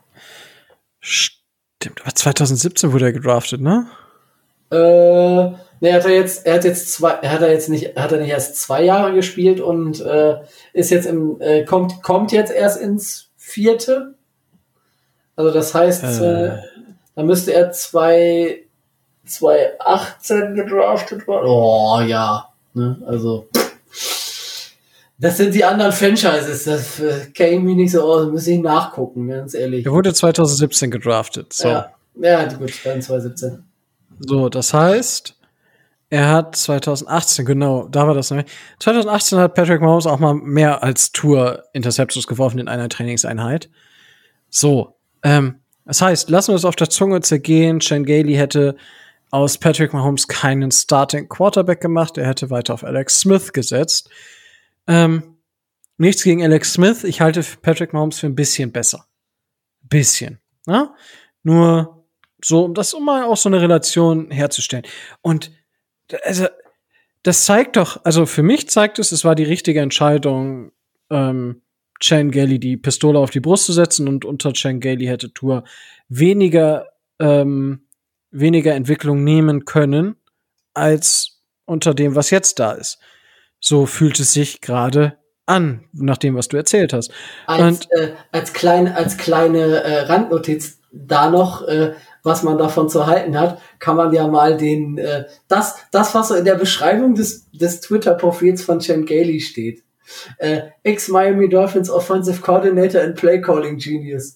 Stimmt, aber zwanzig siebzehn wurde er gedraftet, ne? Äh, ne, hat er jetzt, er hat jetzt zwei, er hat er jetzt nicht, hat er nicht erst zwei Jahre gespielt und äh, ist jetzt im, äh, kommt, kommt jetzt erst ins vierte. Also das heißt, Äh. äh, da müsste er zwei, zwei achtzehn gedraftet worden. Oh ja, ne, also das sind die anderen Franchises. Das äh, kenne ich mich nicht so aus, muss ich nachgucken, ganz ehrlich. Er wurde zwanzig siebzehn gedraftet. So. Ja, ja, gut, dann zwanzig siebzehn. So, das heißt, er hat zwanzig achtzehn, genau, da war das nämlich. zwanzig achtzehn hat Patrick Mahomes auch mal mehr als Tour Interceptions geworfen in einer Trainingseinheit. So, ähm, das heißt, lassen wir es auf der Zunge zergehen. Chen Gailey hätte aus Patrick Mahomes keinen Starting Quarterback gemacht. Er hätte weiter auf Alex Smith gesetzt. Ähm, nichts gegen Alex Smith. Ich halte Patrick Mahomes für ein bisschen besser. Bisschen. Ne? Nur so, um das, um mal auch so eine Relation herzustellen. Und also, das zeigt doch, also für mich zeigt es, es war die richtige Entscheidung, ähm, Chen Gailey die Pistole auf die Brust zu setzen und unter Chen Gailey hätte Tour weniger, ähm, weniger Entwicklung nehmen können, als unter dem, was jetzt da ist. So fühlt es sich gerade an, nach dem, was du erzählt hast. Als, Und äh, als, klein, als kleine äh, Randnotiz da noch, äh, was man davon zu halten hat, kann man ja mal den, äh, das, das, was so in der Beschreibung des, des Twitter-Profils von Chen Gailey steht. Äh, Ex-Miami Dolphins Offensive Coordinator and Play Calling Genius.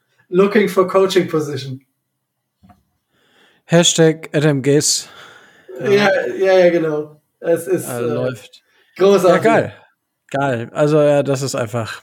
Looking for Coaching Position. Hashtag Adam Gase. Ja, ja, ja, ja genau. Es ist äh, äh, läuft. großartig. Ja, geil. Geil. Also, ja, das ist einfach.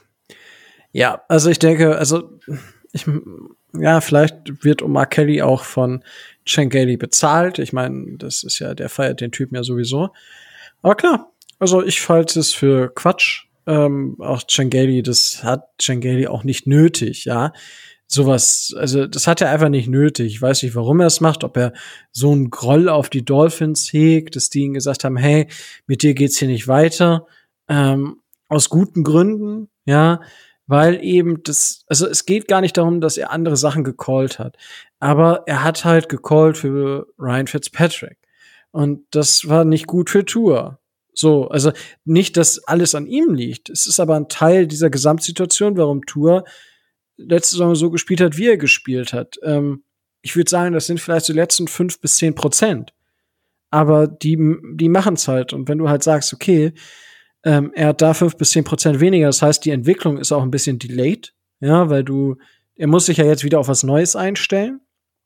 Ja, also ich denke, also ich, ja, vielleicht wird Omar Kelly auch von Cengeli bezahlt. Ich meine, das ist ja, der feiert den Typen ja sowieso. Aber klar, also ich halte es für Quatsch. Ähm, auch Cengeli, das hat Cengeli auch nicht nötig, ja. Sowas, also das hat er einfach nicht nötig. Ich weiß nicht, warum er es macht, ob er so einen Groll auf die Dolphins hegt, dass die ihm gesagt haben, hey, mit dir geht's hier nicht weiter. Ähm, aus guten Gründen, ja, weil eben das, also es geht gar nicht darum, dass er andere Sachen gecallt hat, aber er hat halt gecallt für Ryan Fitzpatrick und das war nicht gut für Tua. So, also nicht, dass alles an ihm liegt. Es ist aber ein Teil dieser Gesamtsituation, warum Tua letzte Saison so gespielt hat, wie er gespielt hat. Ähm, ich würde sagen, das sind vielleicht so die letzten fünf bis zehn Prozent. Aber die, die machen's halt. Und wenn du halt sagst, okay, ähm, er hat da fünf bis zehn Prozent weniger, das heißt, die Entwicklung ist auch ein bisschen delayed, ja, weil du, er muss sich ja jetzt wieder auf was Neues einstellen.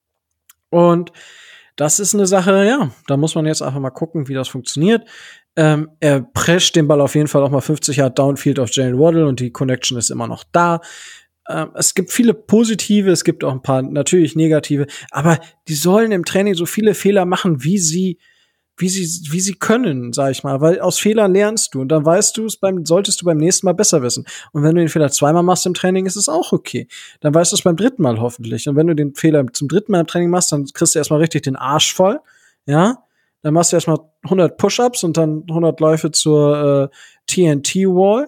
Und das ist eine Sache, ja, da muss man jetzt einfach mal gucken, wie das funktioniert. Ähm, er prescht den Ball auf jeden Fall auch mal fünfzig Yard Downfield auf Jalen Waddle und die Connection ist immer noch da. Ähm, es gibt viele positive, es gibt auch ein paar natürlich negative, aber die sollen im Training so viele Fehler machen, wie sie wie sie wie sie können, sag ich mal, weil aus Fehlern lernst du und dann weißt du es beim solltest du beim nächsten Mal besser wissen. Und wenn du den Fehler zweimal machst im Training, ist es auch okay. Dann weißt du es beim dritten Mal hoffentlich. Und wenn du den Fehler zum dritten Mal im Training machst, dann kriegst du erstmal richtig den Arsch voll, ja? Dann machst du erstmal hundert Push-ups und dann hundert Läufe zur äh, T N T-Wall.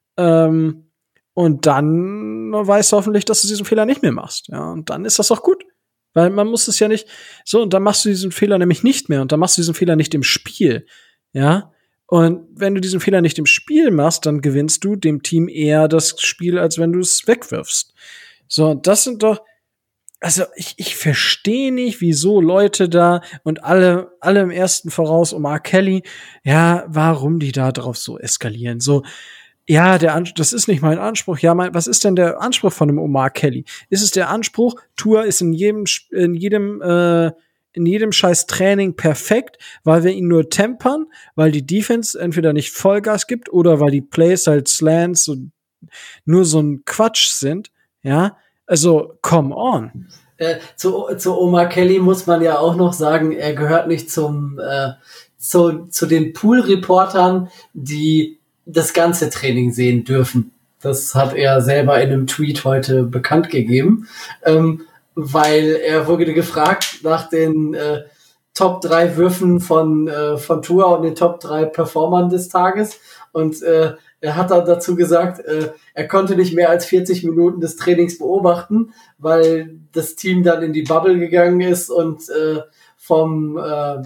Ähm, und dann weißt du hoffentlich, dass du diesen Fehler nicht mehr machst. Ja, und dann ist das auch gut. Weil man muss es ja nicht, so, und dann machst du diesen Fehler nämlich nicht mehr und dann machst du diesen Fehler nicht im Spiel. Ja. Und wenn du diesen Fehler nicht im Spiel machst, dann gewinnst du dem Team eher das Spiel, als wenn du es wegwirfst. So, das sind doch, also ich, ich verstehe nicht, wieso Leute da und alle, alle im ersten voraus, Omar Kelly, ja, warum die da drauf so eskalieren. So, ja, der Anspruch, das ist nicht mein Anspruch. Ja, mein, was ist denn der Anspruch von einem Omar Kelly? Ist es der Anspruch, Tua ist in jedem, in jedem, äh, in jedem scheiß Training perfekt, weil wir ihn nur tempern, weil die Defense entweder nicht Vollgas gibt oder weil die Plays halt Slants und nur so ein Quatsch sind, ja? Also, come on. Äh, zu, zu Omar Kelly muss man ja auch noch sagen, er gehört nicht zum, äh, zu, zu den Pool-Reportern, die das ganze Training sehen dürfen. Das hat er selber in einem Tweet heute bekannt gegeben, ähm, weil er wurde gefragt nach den äh, Top drei Würfen von äh, von Tua und den Top drei Performern des Tages und äh, er hat dann dazu gesagt, äh, er konnte nicht mehr als vierzig Minuten des Trainings beobachten, weil das Team dann in die Bubble gegangen ist und äh, vom äh,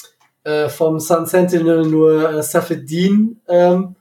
äh, vom Sun Sentinel nur äh, Safedin ähm,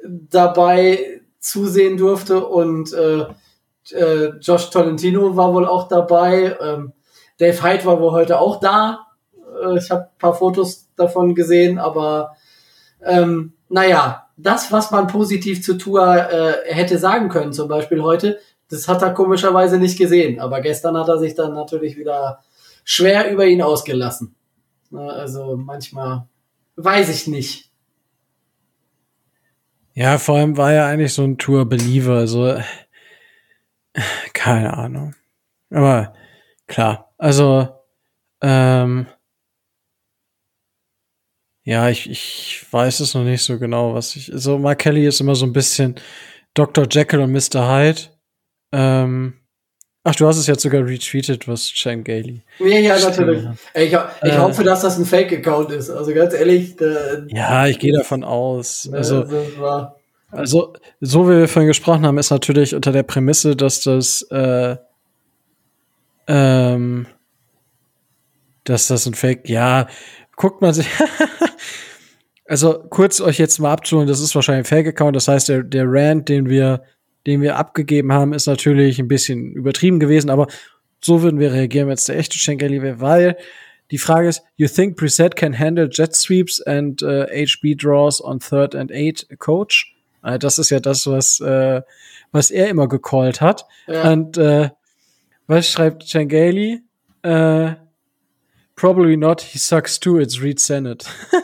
dabei zusehen durfte und äh, äh, Josh Tolentino war wohl auch dabei. Ähm, Dave Hyde war wohl heute auch da. Äh, ich habe ein paar Fotos davon gesehen, aber ähm, naja, das, was man positiv zu Tua äh, hätte sagen können, zum Beispiel heute, das hat er komischerweise nicht gesehen. Aber gestern hat er sich dann natürlich wieder schwer über ihn ausgelassen. Also manchmal weiß ich nicht. Ja, vor allem war er eigentlich so ein Tour-Believer, also keine Ahnung. Aber klar, also ähm, ja, ich, ich weiß es noch nicht so genau, was ich. So, Mark Kelly ist immer so ein bisschen Doktor Jekyll und Mister Hyde. Ähm, ach, du hast es jetzt sogar retweetet, was Cengeli. Ja, ja, natürlich. Ich, ich äh, hoffe, dass das ein Fake-Account ist. Also ganz ehrlich. Der, ja, ich gehe davon aus. Also, das war also, so wie wir vorhin gesprochen haben, ist natürlich unter der Prämisse, dass das, äh, ähm, dass das ein Fake, ja, guckt man sich, also kurz euch jetzt mal abzuholen, das ist wahrscheinlich ein Fake-Account, das heißt, der, der Rant, den wir, den wir abgegeben haben, ist natürlich ein bisschen übertrieben gewesen, aber so würden wir reagieren, wenn es der echte Cengeli wäre, weil die Frage ist, you think Brissett can handle jet sweeps and uh, H B draws on third and eight, coach? Uh, das ist ja das, was, uh, was er immer gecallt hat. Ja. Und uh, was schreibt Cengeli? Uh, Probably not. He sucks too. It's Reed Sennett.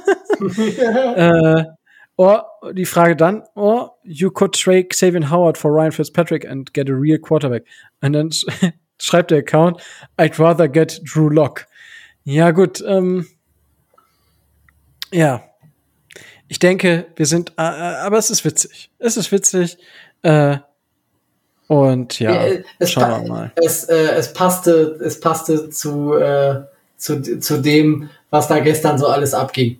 äh, or die Frage dann, or you could trade Xavier Howard for Ryan Fitzpatrick and get a real quarterback. Und dann sch schreibt der Account, I'd rather get Drew Lock. Ja, gut, ähm, ja. Ich denke, wir sind, äh, aber es ist witzig. Es ist witzig, äh, und ja, ja es schauen wir mal. Es, äh, es passte, es passte zu, äh, zu, zu dem, was da gestern so alles abging.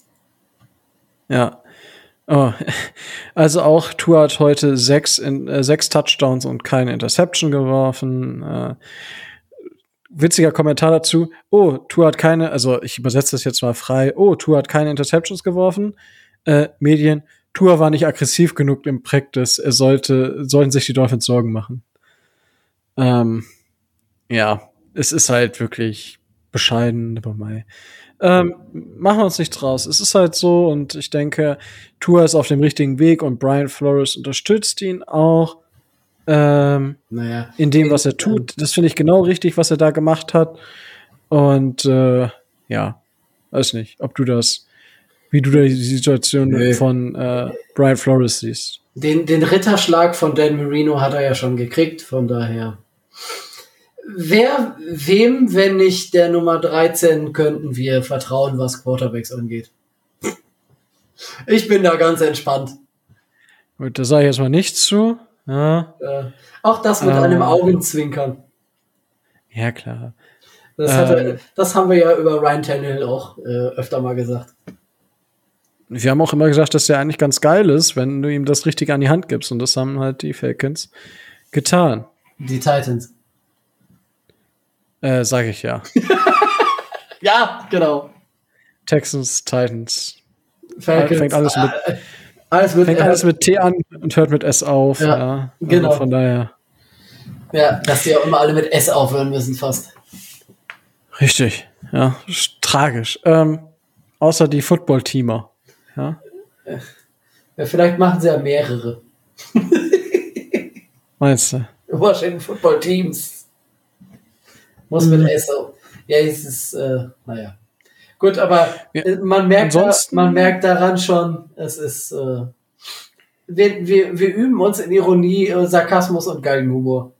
Ja. Oh. Also auch Tua hat heute sechs, in, äh, sechs Touchdowns und keine Interception geworfen. Äh, witziger Kommentar dazu. Oh, Tua hat keine, also ich übersetze das jetzt mal frei. Oh, Tua hat keine Interceptions geworfen. Äh, Medien. Tua war nicht aggressiv genug im Practice. Er sollte, sollten sich die Dolphins Sorgen machen. Ähm, ja, es ist halt wirklich bescheiden, aber mal. Ähm, machen wir uns nichts draus. Es ist halt so und ich denke, Tua ist auf dem richtigen Weg und Brian Flores unterstützt ihn auch ähm, naja. in dem, was er tut. Das finde ich genau richtig, was er da gemacht hat. Und äh, ja, weiß nicht, ob du das, wie du da die Situation nee. von äh, Brian Flores siehst. Den, den Ritterschlag von Dan Marino hat er ja schon gekriegt, von daher. Wer, wem, wenn nicht der Nummer dreizehn, könnten wir vertrauen, was Quarterbacks angeht? Ich bin da ganz entspannt. Gut, da sage ich jetzt mal nichts zu. Ja. Äh, auch das mit ähm, einem Augenzwinkern. Ja, klar. Das, hat er, ähm, das haben wir ja über Ryan Tannehill auch äh, öfter mal gesagt. Wir haben auch immer gesagt, dass der eigentlich ganz geil ist, wenn du ihm das richtig an die Hand gibst. Und das haben halt die Falcons getan. Die Titans. Äh, sag ich ja. Ja, genau. Texans, Titans. Falcons. Fängt alles mit, äh, alles mit, fängt alles mit T an und hört mit S auf. Ja, ja. genau. Also von daher. Ja, dass die auch immer alle mit S aufhören müssen, fast. Richtig. Ja, tragisch. Ähm, außer die Football-Teamer. Ja. Ja, vielleicht machen sie ja mehrere. Meinst du? Washington Football Teams. Muss mit S auf. Ja, es ist, äh, naja. Gut, aber ja. man merkt, da, Ansonsten, man merkt daran schon, es ist, äh, wir, wir, wir üben uns in Ironie, äh, Sarkasmus und Galgenhumor.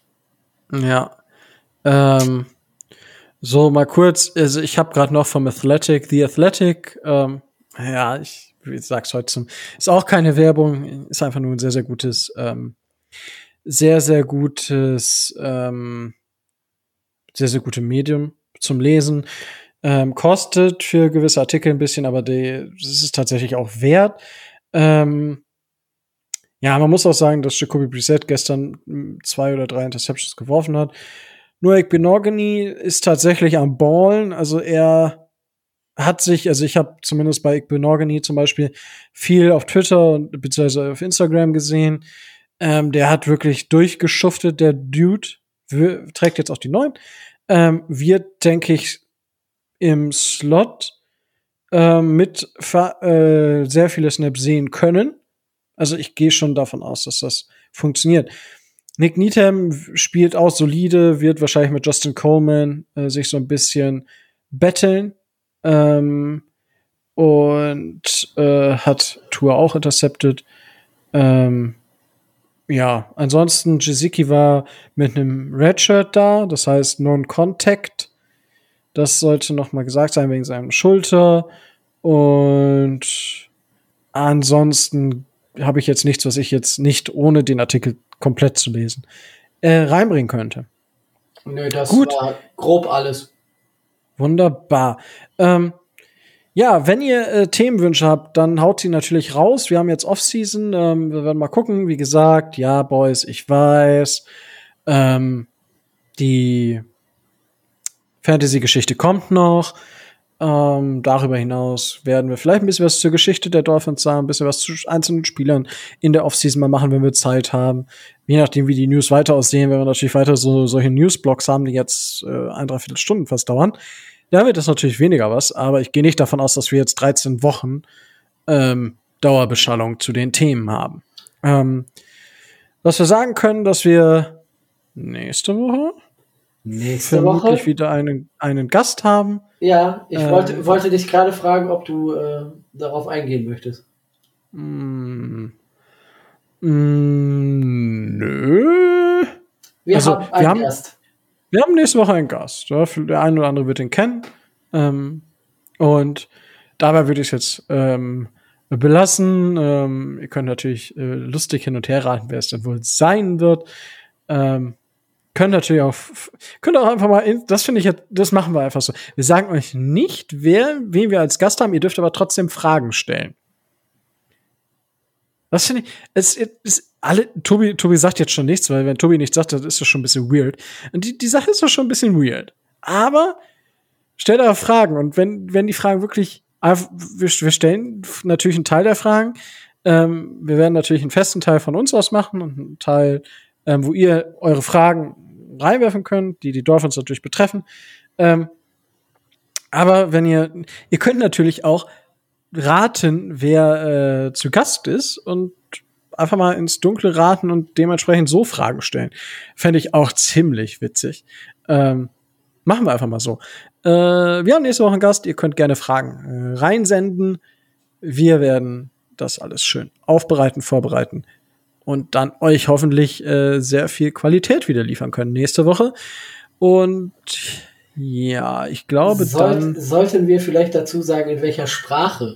Ja. Ähm, so, mal kurz, also ich habe gerade noch vom Athletic, The Athletic, ähm, ja, ich, ich sag's heute zum, ist auch keine Werbung, ist einfach nur ein sehr, sehr gutes, ähm, sehr, sehr gutes, ähm, sehr, sehr gute Medium zum Lesen. Ähm, kostet für gewisse Artikel ein bisschen, aber die, das ist tatsächlich auch wert. Ähm, ja, man muss auch sagen, dass Jacoby Brissett gestern zwei oder drei Interceptions geworfen hat. Nur Igbenogany ist tatsächlich am Ballen. Also er hat sich, also ich habe zumindest bei Igbenogany zum Beispiel viel auf Twitter bzw. auf Instagram gesehen. Ähm, der hat wirklich durchgeschuftet, der Dude. Wir, trägt jetzt auch die neuen. Ähm, wird, denke ich, im Slot ähm, mit äh, sehr viele Snaps sehen können. Also ich gehe schon davon aus, dass das funktioniert. Nick Needham spielt auch solide, wird wahrscheinlich mit Justin Coleman äh, sich so ein bisschen betteln. Ähm, und äh, hat Tua auch intercepted. Ähm, Ja, ansonsten Gesicki war mit einem Redshirt da, das heißt Non-Contact. Das sollte noch mal gesagt sein wegen seinem Schulter. Und ansonsten habe ich jetzt nichts, was ich jetzt nicht ohne den Artikel komplett zu lesen äh, reinbringen könnte. Nö, das Gut. war grob alles. Wunderbar. Ähm, Ja, wenn ihr äh, Themenwünsche habt, dann haut sie natürlich raus. Wir haben jetzt Off-Season. Ähm, wir werden mal gucken. Wie gesagt, ja, Boys, ich weiß. Ähm, die Fantasy-Geschichte kommt noch. Ähm, darüber hinaus werden wir vielleicht ein bisschen was zur Geschichte der Dolphins sagen, ein bisschen was zu einzelnen Spielern in der Off-Season mal machen, wenn wir Zeit haben. Je nachdem, wie die News weiter aussehen, werden wir natürlich weiter so solche News-Blogs haben, die jetzt äh, ein, dreiviertel Stunden fast dauern. Da wird das natürlich weniger was, aber ich gehe nicht davon aus, dass wir jetzt dreizehn Wochen ähm, Dauerbeschallung zu den Themen haben. Ähm, was wir sagen können, dass wir nächste Woche Nächste vermutlich Woche? wieder einen, einen Gast haben. Ja, ich Ähm. wollte, wollte dich gerade fragen, ob du äh, darauf eingehen möchtest. Mm, mm, nö. Wir Also, haben einen wir haben- Gast. Wir haben nächste Woche einen Gast. Ja, der eine oder andere wird ihn kennen. Ähm, und dabei würde ich es jetzt ähm, belassen. Ähm, ihr könnt natürlich äh, lustig hin und her raten, wer es denn wohl sein wird. Ähm, könnt natürlich auch, könnt auch einfach mal, in, das finde ich jetzt, das machen wir einfach so. Wir sagen euch nicht, wer, wen wir als Gast haben. Ihr dürft aber trotzdem Fragen stellen. Das finde ich, es ist alle, Tobi, Tobi sagt jetzt schon nichts, weil wenn Tobi nichts sagt, dann ist das schon ein bisschen weird. Und die, die Sache ist doch schon ein bisschen weird. Aber stellt eure Fragen und wenn, wenn die Fragen wirklich, wir, wir stellen natürlich einen Teil der Fragen. Ähm, wir werden natürlich einen festen Teil von uns aus machen und einen Teil, ähm, wo ihr eure Fragen reinwerfen könnt, die die Dolphins natürlich betreffen. Ähm, aber wenn ihr, ihr könnt natürlich auch raten, wer äh, zu Gast ist und einfach mal ins Dunkle raten und dementsprechend so Fragen stellen. Fände ich auch ziemlich witzig. Ähm, machen wir einfach mal so. Äh, wir haben nächste Woche einen Gast. Ihr könnt gerne Fragen äh, reinsenden. Wir werden das alles schön aufbereiten, vorbereiten und dann euch hoffentlich äh, sehr viel Qualität wieder liefern können nächste Woche. Und ja, ich glaube Sollt, dann sollten wir vielleicht dazu sagen, in welcher Sprache?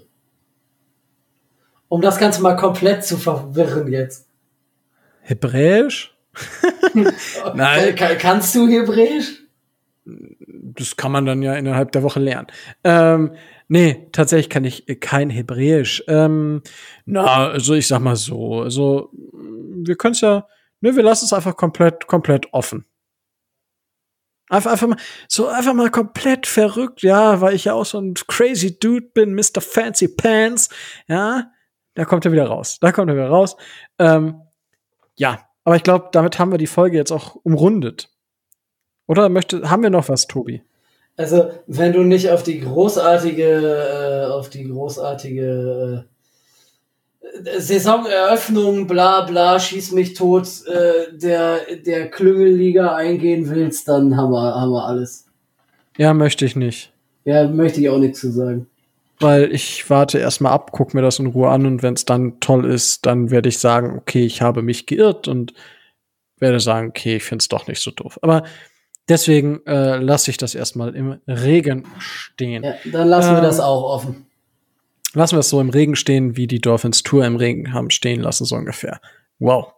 Um das Ganze mal komplett zu verwirren jetzt. Hebräisch? Nein. Kann, kannst du Hebräisch? Das kann man dann ja innerhalb der Woche lernen. Ähm, nee, tatsächlich kann ich kein Hebräisch. Ähm, na, also ich sag mal so, also wir können es ja, ne, wir lassen es einfach komplett, komplett offen. Einfach, einfach mal, so einfach mal komplett verrückt, ja, weil ich ja auch so ein crazy Dude bin, Mister Fancy Pants, ja, da kommt er wieder raus, da kommt er wieder raus. Ähm, ja, aber ich glaube, damit haben wir die Folge jetzt auch umrundet. Oder möchte, haben wir noch was, Tobi? Also, wenn du nicht auf die großartige, äh, auf die großartige äh, Saisoneröffnung, bla bla, schieß mich tot, äh, der, der Klüngelliga eingehen willst, dann haben wir, haben wir alles. Ja, möchte ich nicht. Ja, möchte ich auch nichts zu sagen. Weil ich warte erstmal ab, guck mir das in Ruhe an und wenn es dann toll ist, dann werde ich sagen, okay, ich habe mich geirrt und werde sagen, okay, ich finde es doch nicht so doof. Aber deswegen äh, lasse ich das erstmal im Regen stehen. Ja, dann lassen wir Ähm, das auch offen. Lassen wir es so im Regen stehen, wie die Dolphins Tour im Regen haben stehen lassen, so ungefähr. Wow.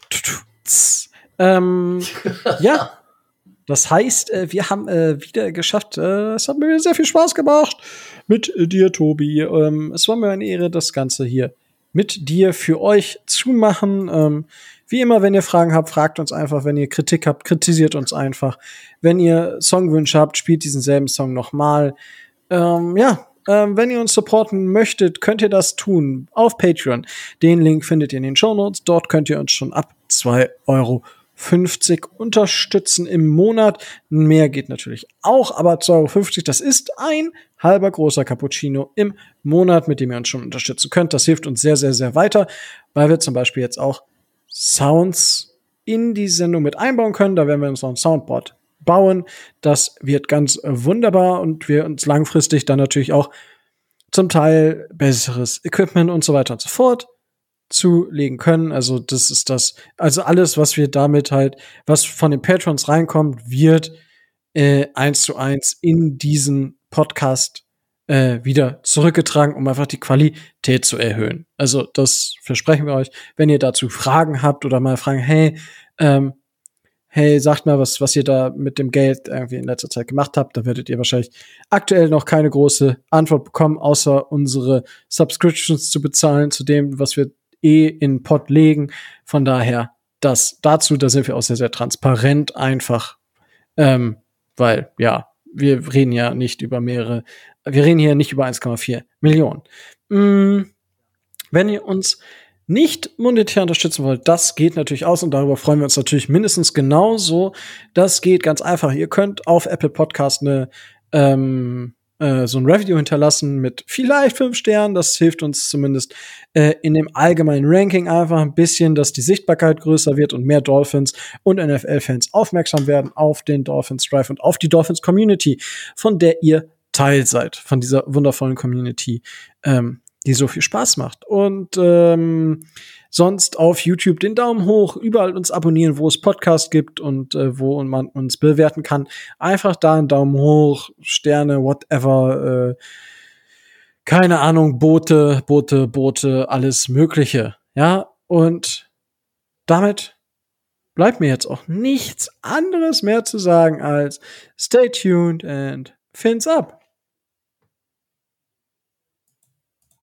Ähm, ja. Das heißt, äh, wir haben äh, wieder geschafft. Äh, es hat mir sehr viel Spaß gemacht mit äh, dir, Tobi. Ähm, es war mir eine Ehre, das Ganze hier mit dir für euch zu machen. Ähm, wie immer, wenn ihr Fragen habt, fragt uns einfach. Wenn ihr Kritik habt, kritisiert uns einfach. Wenn ihr Songwünsche habt, spielt diesen selben Song nochmal. Ähm, ja, ähm, wenn ihr uns supporten möchtet, könnt ihr das tun auf Patreon. Den Link findet ihr in den Shownotes. Dort könnt ihr uns schon ab zwei Euro fünfzig unterstützen im Monat. Mehr geht natürlich auch, aber zwei Euro fünfzig, das ist ein halber großer Cappuccino im Monat, mit dem ihr uns schon unterstützen könnt. Das hilft uns sehr, sehr, sehr weiter, weil wir zum Beispiel jetzt auch Sounds in die Sendung mit einbauen können. Da werden wir uns noch ein Soundboard bauen. Das wird ganz wunderbar und wir uns langfristig dann natürlich auch zum Teil besseres Equipment und so weiter und so fort zulegen können. Also das ist das, also alles, was wir damit halt, was von den Patrons reinkommt, wird äh, eins zu eins in diesen Podcast äh, wieder zurückgetragen, um einfach die Qualität zu erhöhen. Also das versprechen wir euch. Wenn ihr dazu Fragen habt oder mal fragen, hey, ähm, hey, sagt mal, was, was ihr da mit dem Geld irgendwie in letzter Zeit gemacht habt, da werdet ihr wahrscheinlich aktuell noch keine große Antwort bekommen, außer unsere Subscriptions zu bezahlen, zu dem, was wir eh in den Pot legen. Von daher, das dazu, da sind wir auch sehr, sehr transparent einfach, ähm, weil, ja, wir reden ja nicht über mehrere, wir reden hier nicht über eins Komma vier Millionen. Mm, wenn ihr uns nicht monetär unterstützen wollt, das geht natürlich aus und darüber freuen wir uns natürlich mindestens genauso. Das geht ganz einfach. Ihr könnt auf Apple Podcast eine ähm, äh, so ein Review hinterlassen mit vielleicht fünf Sternen. Das hilft uns zumindest äh, in dem allgemeinen Ranking einfach ein bisschen, dass die Sichtbarkeit größer wird und mehr Dolphins und N F L-Fans aufmerksam werden auf den Dolphins Drive und auf die Dolphins Community, von der ihr Teil seid, von dieser wundervollen Community, ähm, die so viel Spaß macht. Und ähm, sonst auf YouTube den Daumen hoch, überall uns abonnieren, wo es Podcasts gibt und äh, wo man uns bewerten kann. Einfach da einen Daumen hoch, Sterne, whatever, äh, keine Ahnung, Boote, Boote, Boote, alles Mögliche. Ja, und damit bleibt mir jetzt auch nichts anderes mehr zu sagen als stay tuned and fins up.